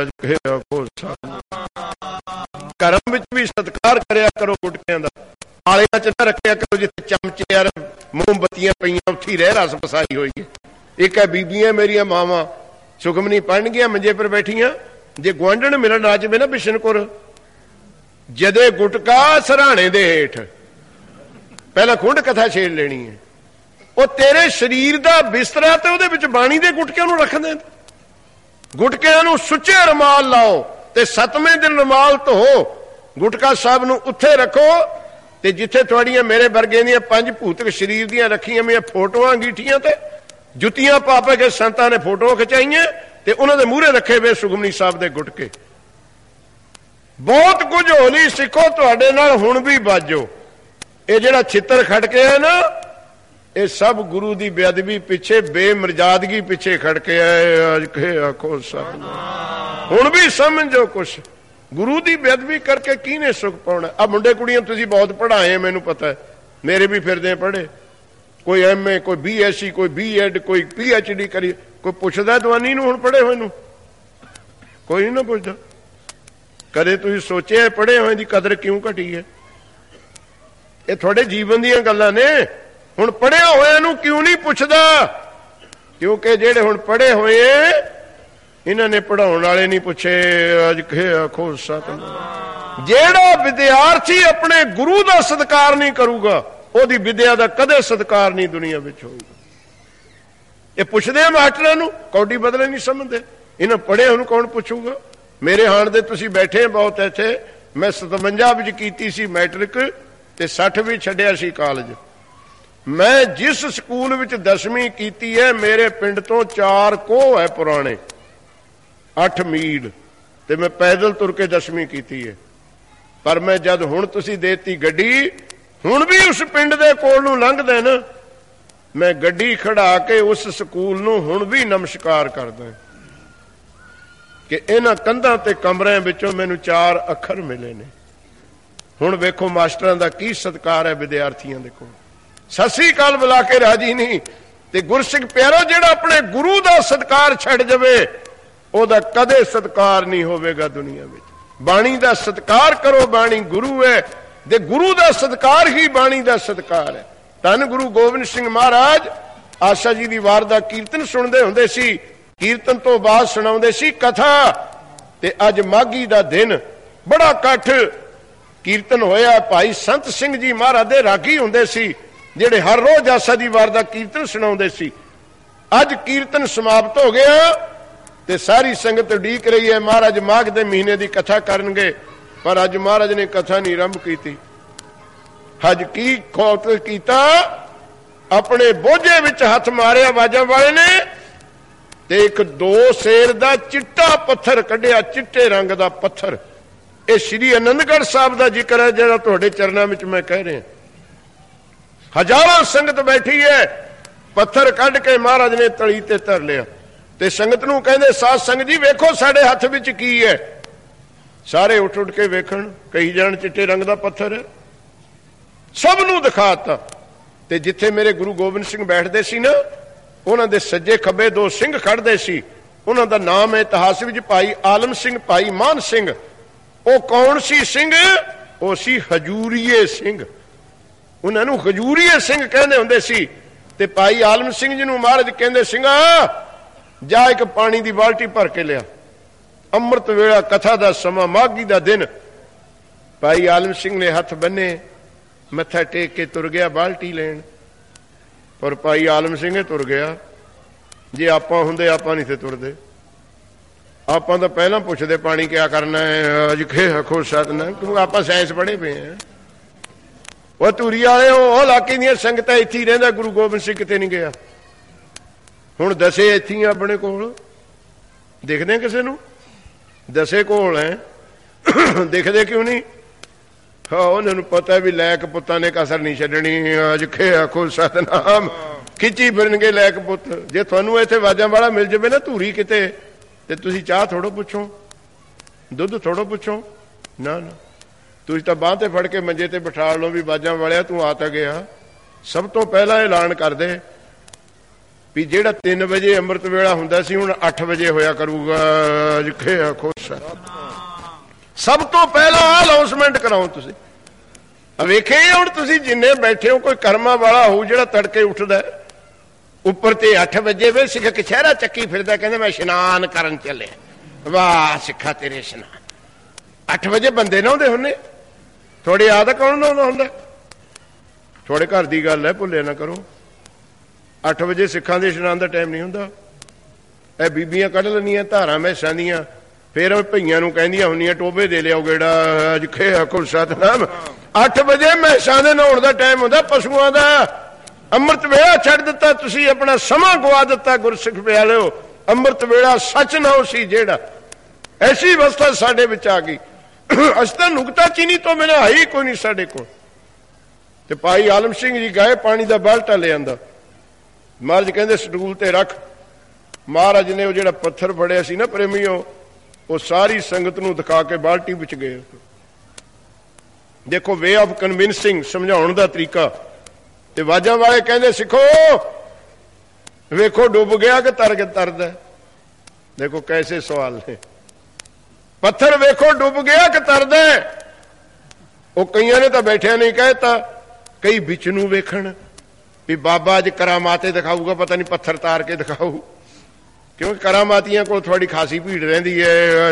ਕਰਮ ਵਿੱਚ ਵੀ ਸਤਿਕਾਰ ਕਰਿਆ ਕਰੋ ਗੁਟਕਿਆਂ ਦਾ। ਆਲਿਆਂ ਚ ਨਾ ਰੱਖਿਆ ਕਰੋ ਜਿੱਥੇ ਚਮਚੇ ਯਾਰ ਮੋਮਬੱਤੀਆਂ ਪਈਆਂ ਉੱਥੇ ਹੀ ਰਹਿ ਰਸ ਵਸਾਈ ਹੋਈ ਹੈ। ਇੱਕ ਹੈ ਬੀਬੀਆਂ ਮੇਰੀਆਂ ਮਾਵਾਂ ਸੁਖਮਨੀ ਪੜ੍ਹਨਗੀਆਂ ਮੰਜੇ ਪਰ ਬੈਠੀਆਂ, ਜੇ ਗੁਆਂਢਣ ਮਿਲਣ ਆ ਜਾਵੇ ਨਾ ਬਿਸ਼ਨਪੁਰ, ਜਦੇ ਗੁਟਕਾ ਸਰਾਣੇ ਦੇ ਹੇਠ ਪਹਿਲਾਂ ਖੁੰਡ ਕਥਾ ਛੇੜ ਲੈਣੀ ਹੈ। ਉਹ ਤੇਰੇ ਸਰੀਰ ਦਾ ਬਿਸਤਰਾ ਤੇ ਉਹਦੇ ਵਿੱਚ ਬਾਣੀ ਦੇ ਗੁਟਕਿਆਂ ਨੂੰ ਰੱਖਦੇ। ਗੁਟਕਿਆਂ ਨੂੰ ਸੁੱਚੇ ਰੁਮਾਲ ਲਾਓ ਤੇ 7ਵੇਂ ਦਿਨ ਰੁਮਾਲ ਧੋ, ਗੁਟਕਾ ਸਾਹਿਬ ਨੂੰ ਉੱਥੇ ਰੱਖੋ ਤੇ ਜਿੱਥੇ ਤੁਹਾਡੀਆਂ ਮੇਰੇ ਵਰਗੇ ਦੀਆਂ 5 ਭੂਤਕ ਸਰੀਰ ਦੀਆਂ ਰੱਖੀਆਂ ਮੇਰੀਆਂ ਫੋਟੋਆਂ ਅੰਗੀਠੀਆਂ ਤੇ ਜੁੱਤੀਆਂ ਪਾ ਪਾ ਕੇ ਸੰਤਾਂ ਨੇ ਫੋਟੋਆਂ ਖਿਚਾਈਆਂ ਤੇ ਉਹਨਾਂ ਦੇ ਮੂਹਰੇ ਰੱਖੇ ਵੇ ਸੁਖਮਨੀ ਸਾਹਿਬ ਦੇ ਗੁਟਕੇ। ਬਹੁਤ ਕੁਝ ਹੋਲੀ ਸਿੱਖੋ ਤੁਹਾਡੇ ਨਾਲ ਹੁਣ ਵੀ ਬਾਜੋ। ਇਹ ਜਿਹੜਾ ਛਿੱਤਰ ਖੜਕੇ ਹੈ ਨਾ, ਇਹ ਸਭ ਗੁਰੂ ਦੀ ਬੇਅਦਬੀ ਪਿੱਛੇ, ਬੇਮਰਜ਼ਾਦਗੀ ਪਿੱਛੇ ਖੜਕੇ ਆਏ। ਅੱਜ ਕੇ ਆਖੋ ਸਤਿਨਾਮ। ਹੁਣ ਵੀ ਸਮਝੋ ਕੁਛ, ਗੁਰੂ ਦੀ ਬੇਅਦਬੀ ਕਰਕੇ ਕਿਹਨੇ ਸੁਖ ਪਾਉਣਾ? ਆ ਮੁੰਡੇ ਕੁੜੀਆਂ ਤੁਸੀਂ ਬਹੁਤ ਪੜ੍ਹਾਏ, ਮੈਨੂੰ ਪਤਾ ਹੈ, ਮੇਰੇ ਵੀ ਫਿਰਦੇ ਪੜ੍ਹੇ, ਕੋਈ MA, ਕੋਈ BSc, ਕੋਈ B.Ed, ਕੋਈ PhD ਕਰੀ। ਕੋਈ ਪੁੱਛਦਾ ਦਵਾਨੀ ਨੂੰ ਹੁਣ ਪੜ੍ਹੇ ਹੋਏ ਨੂੰ? ਕੋਈ ਨਹੀਂ ਨਾ ਪੁੱਛਦਾ। ਕਦੇ ਤੁਸੀਂ ਸੋਚਿਆ ਪੜ੍ਹੇ ਹੋਏ ਦੀ ਕਦਰ ਕਿਉਂ ਘਟੀ ਹੈ? ਇਹ ਤੁਹਾਡੇ ਜੀਵਨ ਦੀਆਂ ਗੱਲਾਂ ਨੇ। ਹੁਣ ਪੜ੍ਹਿਆ ਹੋਇਆ ਨੂੰ ਕਿਉਂ ਨਹੀਂ ਪੁੱਛਦਾ? ਕਿਉਂਕਿ ਜਿਹੜੇ ਹੁਣ ਪੜ੍ਹੇ ਹੋਏ ਇਹਨਾਂ ਨੇ ਪੜ੍ਹਾਉਣ ਵਾਲੇ ਨਹੀਂ ਪੁੱਛੇ। ਅੱਜ ਕੇ ਆਖੋ ਸਤਿਨਾਮ। ਜਿਹੜਾ ਵਿਦਿਆਰਥੀ ਆਪਣੇ ਗੁਰੂ ਦਾ ਸਤਿਕਾਰ ਨਹੀਂ ਕਰੂਗਾ, ਉਹਦੀ ਵਿਦਿਆ ਦਾ ਕਦੇ ਸਤਿਕਾਰ ਨਹੀਂ ਦੁਨੀਆ ਵਿੱਚ ਹੋਊਗਾ। ਇਹ ਪੁੱਛਦੇ ਆ ਮਾਸਟਰਾਂ ਨੂੰ, ਕੌਡੀ ਬਦਲੇ ਨਹੀਂ ਸਮਝਦੇ। ਇਹਨਾਂ ਪੜ੍ਹੇ ਉਹਨੂੰ ਕੌਣ ਪੁੱਛੂਗਾ? ਮੇਰੇ ਹਾਣ ਦੇ ਤੁਸੀਂ ਬੈਠੇ ਬਹੁਤ ਇੱਥੇ। ਮੈਂ 57 ਵਿੱਚ ਕੀਤੀ ਸੀ ਮੈਟ੍ਰਿਕ ਤੇ 60 ਵੀ ਛੱਡਿਆ ਸੀ ਕਾਲਜ। ਮੈਂ ਜਿਸ ਸਕੂਲ ਵਿੱਚ 10ਵੀਂ ਕੀਤੀ ਹੈ, ਮੇਰੇ ਪਿੰਡ ਤੋਂ 4 ਕੋਹ ਹੈ ਪੁਰਾਣੇ, 8 ਮੀਲ, ਤੇ ਮੈਂ ਪੈਦਲ ਤੁਰ ਕੇ 10ਵੀਂ ਕੀਤੀ ਹੈ। ਪਰ ਮੈਂ ਜਦ ਹੁਣ ਤੁਸੀਂ ਦੇਤੀ ਗੱਡੀ, ਹੁਣ ਵੀ ਉਸ ਪਿੰਡ ਦੇ ਕੋਲ ਨੂੰ ਲੰਘਦੇ ਨਾ, ਮੈਂ ਗੱਡੀ ਖੜਾ ਕੇ ਉਸ ਸਕੂਲ ਨੂੰ ਹੁਣ ਵੀ ਨਮਸਕਾਰ ਕਰਦਾ ਕਿ ਇਹਨਾਂ ਕੰਧਾਂ ਤੇ ਕਮਰਿਆਂ ਵਿੱਚੋਂ ਮੈਨੂੰ 4 ਅੱਖਰ ਮਿਲੇ ਨੇ। ਹੁਣ ਵੇਖੋ ਮਾਸਟਰਾਂ ਦਾ ਕੀ ਸਤਿਕਾਰ ਹੈ ਵਿਦਿਆਰਥੀਆਂ ਦੇ ਕੋਲ। ਸਤਿ ਸ੍ਰੀ ਅਕਾਲ ਬੁਲਾ ਕੇ ਰਾਜੀ ਨਹੀਂ। ਤੇ ਗੁਰਸਿੱਖ ਪਿਆਰੋ, ਜਿਹੜਾ ਆਪਣੇ ਗੁਰੂ ਦਾ ਸਤਿਕਾਰ ਛੱਡ ਜਾਵੇ, ਉਹਦਾ ਕਦੇ ਸਤਿਕਾਰ ਨਹੀਂ ਹੋਵੇਗਾ ਦੁਨੀਆ ਵਿੱਚ। ਬਾਣੀ ਦਾ ਸਤਿਕਾਰ ਕਰੋ, ਬਾਣੀ ਗੁਰੂ ਹੈ, ਤੇ ਗੁਰੂ ਦਾ ਸਤਿਕਾਰ ਹੀ ਬਾਣੀ ਦਾ ਸਤਿਕਾਰ ਹੈ। ਧੰਨ ਗੁਰੂ ਗੋਬਿੰਦ ਸਿੰਘ ਮਹਾਰਾਜ ਆਸਾ ਜੀ ਦੀ ਵਾਰ ਦਾ ਕੀਰਤਨ ਸੁਣਦੇ ਹੁੰਦੇ ਸੀ। ਕੀਰਤਨ ਤੋਂ ਬਾਅਦ ਸੁਣਾਉਂਦੇ ਸੀ ਕਥਾ। ਤੇ ਅੱਜ ਮਾਘੀ ਦਾ ਦਿਨ ਬੜਾ ਇਕੱਠ ਕੀਰਤਨ ਹੋਇਆ। ਭਾਈ ਸੰਤ ਸਿੰਘ ਜੀ ਮਹਾਰਾਜ ਦੇ ਰਾਗੀ ਹੁੰਦੇ ਸੀ, ਜਿਹੜੇ ਹਰ ਰੋਜ਼ ਆਸਾ ਦੀ ਵਾਰ ਦਾ ਕੀਰਤਨ ਸੁਣਾਉਂਦੇ ਸੀ। ਅੱਜ ਕੀਰਤਨ ਸਮਾਪਤ ਹੋ ਗਿਆ ਤੇ ਸਾਰੀ ਸੰਗਤ ਉਡੀਕ ਰਹੀ ਹੈ ਮਹਾਰਾਜ ਮਾਘ ਦੇ ਮਹੀਨੇ ਦੀ ਕਥਾ ਕਰਨਗੇ। ਪਰ ਅੱਜ ਮਹਾਰਾਜ ਨੇ ਕਥਾ ਨਹੀਂ ਆਰੰਭ ਕੀਤੀ। ਅੱਜ ਕੀ ਖੋਤ ਕੀਤਾ? ਆਪਣੇ ਬੋਝੇ ਵਿੱਚ ਹੱਥ ਮਾਰਿਆ ਆਵਾਜ਼ਾਂ ਵਾਲੇ ਨੇ ਤੇ ਇੱਕ 2 ਸੇਰ ਦਾ ਚਿੱਟਾ ਪੱਥਰ ਕੱਢਿਆ, ਚਿੱਟੇ ਰੰਗ ਦਾ ਪੱਥਰ। ਇਹ ਸ੍ਰੀ ਆਨੰਦਗੜ੍ਹ ਸਾਹਿਬ ਦਾ ਜ਼ਿਕਰ ਹੈ ਜਿਹੜਾ ਤੁਹਾਡੇ ਚਰਨਾਂ ਵਿੱਚ ਮੈਂ ਕਹਿ ਰਿਹਾ। ਹਜ਼ਾਰਾਂ ਸੰਗਤ ਬੈਠੀ ਹੈ, ਪੱਥਰ ਕੱਢ ਕੇ ਮਹਾਰਾਜ ਨੇ ਤਲੀ ਤੇ ਧਰ ਲਿਆ ਤੇ ਸੰਗਤ ਨੂੰ ਕਹਿੰਦੇ, ਸਾਧ ਸੰਗਤ ਜੀ ਵੇਖੋ ਸਾਡੇ ਹੱਥ ਵਿੱਚ ਕੀ ਹੈ। ਸਾਰੇ ਉੱਠ ਉੱਠ ਕੇ ਵੇਖਣ, ਕਈ ਜਾਣ ਚਿੱਟੇ ਰੰਗ ਦਾ ਪੱਥਰ ਹੈ। ਸਭ ਨੂੰ ਦਿਖਾਤਾ। ਤੇ ਜਿੱਥੇ ਮੇਰੇ ਗੁਰੂ ਗੋਬਿੰਦ ਸਿੰਘ ਬੈਠਦੇ ਸੀ ਨਾ, ਉਹਨਾਂ ਦੇ ਸੱਜੇ ਖੱਬੇ 2 ਸਿੰਘ ਖੜਦੇ ਸੀ। ਉਹਨਾਂ ਦਾ ਨਾਮ ਹੈ ਇਤਿਹਾਸ ਵਿੱਚ ਭਾਈ ਆਲਮ ਸਿੰਘ, ਭਾਈ ਮਾਨ ਸਿੰਘ। ਉਹ ਕੌਣ ਸੀ ਸਿੰਘ? ਉਹ ਸੀ ਹਜੂਰੀਏ ਸਿੰਘ। ਉਹਨਾਂ ਨੂੰ ਹਜੂਰੀਏ ਸਿੰਘ ਕਹਿੰਦੇ ਹੁੰਦੇ ਸੀ। ਤੇ ਭਾਈ ਆਲਮ ਸਿੰਘ ਜੀ ਨੂੰ ਮਹਾਰਾਜ ਕਹਿੰਦੇ, ਸਿੰਘਾ ਜਾ ਇੱਕ ਪਾਣੀ ਦੀ ਬਾਲਟੀ ਭਰ ਕੇ ਲਿਆ। ਅੰਮ੍ਰਿਤ ਵੇਲਾ, ਕਥਾ ਦਾ ਸਮਾਂ, ਮਾਘੀ ਦਾ ਦਿਨ। ਭਾਈ ਆਲਮ ਸਿੰਘ ਨੇ ਹੱਥ ਬੰਨੇ, ਮੱਥਾ ਟੇਕ ਕੇ ਤੁਰ ਗਿਆ ਬਾਲਟੀ ਲੈਣ। ਪਰ ਭਾਈ ਆਲਮ ਸਿੰਘ ਤੁਰ ਗਿਆ। ਜੇ ਆਪਾਂ ਹੁੰਦੇ ਆਪਾਂ ਨਹੀਂ ਤੇ ਤੁਰਦੇ। ਆਪਾਂ ਤਾਂ ਪਹਿਲਾਂ ਪੁੱਛਦੇ ਪਾਣੀ ਕਿਆ ਕਰਨਾ ਹੈ, ਅੱਜ ਖੇ ਹਖੋ ਸਤਨਾਮ, ਕਿਉਂਕਿ ਆਪਾਂ ਸਾਇੰਸ ਪੜ੍ਹੇ ਪਏ ਆ। ਉਹ ਧੂਰੀ ਵਾਲੇ ਉਹ ਇਲਾਕੇ ਦੀਆਂ ਸੰਗਤਾਂ ਇੱਥੇ ਹੀ ਰਹਿੰਦਾ। ਗੁਰੂ ਗੋਬਿੰਦ ਸਿੰਘ ਕਿਤੇ ਨਹੀਂ ਗਿਆ। ਹੁਣ ਦਸੇ ਇੱਥੇ ਹੀ ਆਪਣੇ ਕੋਲ ਦਿਖਦੇ ਕਿਸੇ ਨੂੰ? ਦਸੇ ਕੋਲ ਹੈ, ਦਿਖਦੇ ਕਿਉਂ ਨਹੀਂ? ਹਾਂ, ਉਹਨਾਂ ਨੂੰ ਪਤਾ ਵੀ ਲੈਕ ਪੁੱਤਾਂ ਨੇ ਕਸਰ ਨਹੀਂ ਛੱਡਣੀ। ਅੱਜ ਖੇ ਆਖੋ ਸਤਨਾਮ, ਖਿੱਚੀ ਫਿਰਨਗੇ ਲੈਕ ਪੁੱਤ। ਜੇ ਤੁਹਾਨੂੰ ਇੱਥੇ ਵਾਜਾਂ ਵਾਲਾ ਮਿਲ ਜਾਵੇ ਨਾ ਧੂਰੀ ਕਿਤੇ, ਤੇ ਤੁਸੀਂ ਚਾਹ ਥੋੜੋ ਪੁੱਛੋ, ਦੁੱਧ ਥੋੜੋ ਪੁੱਛੋ, ਨਾ ਨਾ, ਤੁਸੀਂ ਤਾਂ ਬਾਂਹ ਤੇ ਫੜ ਕੇ ਮੰਜੇ ਤੇ ਬਿਠਾ ਲਓ ਵੀ ਵਾਜਾਂ ਵਾਲਿਆ ਤੂੰ ਆ ਤਾਂ ਗਿਆ। ਸਭ ਤੋਂ ਪਹਿਲਾਂ ਐਲਾਨ ਕਰਦੇ ਵੀ ਜਿਹੜਾ 3 ਵਜੇ ਅੰਮ੍ਰਿਤ ਵੇਲਾ ਹੁੰਦਾ ਸੀ, ਹੁਣ 8 ਵਜੇ ਹੋਇਆ ਕਰੂਗਾ। ਅੱਜ ਖੇ ਆਖੋ ਸਭ ਤੋਂ ਪਹਿਲਾਂ ਅਨਾਉਂਸਮੈਂਟ ਕਰਾਓ ਤੁਸੀਂ। ਵੇਖੇ ਹੁਣ ਤੁਸੀਂ ਜਿੰਨੇ ਬੈਠੇ ਹੋ, ਕੋਈ ਕਰਮਾਂ ਵਾਲਾ ਹੋਊ ਜਿਹੜਾ ਤੜਕੇ ਉੱਠਦਾ ਉੱਪਰ ਤੇ 8 ਵਜੇ ਵੇ ਸਿੱਖ ਕਛਹਿਰਾ ਚੱਕੀ ਫਿਰਦਾ, ਕਹਿੰਦਾ ਮੈਂ ਇਸ਼ਨਾਨ ਕਰਨ ਚੱਲਿਆ। ਵਾਹ ਸਿੱਖਾ ਤੇਰੇ ਇਸ਼ਨਾਨ 8 ਵਜੇ ਬੰਦੇ ਨਾ ਆਉਂਦੇ ਹੁੰਦੇ। ਥੋੜੀ ਆਦਤ ਕੌਣ ਨਾ ਹੁੰਦਾ? ਥੋੜੇ ਘਰ ਦੀ ਗੱਲ ਹੈ, ਭੁੱਲੇ ਨਾ ਕਰੋ। 8 ਵਜੇ ਸਿੱਖਾਂ ਦੇ ਇਸ਼ਨਾਨ ਦਾ ਟਾਈਮ ਨਹੀਂ ਹੁੰਦਾ। ਇਹ ਬੀਬੀਆਂ ਕੱਢ ਲੈਂਦੀਆਂ ਧਾਰਾਂ ਮੈਸਾਂ ਦੀਆਂ, ਫਿਰ ਭਈਆਂ ਨੂੰ ਕਹਿੰਦੀਆਂ ਹੁੰਦੀਆਂ ਟੋਬੇ ਦੇ ਲਿਆਓ ਗੇੜਾ। ਅੱਜ ਖੇ ਆਖੋ ਸਤਨਾਮ, 8 ਵਜੇ ਮੈਸਾਂ ਦੇ ਨਹਾਉਣ ਦਾ ਟਾਈਮ ਹੁੰਦਾ, ਪਸ਼ੂਆਂ ਦਾ। ਅੰਮ੍ਰਿਤ ਵੇਲਾ ਛੱਡ ਦਿੱਤਾ ਤੁਸੀਂ, ਆਪਣਾ ਸਮਾਂ ਗਵਾ ਦਿੱਤਾ। ਗੁਰਸਿੱਖ ਪਿਆਰਿਓ, ਅੰਮ੍ਰਿਤ ਵੇਲਾ ਸੱਚ ਨਾ ਸੀ ਜਿਹੜਾ। ਐਸੀ ਅਵਸਥਾ ਸਾਡੇ ਵਿੱਚ ਆ ਗਈ। ਅਸੀਂ ਤਾਂ ਨੁਕਤਾ ਚੀਨੀ ਤੋਂ ਬਿਨਾਂ ਹੈ ਹੀ ਕੋਈ ਨਹੀਂ ਸਾਡੇ ਕੋਲ। ਤੇ ਭਾਈ ਆਲਮ ਸਿੰਘ ਜੀ ਗਏ, ਪਾਣੀ ਦਾ ਬਾਲਟਾ ਲੈ ਆਂਦਾ। ਮਹਾਰਾਜ ਕਹਿੰਦੇ ਸਟੂਲ ਤੇ ਰੱਖ। ਮਹਾਰਾਜ ਨੇ ਉਹ ਜਿਹੜਾ ਪੱਥਰ ਫੜਿਆ ਸੀ ਨਾ ਪ੍ਰੇਮੀਓ, ਉਹ ਸਾਰੀ ਸੰਗਤ ਨੂੰ ਦਿਖਾ ਕੇ ਬਾਲਟੀ ਵਿੱਚ ਗਏ। ਦੇਖੋ ਵੇ ਆਫ ਕਨਵਿੰਸਿੰਗ, ਸਮਝਾਉਣ ਦਾ ਤਰੀਕਾ। ਤੇ ਵਾਜਾਂ ਵਾਲੇ ਕਹਿੰਦੇ ਸਿੱਖੋ ਵੇਖੋ ਡੁੱਬ ਗਿਆ ਕਿ ਤਰਦਾ। ਦੇਖੋ ਕੈਸੇ ਸਵਾਲ ਨੇ। ਪੱਥਰ ਵੇਖੋ ਡੁੱਬ ਗਿਆ ਕਿ ਤਰਦਾ। ਉਹ ਕਈਆਂ ਨੇ ਤਾਂ ਬੈਠਿਆ ਨਹੀਂ ਕਹਿਤਾ, ਕਈ ਵਿੱਚ ਨੂੰ ਵੇਖਣ ਵੀ ਬਾਬਾ ਅੱਜ ਕਰਾਮਾਤੇ ਦਿਖਾਊਗਾ, ਪਤਾ ਨਹੀਂ ਪੱਥਰ ਤਾਰ ਕੇ ਦਿਖਾਊ, ਕਿਉਂਕਿ ਕਰਾਮਾਤੀਆਂ ਕੋਲ ਥੋੜੀ ਖਾਸੀ ਭੀੜ ਰਹਿੰਦੀ ਹੈ।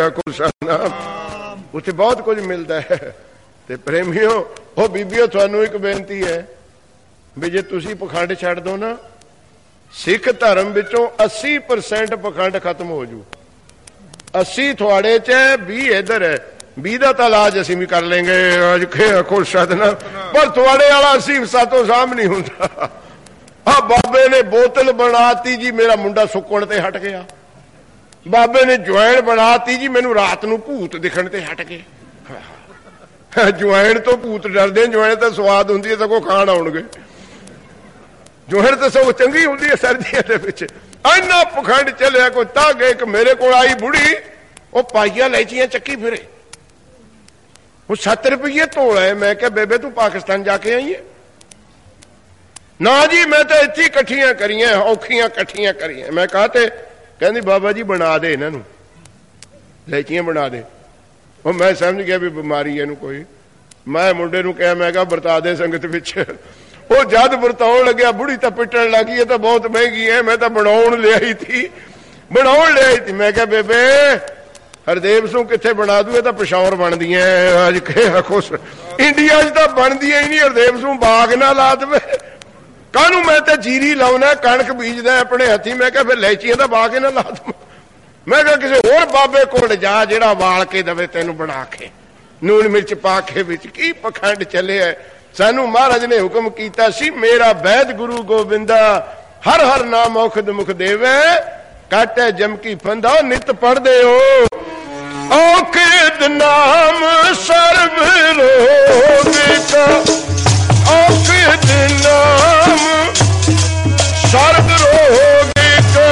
ਉੱਥੇ ਬਹੁਤ ਕੁਝ ਮਿਲਦਾ ਹੈ। ਤੇ ਪ੍ਰੇਮੀਓ ਉਹ ਬੀਬੀਓ ਤੁਹਾਨੂੰ ਇੱਕ ਬੇਨਤੀ ਹੈ ਵੀ ਜੇ ਤੁਸੀਂ ਪਖੰਡ ਛੱਡ ਦੋ ਨਾ, ਸਿੱਖ ਧਰਮ ਵਿੱਚੋਂ 80% ਪਖੰਡ ਖਤਮ ਹੋ ਜੂ। 80 ਤੁਹਾਡੇ ਚ ਹੈ, 20 ਇੱਧਰ ਹੈ। 20 ਦਾ ਤਾਂ ਇਲਾਜ ਅਸੀਂ ਵੀ ਕਰ ਲੈਂਗੇ ਅੱਜ ਖੁਰਸ਼ਦ ਨਾ, ਪਰ ਤੁਹਾਡੇ ਵਾਲਾ 80 ਸਾਤੋਂ ਸਾਂਭ ਨਹੀਂ ਹੁੰਦਾ। ਆ ਬਾਬੇ ਨੇ ਬੋਤਲ ਬਣਾਤੀ ਜੀ, ਮੇਰਾ ਮੁੰਡਾ ਸੁੱਕਣ ਤੇ ਹਟ ਗਿਆ। ਬਾਬੇ ਨੇ ਜੁਆਇਨ ਬਣਾਤੀ ਜੀ, ਮੈਨੂੰ ਰਾਤ ਨੂੰ ਭੂਤ ਦਿਖਣ ਤੇ ਹਟ ਗਏ। ਜੁਆਇਨ ਤੋਂ ਭੂਤ ਡਰਦੇ, ਜੁਆਇਨ ਤਾਂ ਸਵਾਦ ਹੁੰਦੀ ਹੈ, ਸਗੋਂ ਖਾਣ ਆਉਣਗੇ। ਜੁਆਇਨ ਤਾਂ ਸਗੋਂ ਚੰਗੀ ਹੁੰਦੀ ਹੈ ਸਰਦੀਆਂ ਦੇ ਵਿੱਚ। ਇੰਨਾ ਪਖੰਡ ਚੱਲਿਆ। ਕੋਈ ਤਾਂ ਗਏ ਕਿ ਮੇਰੇ ਕੋਲ ਆਈ ਬੁੜੀ, ਉਹ ਪਾਈਆ ਲੈਚੀਆਂ ਚੱਕੀ ਫਿਰੇ, ਉਹ 7 ਰੁਪਏ ਤੋਲਾ ਹੈ। ਮੈਂ ਕਿਹਾ ਬੇਬੇ ਤੂੰ ਪਾਕਿਸਤਾਨ ਜਾ ਕੇ ਆਈ ਹੈ? ਨਾ ਜੀ ਮੈਂ ਤਾਂ ਇੱਥੇ ਇਕੱਠੀਆਂ ਕਰੀਆਂ, ਔਖੀਆਂ ਇਕੱਠੀਆਂ ਕਰੀਆਂ। ਮੈਂ ਕਹਾ ਤੇ ਕਹਿੰਦੀ ਬਾਬਾ ਜੀ ਬਣਾ ਦੇ ਇਹਨਾਂ ਨੂੰ, ਲੈਚੀਆਂ ਬਣਾ ਦੇ। ਉਹ ਮੈਂ ਸਮਝ ਗਿਆ ਵੀ ਬਿਮਾਰੀ ਇਹਨੂੰ ਕੋਈ। ਮੈਂ ਮੁੰਡੇ ਨੂੰ ਕਿਹਾ, ਮੈਂ ਕਿਹਾ ਵਰਤਾ ਦੇ ਸੰਗਤ ਵਿੱਚ। ਉਹ ਜਦ ਵਰਤਾਉਣ ਲੱਗਿਆ, ਬੁੜੀ ਤਾਂ ਪਿੱਟਣ ਲੱਗੀ, ਇਹ ਤਾਂ ਬਹੁਤ ਮਹਿੰਗੀ ਹੈ, ਮੈਂ ਤਾਂ ਬਣਾਉਣ ਲਿਆਈ ਥੀ। ਮੈਂ ਕਿਹਾ ਬੇਬੇ ਹਰਦੇਵ ਸਿੰਘ ਕਿੱਥੇ ਬਣਾ ਦੂ, ਇਹ ਤਾਂ ਪਿਸ਼ਾਵਰ ਬਣਦੀਆਂ ਅੱਜ ਖੁਸ਼। ਇੰਡੀਆ 'ਚ ਤਾਂ ਬਣਦੀਆਂ ਹੀ ਨਹੀਂ। ਹਰਦੇਵ ਸਿੰਘ ਬਾਗ ਨਾ ਲਾ ਦੇਵੇ ਕਾਹਨੂੰ? ਮੈਂ ਤਾਂ ਜੀਰੀ ਲਾਉਣਾ, ਕਣਕ ਬੀਜਦਾ ਆਪਣੇ ਹੱਥੀ। ਮੈਂ ਕਿਹਾ ਫਿਰ ਲੈਚੀਆਂ ਦਾ ਬਾਗ ਹੀ ਨਾ ਲਾ ਦਵਾਂ। ਮੈਂ ਕਿਹਾ ਕਿਸੇ ਹੋਰ ਬਾਬੇ ਕੋਲ ਜਾ ਜਿਹੜਾ ਵਾਲ ਕੇ ਦਵੇ ਤੈਨੂੰ ਬਣਾ ਕੇ, ਨੂਣ ਮਿਰਚ ਪਾ ਕੇ ਵਿੱਚ। ਕੀ ਪਖੰਡ ਚੱਲਿਆ। ਸਾਨੂੰ ਮਹਾਰਾਜ ਨੇ ਹੁਕਮ ਕੀਤਾ ਸੀ, ਮੇਰਾ ਵੈਦ ਗੁਰੂ ਗੋਬਿੰਦਾ ਹਰ ਹਰ ਨਾਮ ਔਖਦ ਮੁਖ ਦੇਵੇ, ਕਾਟੇ ਜਮਕੀ ਫੰਦਾ ਨਿਤ ਪੜਦੇ ਹੋ। ਔਖਦ ਨਾਮ ਸਰਬ ਰੋਗ ਕਾ, ਔਖਦ ਨਾਮ ਸਰਬ ਰੋਗ ਕਾ।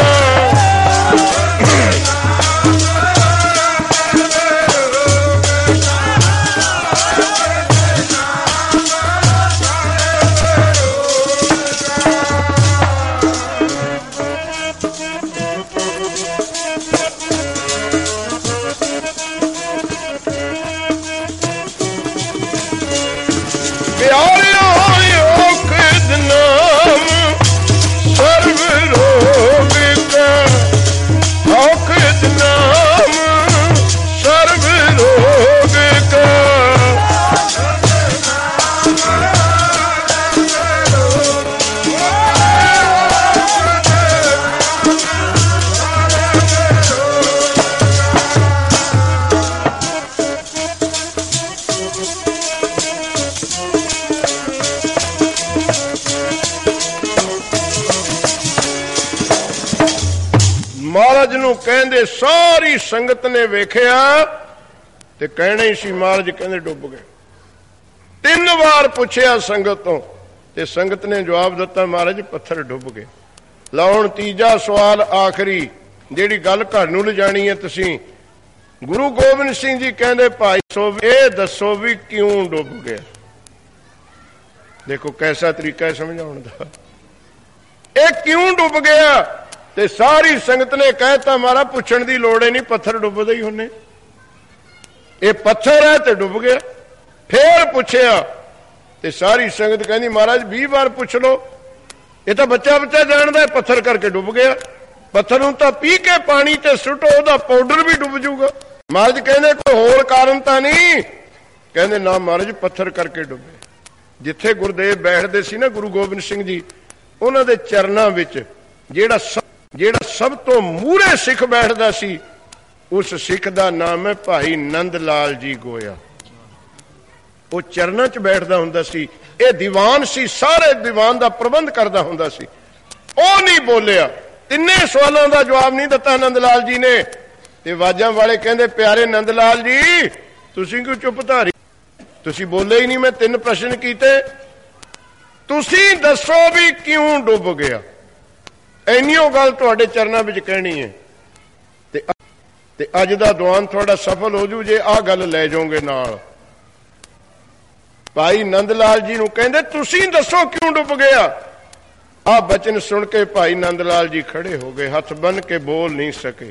ਮਹਾਰਾਜ ਨੂੰ ਕਹਿੰਦੇ ਸਾਰੀ ਸੰਗਤ ਨੇ ਵੇਖਿਆ ਤੇ ਕਹਿਣਾ ਹੀ ਸੀ ਮਹਾਰਾਜ ਕਹਿੰਦੇ ਡੁੱਬ ਗਏ। 3 ਵਾਰ ਪੁੱਛਿਆ ਸੰਗਤ ਤੋਂ ਤੇ ਸੰਗਤ ਨੇ ਜਵਾਬ ਦਿੱਤਾ ਮਹਾਰਾਜ ਪੱਥਰ ਡੁੱਬ ਗਏ। ਲਾਉਣ ਤੀਜਾ ਸਵਾਲ ਆਖਰੀ, ਜਿਹੜੀ ਗੱਲ ਘਰ ਨੂੰ ਲਿਜਾਣੀ ਹੈ ਤੁਸੀਂ। ਗੁਰੂ ਗੋਬਿੰਦ ਸਿੰਘ ਜੀ ਕਹਿੰਦੇ ਭਾਈ ਸੋ ਇਹ ਦੱਸੋ ਵੀ ਕਿਉਂ ਡੁੱਬ ਗਿਆ। ਦੇਖੋ ਕੈਸਾ ਤਰੀਕਾ ਹੈ ਸਮਝਾਉਣ ਦਾ। ਇਹ ਕਿਉਂ ਡੁੱਬ ਗਿਆ? ਤੇ ਸਾਰੀ ਸੰਗਤ ਨੇ ਕਹਿਤਾ ਮਹਾਰਾਜ ਪੁੱਛਣ ਦੀ ਲੋੜ ਹੀ ਨਹੀਂ, ਪੱਥਰ ਡੁੱਬਦੇ ਹੀ ਹੁੰਨੇ। ਇਹ ਪੱਥਰ ਹੈ ਤੇ ਡੁੱਬ ਗਿਆ। ਫੇਰ ਪੁੱਛਿਆ ਤੇ ਸਾਰੀ ਸੰਗਤ ਕਹਿੰਦੀ ਮਹਾਰਾਜ 20 ਵਾਰ ਪੁੱਛ ਲੋ, ਇਹ ਤਾਂ ਬੱਚਾ ਜਾਣਦਾ ਪੱਥਰ ਕਰਕੇ ਡੁੱਬ ਗਿਆ। ਪੱਥਰ ਨੂੰ ਤਾਂ ਪੀ ਕੇ ਪਾਣੀ ਤੇ ਸੁੱਟੋ, ਉਹਦਾ ਪਾਊਡਰ ਵੀ ਡੁੱਬ ਜਾਊਗਾ। ਮਹਾਰਾਜ ਕਹਿੰਦੇ ਕੋਈ ਹੋਰ ਕਾਰਨ ਤਾਂ ਨਹੀਂ? ਕਹਿੰਦੇ ਨਾ ਮਹਾਰਾਜ ਪੱਥਰ ਕਰਕੇ ਡੁੱਬੇ। ਜਿੱਥੇ ਗੁਰਦੇਵ ਬੈਠਦੇ ਸੀ ਨਾ ਗੁਰੂ ਗੋਬਿੰਦ ਸਿੰਘ ਜੀ, ਉਹਨਾਂ ਦੇ ਚਰਨਾਂ ਵਿੱਚ ਜਿਹੜਾ ਸਭ ਤੋਂ ਮੂਹਰੇ ਸਿੱਖ ਬੈਠਦਾ ਸੀ, ਉਸ ਸਿੱਖ ਦਾ ਨਾਮ ਹੈ ਭਾਈ ਨੰਦ ਲਾਲ ਜੀ ਗੋਇਆ। ਉਹ ਚਰਨਾਂ 'ਚ ਬੈਠਦਾ ਹੁੰਦਾ ਸੀ। ਇਹ ਦੀਵਾਨ ਸੀ, ਸਾਰੇ ਦੀਵਾਨ ਦਾ ਪ੍ਰਬੰਧ ਕਰਦਾ ਹੁੰਦਾ ਸੀ। ਉਹ ਨਹੀਂ ਬੋਲਿਆ। 3 ਸਵਾਲਾਂ ਦਾ ਜਵਾਬ ਨਹੀਂ ਦਿੱਤਾ ਨੰਦ ਲਾਲ ਜੀ ਨੇ। ਤੇ ਵਾਜਾਂ ਵਾਲੇ ਕਹਿੰਦੇ ਪਿਆਰੇ ਨੰਦ ਲਾਲ ਜੀ ਤੁਸੀਂ ਕਿਉਂ ਚੁੱਪ ਧਾਰੀ? ਤੁਸੀਂ ਬੋਲੇ ਹੀ ਨਹੀਂ। ਮੈਂ 3 ਪ੍ਰਸ਼ਨ ਕੀਤੇ, ਤੁਸੀਂ ਦੱਸੋ ਵੀ ਕਿਉਂ ਡੁੱਬ ਗਿਆ। ਇੰਨੀਓ ਗੱਲ ਤੁਹਾਡੇ ਚਰਨਾਂ ਵਿੱਚ ਕਹਿਣੀ ਹੈ ਤੇ ਅੱਜ ਦਾ ਦੀਵਾਨ ਤੁਹਾਡਾ ਸਫਲ ਹੋ ਜੂ ਜੇ ਆਹ ਗੱਲ ਲੈ ਜਾਓਗੇ ਨਾਲ। ਭਾਈ ਨੰਦ ਲਾਲ ਜੀ ਨੂੰ ਕਹਿੰਦੇ ਤੁਸੀਂ ਦੱਸੋ ਕਿਉਂ ਡੁੱਬ ਗਿਆ। ਆਹ ਬਚਨ ਸੁਣ ਕੇ ਭਾਈ ਨੰਦ ਲਾਲ ਜੀ ਖੜੇ ਹੋ ਗਏ, ਹੱਥ ਬੰਨ ਕੇ ਬੋਲ ਨਹੀਂ ਸਕੇ,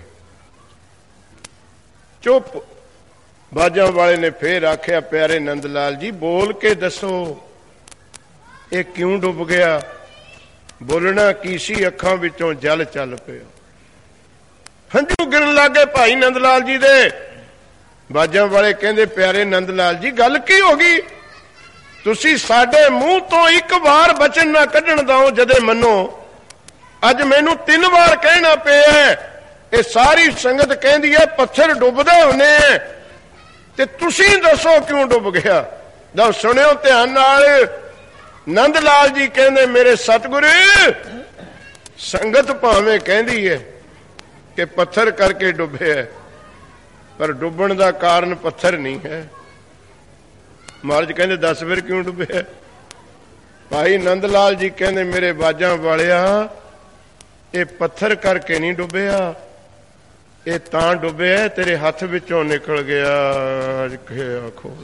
ਚੁੱਪ। ਬਾਜਾਂ ਵਾਲੇ ਨੇ ਫੇਰ ਆਖਿਆ, ਪਿਆਰੇ ਨੰਦ ਲਾਲ ਜੀ ਬੋਲ ਕੇ ਦੱਸੋ ਇਹ ਕਿਉਂ ਡੁੱਬ ਗਿਆ। ਬੋਲਣਾ ਕੀ ਸੀ, ਅੱਖਾਂ ਵਿੱਚੋਂ ਜਲ ਚੱਲ ਪਿਆ, ਹੰਝੂ ਗਿਰਨ ਲੱਗੇ ਭਾਈ ਨੰਦ ਲਾਲ ਜੀ ਦੇ। ਬਾਜਾਂ ਵਾਲੇ ਕਹਿੰਦੇ, ਪਿਆਰੇ ਨੰਦ ਲਾਲ ਜੀ ਗੱਲ ਕੀ ਹੋ ਗਈ। ਤੁਸੀਂ ਸਾਡੇ ਮੂੰਹ ਤੋਂ ਇੱਕ ਵਾਰ ਬਚਨ ਨਾ ਕੱਢਣ ਦਿਓ ਜਦੇ ਮੰਨੋ। ਅੱਜ ਮੈਨੂੰ 3 ਵਾਰ ਕਹਿਣਾ ਪਿਆ। ਇਹ ਸਾਰੀ ਸੰਗਤ ਕਹਿੰਦੀ ਹੈ ਪੱਥਰ ਡੁੱਬਦੇ ਹੁੰਦੇ ਆ ਤੇ ਤੁਸੀਂ ਦੱਸੋ ਕਿਉਂ ਡੁੱਬ ਗਿਆ। ਲਓ ਸੁਣਿਓ ਧਿਆਨ ਨਾਲ। ਨੰਦ ਲਾਲ ਜੀ ਕਹਿੰਦੇ, ਮੇਰੇ ਸਤਿਗੁਰੂ ਸੰਗਤ ਭਾਵੇਂ ਕਹਿੰਦੀ ਹੈ ਕਿ ਪੱਥਰ ਕਰਕੇ ਡੁੱਬਿਆ, ਪਰ ਡੁੱਬਣ ਦਾ ਕਾਰਨ ਪੱਥਰ ਨਹੀਂ ਹੈ। ਮਹਾਰਾਜ ਕਹਿੰਦੇ, ਦੱਸ ਫਿਰ ਕਿਉਂ ਡੁੱਬਿਆ। ਭਾਈ ਨੰਦ ਲਾਲ ਜੀ ਕਹਿੰਦੇ, ਮੇਰੇ ਬਾਜਾਂ ਵਾਲਿਆ ਇਹ ਪੱਥਰ ਕਰਕੇ ਨਹੀਂ ਡੁੱਬਿਆ, ਇਹ ਤਾਂ ਡੁੱਬਿਆ ਤੇਰੇ ਹੱਥ ਵਿੱਚੋਂ ਨਿਕਲ ਗਿਆ। ਆਖੋ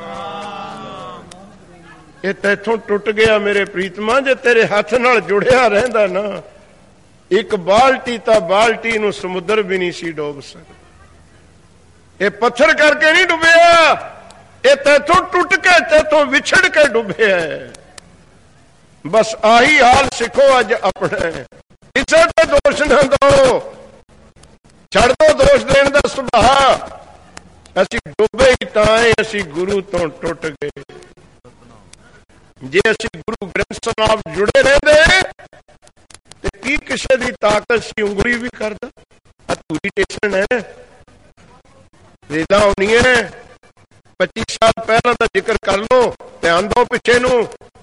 ਇਹ ਤੈਥੋਂ ਟੁੱਟ ਗਿਆ ਮੇਰੇ ਪ੍ਰੀਤਮਾ। ਜੇ ਤੇਰੇ ਹੱਥ ਨਾਲ ਜੁੜਿਆ ਰਹਿੰਦਾ ਨਾ, ਇੱਕ ਬਾਲਟੀ ਤਾਂ ਬਾਲਟੀ ਨੂੰ ਸਮੁੰਦਰ ਵੀ ਨਹੀਂ ਸੀ ਡੋਬ ਸਕਦਾ। ਇਹ ਪੱਥਰ ਕਰਕੇ ਨਹੀਂ ਡੁੱਬਿਆ, ਇਹ ਤੈਥੋਂ ਟੁੱਟ ਕੇ ਤੈਥੋਂ ਵਿਛੜ ਕੇ ਡੁੱਬਿਆ। ਬਸ ਆਹੀ ਹਾਲ ਸਿੱਖੋ ਅੱਜ ਆਪਣਾ। ਕਿਸੇ ਤੇ ਦੋਸ਼ ਨਾ ਦਿਓ, ਛੱਡ ਦੋ ਦੋਸ਼ ਦੇਣ ਦਾ ਸੁਭਾਅ। ਅਸੀਂ ਡੁੱਬੇ ਹੀ ਤਾਂ ਅਸੀਂ ਗੁਰੂ ਤੋਂ ਟੁੱਟ ਗਏ। ਜੇ ਅਸੀਂ ਗੁਰੂ ਗ੍ਰੰਥ ਸਾਹਿਬ ਜੁੜੇ ਰਹਿੰਦੇ ਤੇ ਕੀ ਕਿਸੇ ਦੀ ਤਾਕਤ ਸੀ ਉਂਗਲੀ ਵੀ ਕਰਦਾ। ਅਧੂਰੀ ਟੇਸ਼ਨ ਹੈ, ਵੇਦਾਂ ਹੋਣੀਆਂ। 25 ਸਾਲ ਪਹਿਲਾਂ ਦਾ ਜ਼ਿਕਰ ਕਰ ਲਓ, ਧਿਆਨ ਦਿਓ ਪਿੱਛੇ ਨੂੰ।